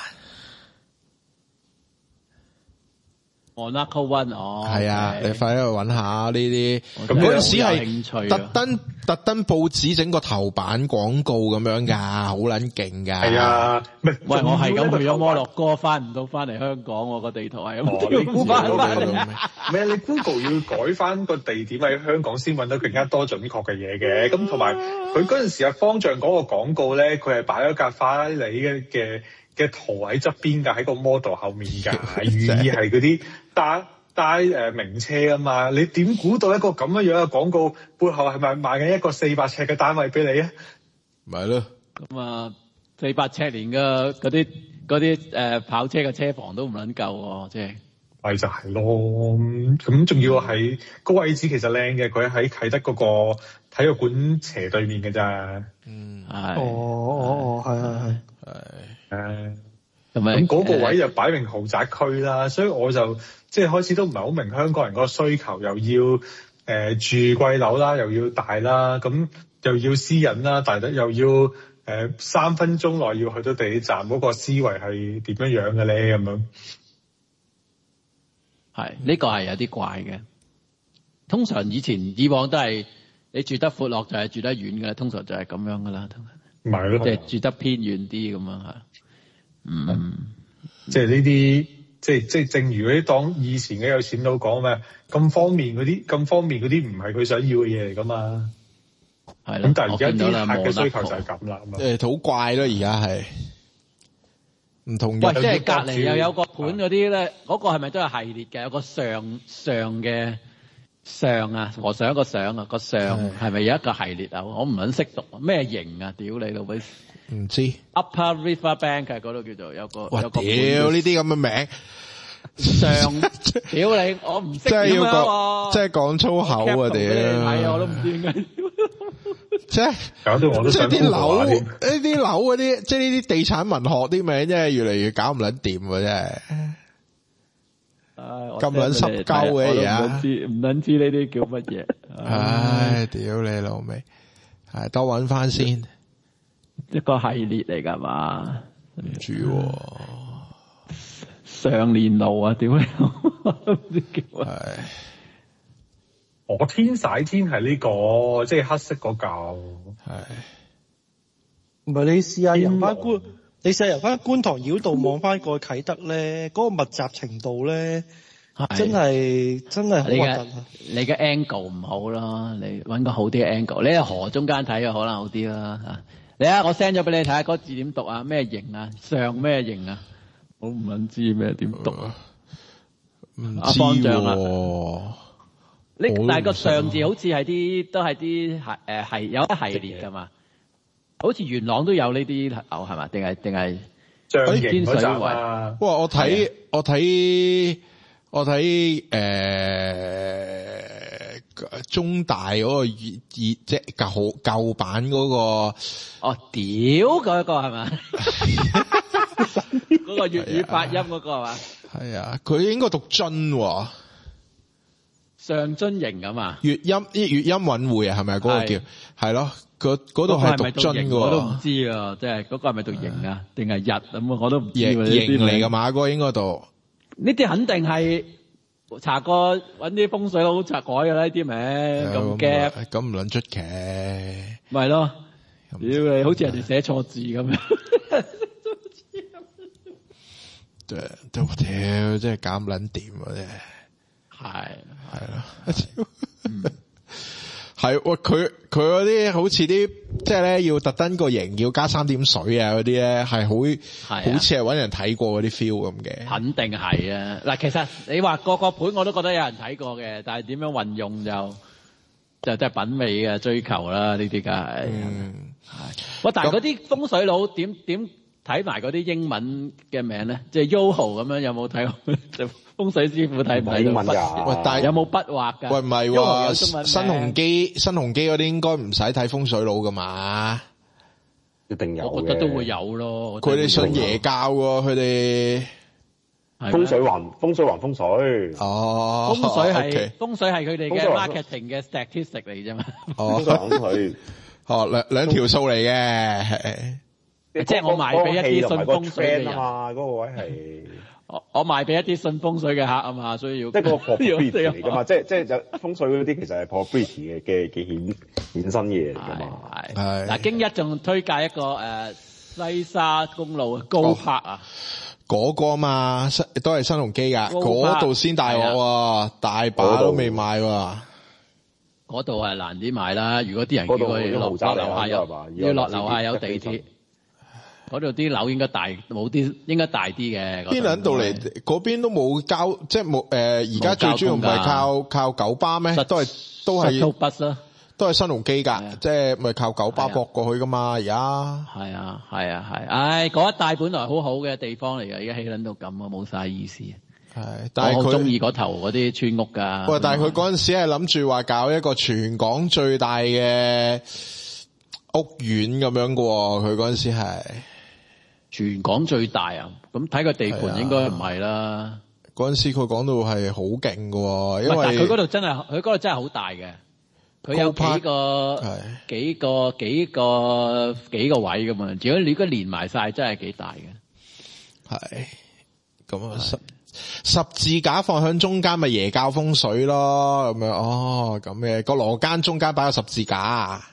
Speaker 6: Monaco One 哦，
Speaker 3: 係啊，你快啲去揾下呢啲。咁嗰陣時係特登特登報紙整個頭版廣告咁樣㗎，好撚勁㗎。係
Speaker 4: 啊，唔係
Speaker 6: 喂，我係咁去咗摩洛哥，翻唔到翻嚟香港，我個地圖係咁調翻翻嚟。
Speaker 4: 唔係你 Google 要改翻個地點喺香港先揾到更加多準確嘅嘢嘅。咁同埋佢嗰陣時啊，方丈嗰個廣告咧，佢係擺咗架法拉利嘅嘅。嘅圖喺側邊㗎，喺個 model 後面㗎，寓意係嗰啲帶帶誒名車啊嘛。你點估到一個咁樣樣嘅廣告背後係咪賣緊一個四百尺嘅單位俾你啊？
Speaker 3: 咪咯，
Speaker 6: 咁啊四百尺連嘅嗰啲嗰啲誒跑車嘅車房都唔撚夠喎，即係
Speaker 4: 咪就係咯。咁仲要係個位置其實靚嘅，佢喺啟德嗰個體育館斜對面嘅咋。嗯，
Speaker 6: 係。
Speaker 2: 哦哦哦，係係係。
Speaker 4: 係。誒，咁嗰個位就擺明豪宅區啦，所以我就即係開始都唔係好明香港人嗰個需求，又要呃、住貴樓啦，又要大啦，咁又要私隱啦，大得又要誒、呃、三分鐘內要去到地鐵站嗰個思維係點樣樣嘅咧？咁樣
Speaker 6: 係呢、呢個係有啲怪嘅。通常以前以往都係你住得闊落就係住得遠嘅啦，通常就係咁樣噶啦，
Speaker 4: 唔係咯，
Speaker 6: 即係住得偏遠啲咁樣嚇。嗯，
Speaker 4: 即係呢啲，即係即係正如嗰啲當以前嘅有錢佬講咩，咁方便嗰啲，咁方便嗰啲唔係佢想要嘅嘢嚟噶嘛。
Speaker 6: 係啦。
Speaker 4: 咁但係而家啲客嘅需求就係咁啦。
Speaker 3: 誒，好怪咯，而家係唔同嘅。
Speaker 6: 喂，即係隔離又有個盤嗰啲咧，嗰、嗰個係咪都係系列嘅？有個上上嘅上啊，和尚一個上啊，個上係咪有一個系列啊？我唔肯識讀咩型啊！屌你老味！
Speaker 3: 唔知
Speaker 6: Upper River Bank 係嗰度叫做有個
Speaker 3: 哇
Speaker 6: 有個
Speaker 3: 屌呢啲咁嘅名
Speaker 6: 上屌你我唔識點樣喎，
Speaker 3: 即係講粗口啊屌！
Speaker 6: 係啊我都唔知點解，
Speaker 3: 即係
Speaker 4: 搞到我都想
Speaker 3: 即係啲樓呢啲樓嗰啲，即係呢啲地產文學啲名，真係越嚟越搞唔撚掂喎真係。咁撚濕鳩嘅嘢，
Speaker 6: 唔知唔撚知呢啲叫乜嘢？
Speaker 3: 唉，屌你老味，係多揾翻先。
Speaker 6: 一個系列嚟㗎嘛？
Speaker 3: 唔知喎，
Speaker 6: 上年路啊，屌你，唔知叫啊。
Speaker 3: 係，
Speaker 4: 我天璽天係呢個，即係黑色嗰嚿。
Speaker 3: 係，
Speaker 2: 唔係你試下由翻觀，你試下由翻觀塘繞道望翻過去啟德咧，嗰個密集程度咧，真係真係好核突啊！
Speaker 6: 你嘅 angle 唔好咯，你揾個好啲嘅 angle，你喺河中間睇嘅可能好啲啦嚇。你啊，我 send 咗俾你睇下，嗰個字點讀啊？咩形啊？上咩形啊？我唔撚知咩點讀啊？
Speaker 3: 唔
Speaker 6: 阿方丈啊！
Speaker 3: 呢
Speaker 6: 但係個上字好似係啲都係啲係誒係有一系列㗎嘛？好似元朗都有呢啲樓係嘛？定係定係
Speaker 4: 象形
Speaker 6: 天水圍？
Speaker 3: 哇！我睇我睇我睇誒。中大嗰個粵粵即係舊舊版嗰個
Speaker 6: 哦，屌嗰個係嘛？嗰個粵語發音嗰個係嘛？
Speaker 3: 係啊，佢應該讀津喎，
Speaker 6: 上津型咁啊？
Speaker 3: 粵音啲粵音韻匯啊，係咪嗰個叫？係咯，嗰嗰度係讀津嘅。
Speaker 6: 我都唔知啊，即係嗰個係咪讀型啊？定係日咁啊？我都唔知。
Speaker 3: 型嚟㗎嘛？嗰個應該讀。呢
Speaker 6: 啲肯定係。查過揾啲風水佬查改嘅啦，呢啲名咁夾，
Speaker 3: 咁唔撚出奇，
Speaker 6: 咪咯，屌你，好似人哋寫錯字咁樣，
Speaker 3: 對，都屌，真係搞唔撚掂啊！真係，係係咯，係喂，佢佢嗰啲好似啲即係咧，要特登個型要加三點水啊嗰啲咧，係好好似係揾人睇過嗰啲 feel 咁嘅。肯定係啊！嗱，其實你話個個盤我都覺得有人睇過嘅，但係點樣運用就就真係品味嘅追求啦。呢啲梗係，嗯，係。喂，但係嗰啲風水佬點點睇埋嗰啲英文嘅名咧？即係 Yoho 咁樣有冇睇過？風水師傅睇唔睇到筆？喂，但係有冇筆畫㗎？喂，唔係喎，新鴻基新鴻基嗰啲應該唔使睇風水佬㗎嘛？一定有，我覺得都會有咯。佢哋信耶教喎，佢哋風水還風水還風水。哦，風水係風水係佢哋嘅 marketing 嘅 statistic 嚟啫嘛。哦，講佢哦兩兩條數嚟嘅，即係我賣俾一啲信風水嘅人啊嘛，嗰個位係。我我賣俾一啲信風水嘅客啊嘛，所以要即係嗰個 probability 嚟噶嘛，即係即係就風水嗰啲其實係 probability 嘅嘅嘅衍衍生嘢嚟噶嘛。係係嗱，京一仲推介一個誒、呃、西沙公路高柏啊，嗰、嗰個啊嘛，都係新鴻基噶，嗰度先大鑊喎，大把都未賣喎。嗰度係難啲賣啦，如果啲人叫佢落落樓下有要落樓下有地鐵。嗰度啲樓應該大，冇啲應該大啲嘅。邊撚度嚟？嗰邊都冇交，即係冇誒。而家最主要唔係靠靠九巴咩？都係都係都係新鴻基㗎，即係咪靠九巴駁過去㗎嘛？而家係啊係啊係，唉嗰一帶本來好好嘅地方嚟㗎，而家起撚到咁啊，冇晒意思。係，但係佢中意嗰頭嗰啲村屋㗎。喂，但係佢嗰陣時係諗住話搞一個全港最大嘅屋苑咁樣㗎喎，佢嗰陣時係。全港最大啊！咁睇個地盤應該唔係啦。 嗰陣時佢講到係好勁㗎，因為
Speaker 6: 但佢嗰度真係佢嗰度真係好大嘅，佢有幾個幾個幾個幾個位㗎嘛。如果你如果連埋晒，真係幾大嘅。
Speaker 3: 係咁啊，十十字架放喺中間咪耶教風水咯，咁樣哦咁嘅個羅間中間擺個十字架啊，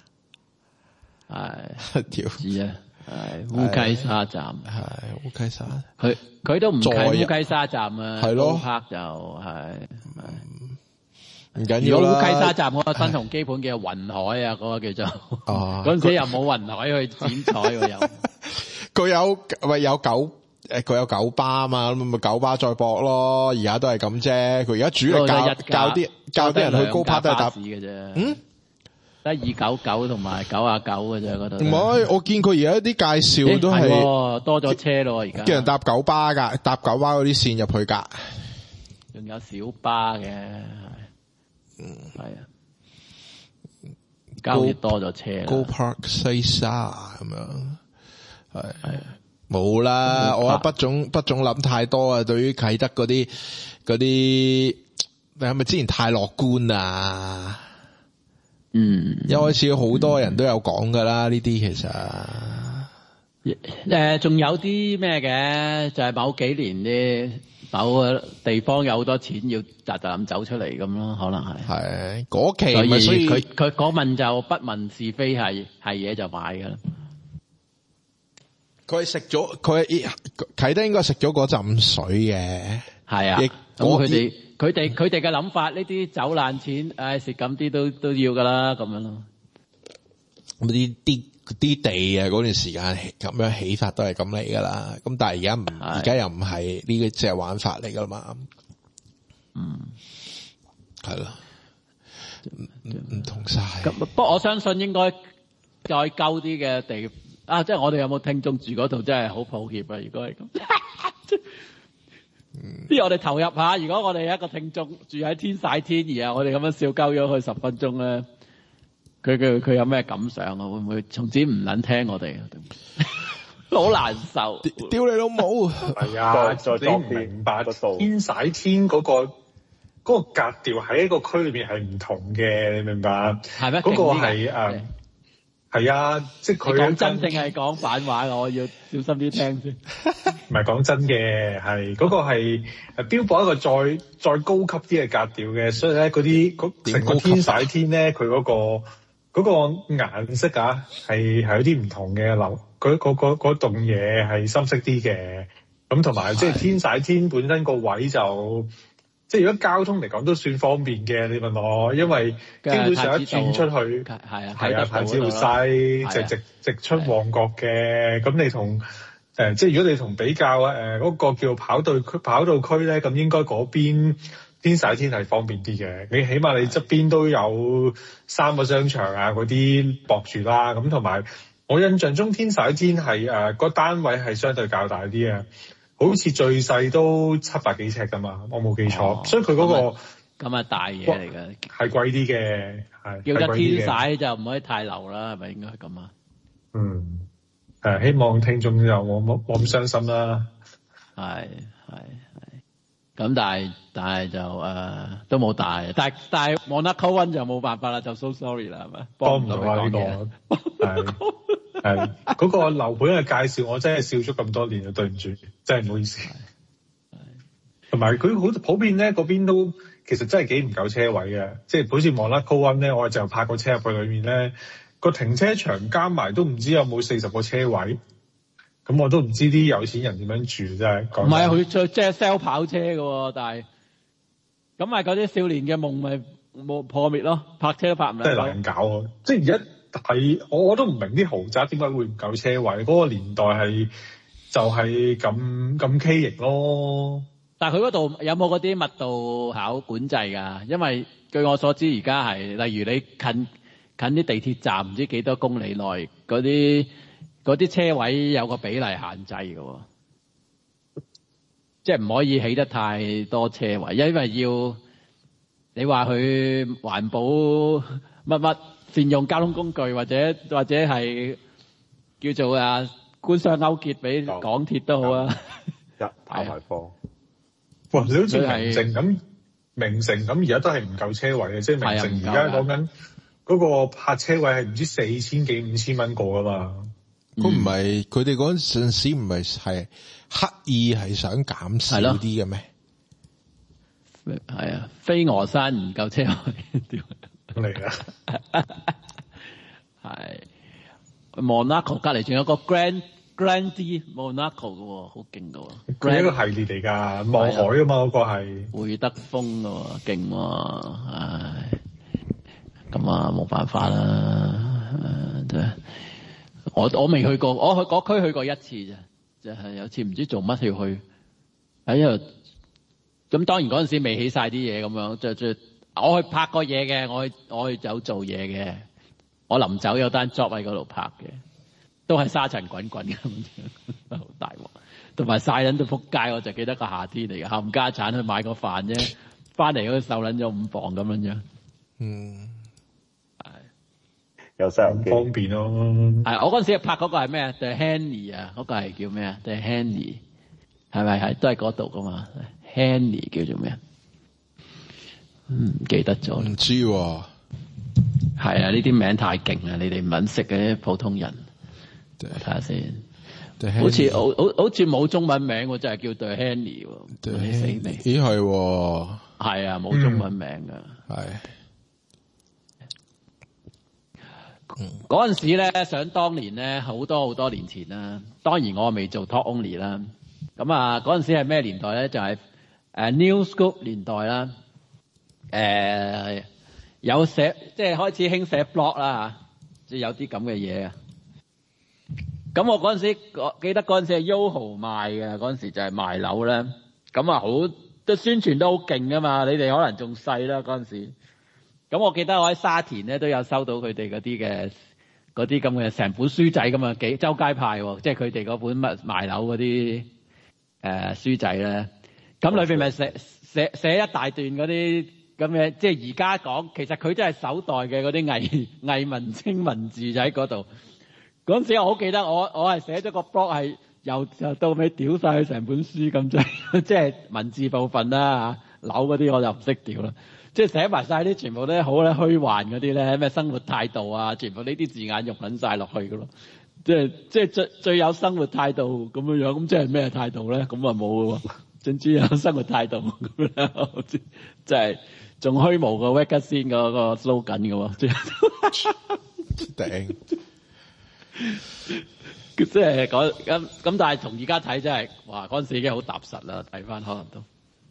Speaker 6: 係
Speaker 3: 條
Speaker 6: 知啊。係烏溪沙站，
Speaker 3: 係烏溪沙，
Speaker 6: 佢佢都唔近烏溪沙站啊，
Speaker 3: 係咯，
Speaker 6: 高柏就係
Speaker 3: 唔緊要啦。
Speaker 6: 如果烏溪沙站嗰個新鴻基本叫雲海啊，嗰、嗰個叫做，嗰陣、啊、時又冇雲海去剪彩喎又。
Speaker 3: 佢有喂有九誒，佢有九巴啊嘛，咁咪九巴再駁咯。而家都係咁啫。佢而家主力教教啲教啲人去高柏都係搭
Speaker 6: 市嘅啫。
Speaker 3: 嗯。
Speaker 6: 得二九九同埋九啊九嘅啫，嗰度。唔
Speaker 3: 係，我見佢而家啲介紹都係、
Speaker 6: 欸、多咗車咯，而家。
Speaker 3: 叫人搭九巴噶，搭九巴嗰啲線入去噶。
Speaker 6: 仲有小巴嘅，嗯，係啊。而家好似多咗車啦。
Speaker 3: Go Park 西沙咁樣，係係冇啦。我不總不總諗太多啊。對於啟德嗰啲嗰啲，你係咪之前太樂觀啊？
Speaker 6: 嗯，
Speaker 3: 一開始好多人都有講噶啦，呢啲其實
Speaker 6: 誒仲有啲咩嘅，就係、是、某幾年啲某個地方有好多錢要扎扎咁走出嚟咁咯，可能係
Speaker 3: 係嗰期，
Speaker 6: 所以佢佢嗰問就不問是非，係係嘢就買噶啦。
Speaker 3: 佢食咗佢啟德應該食咗嗰陣水嘅，
Speaker 6: 係啊，咁佢哋。佢哋佢哋嘅諗法，呢啲走爛錢，唉蝕咁啲都都要噶啦，咁樣咯。
Speaker 3: 咁啲啲啲地啊，嗰段時間咁樣起法都係咁嚟噶啦。咁但係而家唔，而家又唔係呢個即係玩法嚟噶嘛。
Speaker 6: 嗯，
Speaker 3: 係咯，唔唔同晒。
Speaker 6: 咁不過我相信應該再鳩啲嘅地啊，即係我哋有冇聽眾住嗰度，真係好抱歉啊！如果係咁。不如我哋投入下，如果我哋一個聽眾住喺天璽天，然後我哋咁樣笑鳩咗佢十分鐘咧，佢佢佢有咩感想啊？會唔會從此唔撚聽我哋？好難受，
Speaker 3: 屌你老母！
Speaker 4: 係啊，你唔明白天璽天嗰個嗰個格調喺一個區裏邊係唔同嘅，你明白？
Speaker 6: 係咩？
Speaker 4: 嗰個係誒。係啊，即係佢
Speaker 6: 講真定係講反話，我要小心啲聽先。
Speaker 4: 唔係講真嘅，係嗰、嗰個係誒標榜一個再再高級啲嘅格調嘅，所以咧嗰啲成個天璽天咧，佢嗰、嗰個嗰、嗰個顏色啊，係係有啲唔同嘅流，嗰嗰嗰嗰棟嘢係深色啲嘅，咁同埋即係天璽天本身個位就。即係如果交通嚟講都算方便嘅，你問我，因為基本上一轉出去，係啊，係啊，太子道西就直直出旺角嘅。咁你同誒、呃，即係如果你同比較誒嗰、呃那個叫跑道區跑道區咧，咁應該嗰邊天璽天係方便啲嘅。你起碼你側邊都有三個商場啊，嗰啲駁住啦。咁同埋我印象中天璽天係誒個單位係相對較大啲啊。好似最細都七百幾尺㗎嘛，我冇記錯，哦、所以佢嗰、嗰個
Speaker 6: 咁啊大嘢嚟嘅，
Speaker 4: 係貴啲嘅，係
Speaker 6: 叫得天璽就唔可以太流啦，係咪應該係咁啊？
Speaker 4: 嗯，誒希望聽眾又冇冇冇咁傷心啦。
Speaker 6: 係係係，咁但係但係就誒、呃、都冇大，但係但係 Monaco One 就冇辦法啦，就 so sorry 啦，係咪？
Speaker 4: 幫唔到啊呢個，係。係嗰、嗰個樓盤嘅介紹，我真係笑咗咁多年啊！對唔住，真係唔好意思。同埋佢好普遍咧，嗰邊都其實真係幾唔夠車位嘅，即係好似 Monaco One 咧，我就泊個車入去裏面咧，個停車場加埋都唔知有冇四十個車位。咁我都唔知啲有錢人點樣住真係。唔係
Speaker 6: 佢即係 sell 跑車嘅，但係咁咪嗰啲少年嘅夢咪冇破滅咯，泊車都泊唔到。
Speaker 4: 真係難搞啊！即係而家。係，我我都唔明啲豪宅點解會唔夠車位？嗰、嗰個年代係就係咁咁畸形咯。
Speaker 6: 但係佢嗰度有冇嗰啲密度考管制㗎？因為據我所知，而家係例如你近近啲地鐵站，唔知幾多公里內嗰啲嗰啲車位有個比例限制㗎，即係唔可以起得太多車位，因為要你話佢環保乜乜。善用交通工具或者或者係叫做啊官商勾結俾港鐵都好啊，
Speaker 5: 一跑埋貨。
Speaker 4: 哇！你好似明城咁，明城咁而家都係唔夠車位嘅，即係明城而家講緊嗰個泊車位係唔知四千幾五千蚊個㗎嘛。
Speaker 3: 咁唔係佢哋嗰陣時唔係係刻意係想減少啲嘅咩？
Speaker 6: 係啊，飛鵝山唔夠車位
Speaker 4: 嚟啊！
Speaker 6: 係 Monaco 隔離仲有個 Grand Grandi Monaco 嘅喎，好勁嘅喎。
Speaker 4: 佢係一個系列嚟㗎，望海啊嘛，嗰個係會
Speaker 6: 德豐嘅喎，勁喎，唉，咁啊冇辦法啦，真係。我我未去過，我去嗰區去過一次啫，就係、是、有次唔知做乜要去，喺度咁當然嗰陣時未起晒啲嘢咁樣，就就我去拍過嘢嘅，我去我去走做嘢嘅，我臨走有單 job 喺嗰度拍嘅，都係沙塵滾滾咁樣，好大鑊，同埋曬撚到撲街，我就記得個夏天嚟嘅，冚家產去買個飯啫，翻嚟嗰個瘦撚咗五磅咁樣樣，嗯。
Speaker 5: 有收音機
Speaker 4: 方便咯。
Speaker 6: 係我嗰陣時拍嗰個係咩啊 ？The Henley 啊，嗰個係叫咩啊 ？The Henley 係咪係都係嗰度噶嘛 ？Henley 叫做咩啊？唔記得咗。
Speaker 3: 唔知喎。
Speaker 6: 係啊，呢啲名太勁啦！你哋唔肯識嘅普通人。我睇下先。好似好好好似冇中文名喎，真係叫 The Henley 喎。你死未？
Speaker 3: 咦係喎。
Speaker 6: 係啊，冇中文名㗎。係。嗰陣時咧，想當年咧，好多好多年前啦。當然我未做 Talk Only 啦。咁啊，嗰陣時係咩年代咧？就係、是、誒 Newsgroup 年代啦。誒、呃、有寫即係開始興寫 blog 啦，即係有啲咁嘅嘢啊。咁我嗰陣時我記得嗰陣時係 Yoho 賣嘅，嗰陣時就係賣樓咧。咁啊，好都宣傳都好勁噶嘛。你哋可能仲細啦嗰陣時。咁我記得我喺沙田咧都有收到佢哋嗰啲嘅嗰啲咁嘅成本書仔咁啊，幾周街派喎，即係佢哋嗰本乜賣樓嗰啲誒書仔咧。咁裏邊咪寫寫寫一大段嗰啲咁嘅，即係而家講，其實佢真係首代嘅嗰啲偽偽文青文字就喺嗰度。嗰陣時我好記得我我係寫咗個 blog 係由由到尾屌晒佢成本書咁滯，即係文字部分啦嚇，樓嗰啲我就唔識屌啦。即係寫埋晒啲全部咧好咧虛幻嗰啲咧咩生活態度啊，全部呢啲字眼用撚晒落去噶咯。即係即係最最有生活態度咁樣樣，咁即係咩態度咧？咁啊冇嘅喎，總之有生活態度咁樣，即係仲虛無個 Wake Up 先嗰個 slogan 嘅喎，即係頂。即係講咁咁，但係從而家睇真係，哇！嗰陣時已經好踏實啦，睇翻可能都。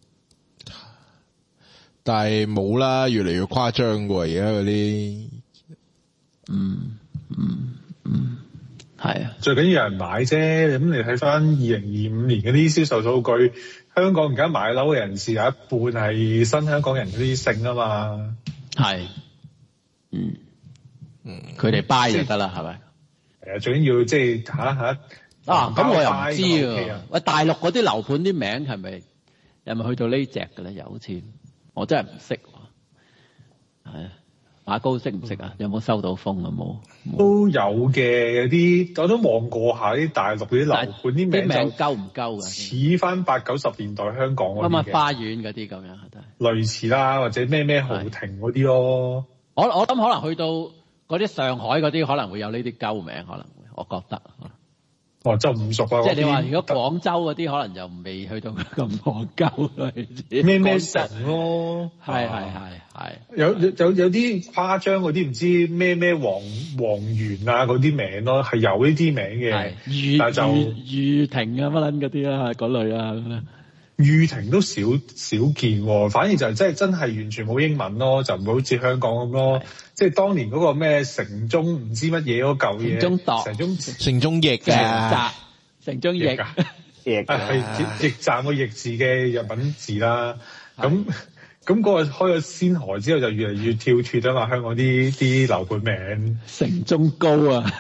Speaker 3: 但係冇啦，越嚟越誇張喎！而家嗰啲，
Speaker 6: 嗯嗯嗯，係啊，
Speaker 4: 最緊要有人買啫。咁你睇翻二零二五年嗰啲銷售數據，香港而家買樓嘅人士有一半係新香港人嗰啲姓啊嘛。
Speaker 6: 係，嗯嗯，佢哋 buy 就得啦，係咪？
Speaker 4: 係啊，最緊要即係嚇嚇
Speaker 6: 啊！咁我又唔知喎。喂，大陸嗰啲樓盤啲名係咪係咪去到呢隻嘅咧？又好似。我真係唔識喎，係啊，馬高識唔識啊？有冇收到風啊？冇，
Speaker 4: 都有嘅，有啲我都望過下啲大陸啲樓盤啲名，
Speaker 6: 啲名夠唔夠㗎？
Speaker 4: 似翻八九十年代香港嗰啲嘅，
Speaker 6: 咁啊花園嗰啲咁樣係
Speaker 4: 類似啦，或者咩咩豪庭嗰啲咯。
Speaker 6: 我我諗可能去到嗰啲上海嗰啲可能會有呢啲鳩名，可能會，我覺得。
Speaker 4: 哦，就唔熟啊！
Speaker 6: 即係你話，如果廣州嗰啲可能就未去到咁戇鳩咯，
Speaker 4: 咩咩城咯，
Speaker 6: 係係係係。
Speaker 4: 有有有啲誇張嗰啲唔知咩咩黃黃園啊嗰啲名咯，係有呢啲名嘅。
Speaker 6: 御
Speaker 4: 但係就
Speaker 6: 御庭啊乜撚嗰啲啦，嗰類啊咁樣。
Speaker 4: 御庭都少少見喎，反而就係真係真係完全冇英文咯，就唔會好似香港咁咯。即係當年嗰個咩城中唔知乜嘢嗰嚿嘢，
Speaker 6: 城中度、
Speaker 4: 城中
Speaker 3: 城中驛㗎，
Speaker 6: 城中驛，
Speaker 4: 驛係驛站個驛字嘅日文字啦。咁咁嗰個開咗先河之後，就越嚟越跳脫啊嘛。香港啲啲樓盤名，
Speaker 6: 城中高啊，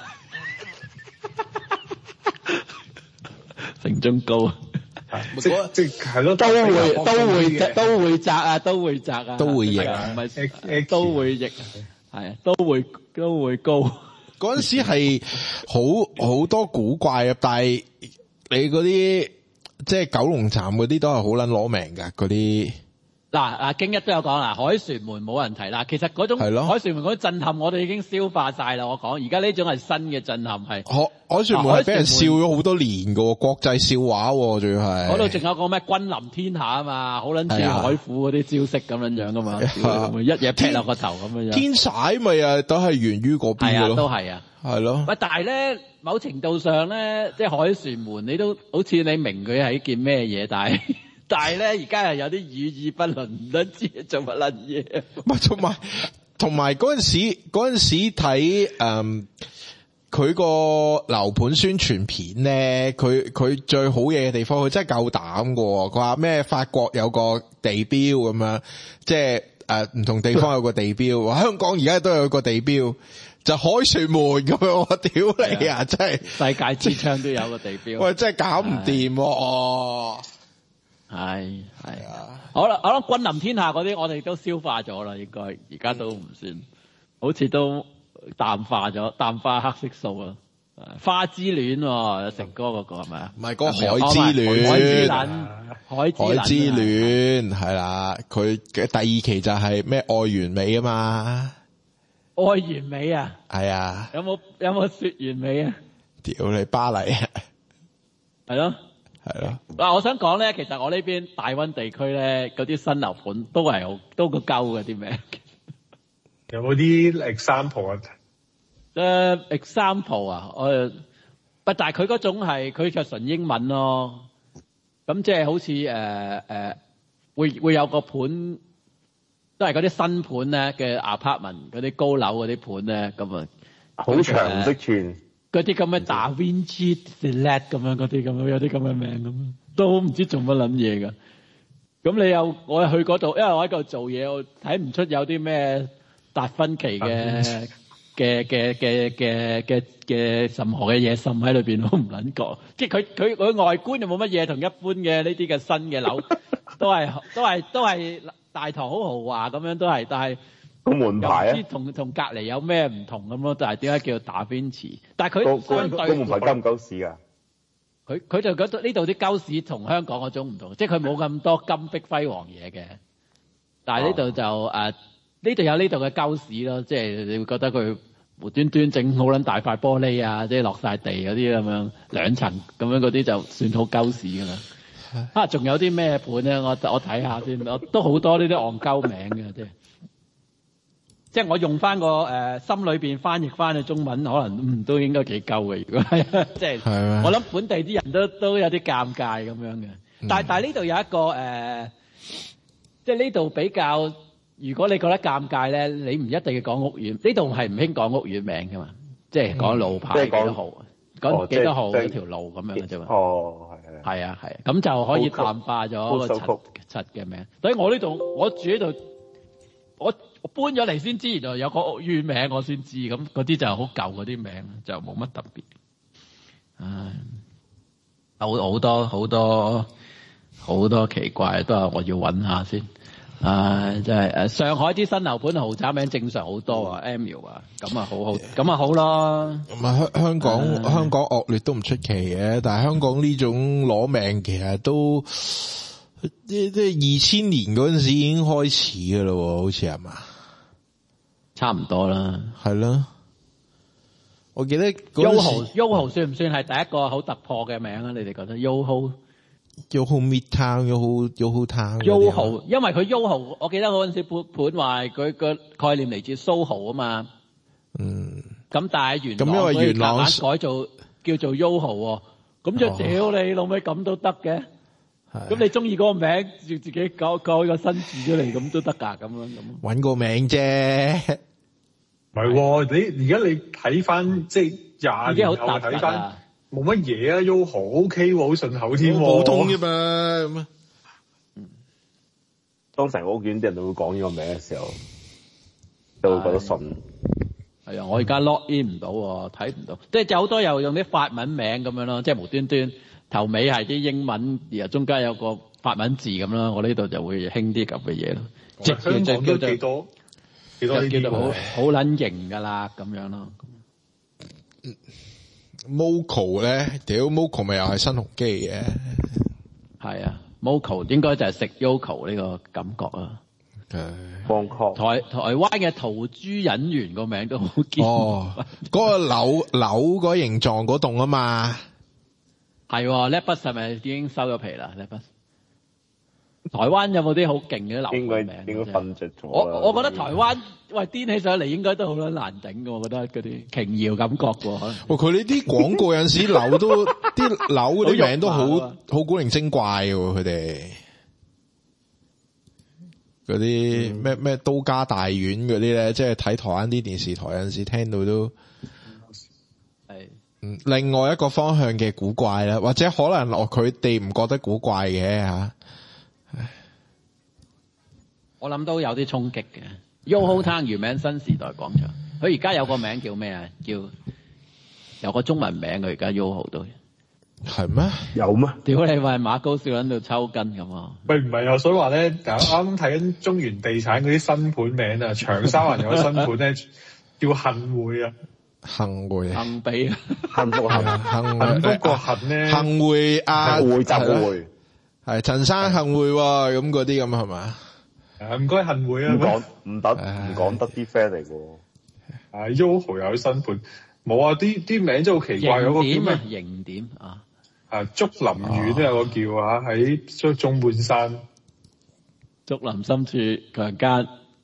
Speaker 6: 城中高啊。
Speaker 4: 即即係咯，
Speaker 6: 都會都會都會窄啊，都會窄啊，
Speaker 3: 都會逆啊，
Speaker 6: 唔係都會逆，係啊，都會都會高。
Speaker 3: 嗰陣時係好好多古怪啊，但係你嗰啲即係九龍站嗰啲都係好撚攞命㗎嗰啲。
Speaker 6: 嗱，阿京一都有講啦，海船門冇人提啦。其實嗰種海船門嗰種震撼，我哋已經消化晒啦。我講而家呢種係新嘅震撼，係
Speaker 3: 海海船門係俾人笑咗好多年㗎，國際笑話喎，仲要係。嗰度仲有個咩君臨天下啊嘛，好撚似海虎嗰啲招式咁樣樣噶嘛，一嘢劈落個頭咁樣樣。天璽咪啊，都係源於嗰邊嘅咯。係啊，都係啊。係咯。喂，但係咧，某程度上咧，即係海船門，你都好似你明佢係一件咩嘢，但係。但係咧，而家又有啲語意不倫，唔得知做乜撚嘢。 唔係，同埋同埋嗰陣時嗰陣時睇誒佢個樓盤宣傳片咧，佢佢最好嘢嘅地方，佢真係夠膽㗎喎。佢話咩法國有個地標咁樣，即係誒唔同地方有個地標。香港而家都有個地標，就海船門咁樣。我屌你啊！真係
Speaker 6: 世界之窗都有個地標。
Speaker 3: 喂，真係搞唔掂喎！
Speaker 6: 係係啊，好啦，我諗君臨天下嗰啲我哋都消化咗啦，應該而家都唔算，好似都淡化咗，淡化黑色素啊。花之戀、哦，成哥嗰個係咪啊？
Speaker 3: 唔係嗰個海之戀，
Speaker 6: 海之戀，海之戀，
Speaker 3: 海之戀係啦。佢嘅第二期就係咩愛完美啊嘛，
Speaker 6: 愛完美啊，
Speaker 3: 係啊。
Speaker 6: 有冇有冇說完美啊？
Speaker 3: 屌你巴黎啊，
Speaker 6: 係咯。
Speaker 3: 係咯，
Speaker 6: 嗱，我想講咧，其實我呢邊大灣地區咧，嗰啲新樓盤都係好都個鳩嘅啲名。
Speaker 4: 有冇啲 example 啊？
Speaker 6: 誒、uh, example 啊，我誒，但係佢嗰種係佢就純英文咯。咁即係好似誒誒，會會有個盤，都係嗰啲新盤咧嘅 apartment 嗰啲高樓嗰啲盤咧，咁啊，
Speaker 5: 好長的串。
Speaker 6: 嗰啲咁嘅Da Vinci Select 咁樣，嗰啲咁樣有啲咁嘅名咁，都唔知做乜撚嘢㗎。咁你又我去嗰度，因為我喺度做嘢，我睇唔出有啲咩達芬奇嘅嘅嘅嘅嘅嘅嘅任何嘅嘢滲喺裏邊，我唔撚覺。即係佢佢佢外觀又冇乜嘢，同一般嘅呢啲嘅新嘅樓都係都係都係大堂好豪華咁樣，都係，但係。
Speaker 5: 個門牌啊，
Speaker 6: 唔知同同隔離有咩唔同咁咯？但係點解叫打邊池？但係佢相對
Speaker 5: 個門牌鳩唔鳩屎㗎？
Speaker 6: 佢佢就覺得呢度啲鳩屎同香港嗰種唔同，即係佢冇咁多金碧輝煌嘢嘅。但係呢度就誒呢度有呢度嘅鳩屎咯，即係你會覺得佢無端端整好撚大塊玻璃啊，即係落晒地嗰啲咁樣兩層咁樣嗰啲就算好鳩屎㗎啦。啊，仲有啲咩盤咧？我我睇下先，我都好多呢啲戇鳩名嘅，即係。即係我用翻個誒、呃、心裏邊翻譯翻去中文，可能嗯都應該幾夠嘅。如果係即係，我諗本地啲人都都有啲尷尬咁樣嘅。但係但係呢度有一個誒、呃，即係呢度比較。如果你覺得尷尬咧，你唔一定要講屋苑。呢度係唔興講屋苑名㗎嘛，即係講路牌幾多號，講幾多號嗰條路咁樣嘅啫嘛。
Speaker 5: 哦，係係。係
Speaker 6: 啊係，咁就可以淡化咗個七七嘅名。所以我呢度我住呢度，我。我搬咗嚟先知，原來有個屋苑名，我先知。咁嗰啲就係好舊嗰啲名，就冇乜特別。唉，好好多好多好多奇怪，都係我要揾下先。唉，真係誒，上海啲新樓盤豪宅名正常好多啊 ，Emil 啊，咁啊好好，咁啊好咯。咁啊香香港香港惡劣都唔出奇嘅，但係香港呢種攞命其實都。即即二千年嗰陣時已經開始㗎咯，好似係嘛？差唔多啦，係咯。我記得 Yoho，Yoho 算唔算係第一個好突破嘅名啊？你哋覺得 Yoho？Yoho Midtown，Yoho，Yoho Town。Yoho，因為佢 Yoho，我記得嗰陣時盤盤話佢個概念嚟自 Soho 啊嘛。嗯。咁但係元朗，咁因為元朗改做叫做 Yoho 喎，咁就屌你老味咁都得嘅。咁你中意嗰個名，要自己搞搞個新字出嚟，咁都得㗎，咁樣咁。揾個名啫，唔係喎。你而家你睇翻即係廿年後睇翻，冇乜嘢啊 ，Yoho OK 喎，好順口添，普通啫嘛咁啊。嗯，當成個屋苑啲人都會講呢個名嘅時候，都會覺得順。係啊，我而家 log in 唔到喎，睇唔到，即係有好多又用啲法文名咁樣咯，即係無端端。頭尾係啲英文，然後中間有個法文字咁啦，我呢度就會興啲咁嘅嘢咯。即係香港都幾多幾多呢啲叫做好好撚型噶啦咁樣咯。Moco 咧，屌 Moco 咪又係新鴻基嘅。 係啊 ，Moco 應該就係食 Yoko 呢個感覺啊。
Speaker 5: 放確
Speaker 6: 台台灣嘅陶珠隱園個名都好堅。
Speaker 3: 哦，嗰個樓樓嗰形狀嗰棟啊嘛。
Speaker 6: 係 Lepus 係咪已經收咗皮啦 ？Lepus 台灣有冇啲好勁嘅樓名？
Speaker 5: 應該應該瞓着咗。
Speaker 6: 我我覺得台灣喂癲起上嚟應該都好撚難頂嘅，我覺得嗰啲瓊瑤感覺喎。可能
Speaker 3: 喂，佢呢啲廣告有陣時樓都啲樓嗰啲名都好好古靈精怪嘅喎，佢哋嗰啲咩咩都家大院嗰啲咧，即係睇台灣啲電視台有陣時聽到都係嗯另外一個方向嘅古怪啦，或者可能我佢哋唔覺得古怪嘅嚇。
Speaker 6: 我諗都有啲衝擊嘅。Yoho Town 原名新時代廣場，佢而家有個名叫咩啊？叫有個中文名佢而家 Yoho 都
Speaker 3: 係咩？
Speaker 5: 有咩？
Speaker 6: 屌你話馬高笑喺度抽筋咁啊！
Speaker 4: 喂，唔係啊，所以話咧，啱啱睇緊中原地產嗰啲新盤名啊，長沙灣有個新盤咧叫幸匯啊，
Speaker 3: 幸匯
Speaker 6: 幸比啊，
Speaker 5: 幸福幸
Speaker 4: 幸福個幸咧，
Speaker 3: 幸匯啊，
Speaker 5: 匯集匯
Speaker 3: 係陳生幸匯喎，咁嗰啲咁係嘛？
Speaker 4: 誒唔該幸匯啊，
Speaker 5: 唔講唔得唔講得啲 friend 嚟嘅。
Speaker 4: 啊 Yoho 有新盤，冇啊，啲啲名真係好奇怪，有個叫咩？
Speaker 6: 形點啊？
Speaker 4: 啊竹林苑都有個叫啊，喺中半山。
Speaker 6: 竹林深處強姦。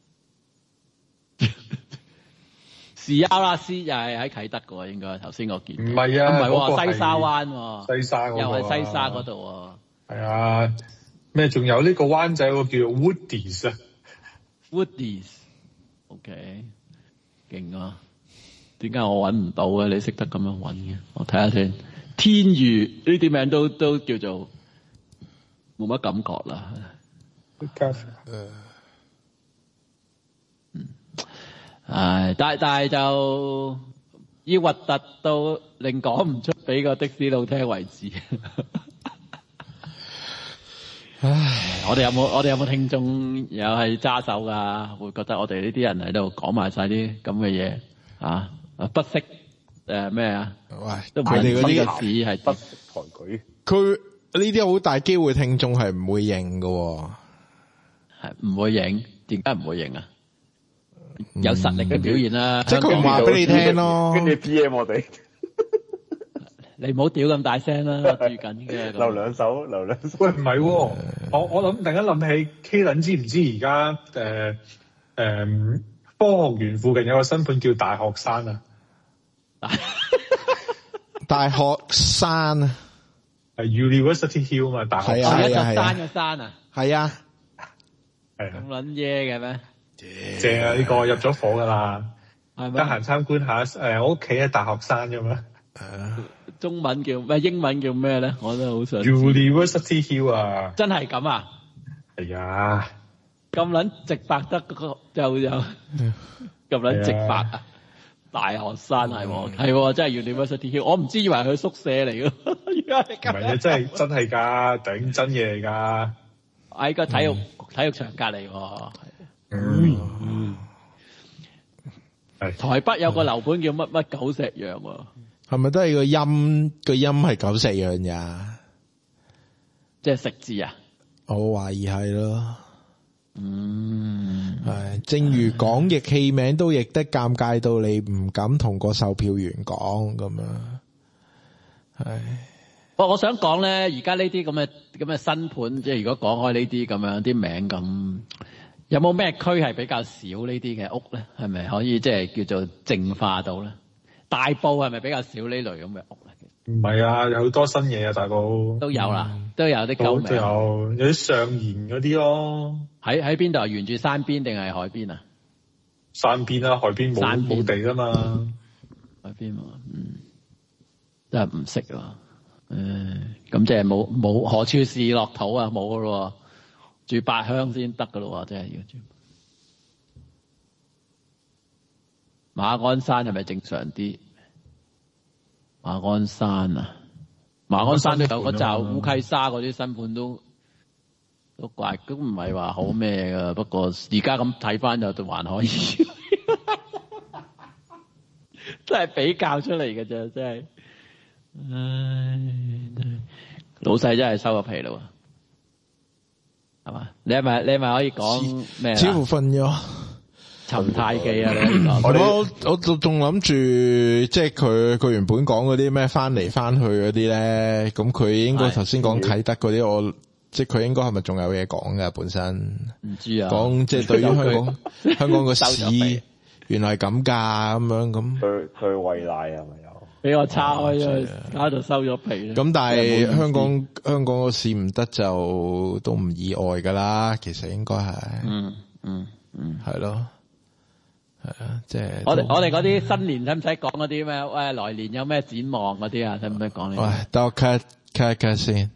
Speaker 6: 士歐拉斯又係喺啟德嘅喎，應該頭先我見。
Speaker 4: 唔係啊，
Speaker 6: 唔係喎，
Speaker 4: 西
Speaker 6: 西沙灣喎。
Speaker 4: 西沙嗰個
Speaker 6: 又係西沙嗰度喎。
Speaker 4: 係啊，咩仲有呢個灣仔個叫 Woodies 啊
Speaker 6: ？Woodies，OK，勁啊！點解我揾唔到嘅？你識得咁樣揾嘅？我睇下先。天譽呢啲名都都叫做冇乜感覺啦。嗯，唉，但但係就要核突到令講唔出俾個的士佬聽為止。唉，我哋有冇我哋有冇聽眾又係揸手㗎？會覺得我哋呢啲人喺度講埋晒啲咁嘅嘢啊？不識誒咩啊？
Speaker 3: 喂，
Speaker 6: 都唔係
Speaker 3: 佢哋嗰啲
Speaker 6: 嘅事係
Speaker 5: 不識抬舉。
Speaker 3: 佢呢啲好大機會聽眾係唔會認㗎，
Speaker 6: 係唔會認？點解唔會認啊？有實力嘅表現啦，
Speaker 3: 即係佢唔話俾你聽咯。
Speaker 5: 跟住 P M 我哋，
Speaker 6: 你唔好屌咁大聲啦，最緊嘅。
Speaker 5: 留兩手，留兩手。
Speaker 4: 喂，唔係喎，我我諗突然間諗起 K 倫知唔知而家誒誒科學園附近有個新盤叫大學山啊？
Speaker 3: 大學山啊，
Speaker 4: 係 University Hill 嘛？大學
Speaker 3: 山
Speaker 6: 係一座山嘅山啊？
Speaker 3: 係啊，
Speaker 4: 係
Speaker 6: 咁撚嘢嘅咩？
Speaker 4: 正啊！呢個入咗伙㗎啦，
Speaker 6: 係咪？
Speaker 4: 得閒參觀下誒，我屋企喺大學山咁樣。
Speaker 6: 中文叫咩？英文叫咩咧？我都好想。
Speaker 4: University Hill 啊！
Speaker 6: 真係咁啊？
Speaker 4: 係啊！
Speaker 6: 咁撚直白得個就有咁撚直白啊！大學山係喎，係喎，真係 University Hill。我唔知以為佢宿舍嚟㗎，而家係咁。
Speaker 4: 唔係啊，真係真係㗎，頂真嘢嚟㗎。
Speaker 6: 喺個體育體育場隔離喎。
Speaker 4: 嗯。係。
Speaker 6: 台北有個樓盤叫乜乜九石洋喎。
Speaker 3: 係咪都係個音個音係九石洋呀？
Speaker 6: 即係食字啊？
Speaker 3: 我懷疑係咯。
Speaker 6: 嗯，
Speaker 3: 係，正如講譯器名都譯得尷尬到你唔敢同個售票員講咁樣。係，
Speaker 6: 我我想講咧，而家呢啲咁嘅咁嘅新盤，即係如果講開呢啲咁樣啲名咁，有冇咩區係比較少呢啲嘅屋咧？係咪可以即係叫做淨化到咧？大埔係咪比較少呢類咁嘅屋咧？
Speaker 4: 唔係啊，有好多新嘢啊，大埔
Speaker 6: 都有啦，嗯、都有啲舊名，
Speaker 4: 都有有啲上言嗰啲咯。
Speaker 6: 喺喺邊度啊？沿住山邊定係海邊啊？
Speaker 4: 山邊啊，海邊冇冇地㗎嘛。
Speaker 6: 海邊啊，嗯，真係唔識啊。誒，咁即係冇冇何處是樂土啊？冇噶咯，住八鄉先得噶咯，真係要住。馬鞍山係咪正常啲？馬鞍山啊，馬鞍山都有個就烏溪沙嗰啲新盤都都怪，都唔係話好咩噶。不過而家咁睇翻就還可以，真係比較出嚟嘅啫，真係。唉，老細真係收個皮咯。 係嘛？你係咪你係咪可以講咩？
Speaker 3: 似乎瞓咗。
Speaker 6: 尋太記啊！你講
Speaker 3: 我我仲仲諗住，即係佢佢原本講嗰啲咩翻嚟翻去嗰啲咧，咁佢應該頭先講啟德嗰啲，我即係佢應該係咪仲有嘢講㗎本身？唔知啊。講即係對於香港香港個市原來係咁㗎，咁樣咁。
Speaker 5: 佢佢餵奶係咪有？
Speaker 6: 俾我叉開咗，喺度收咗皮。
Speaker 3: 咁但係香港香港個市唔得就都唔意外㗎啦，其實應該係。嗯嗯嗯，係咯。係啊，即係
Speaker 6: 我哋我哋嗰啲新年使唔使講嗰啲咩？喂，來年有咩展望嗰啲啊？使唔使講呢？
Speaker 3: 喂，等我 cut cut cut 先。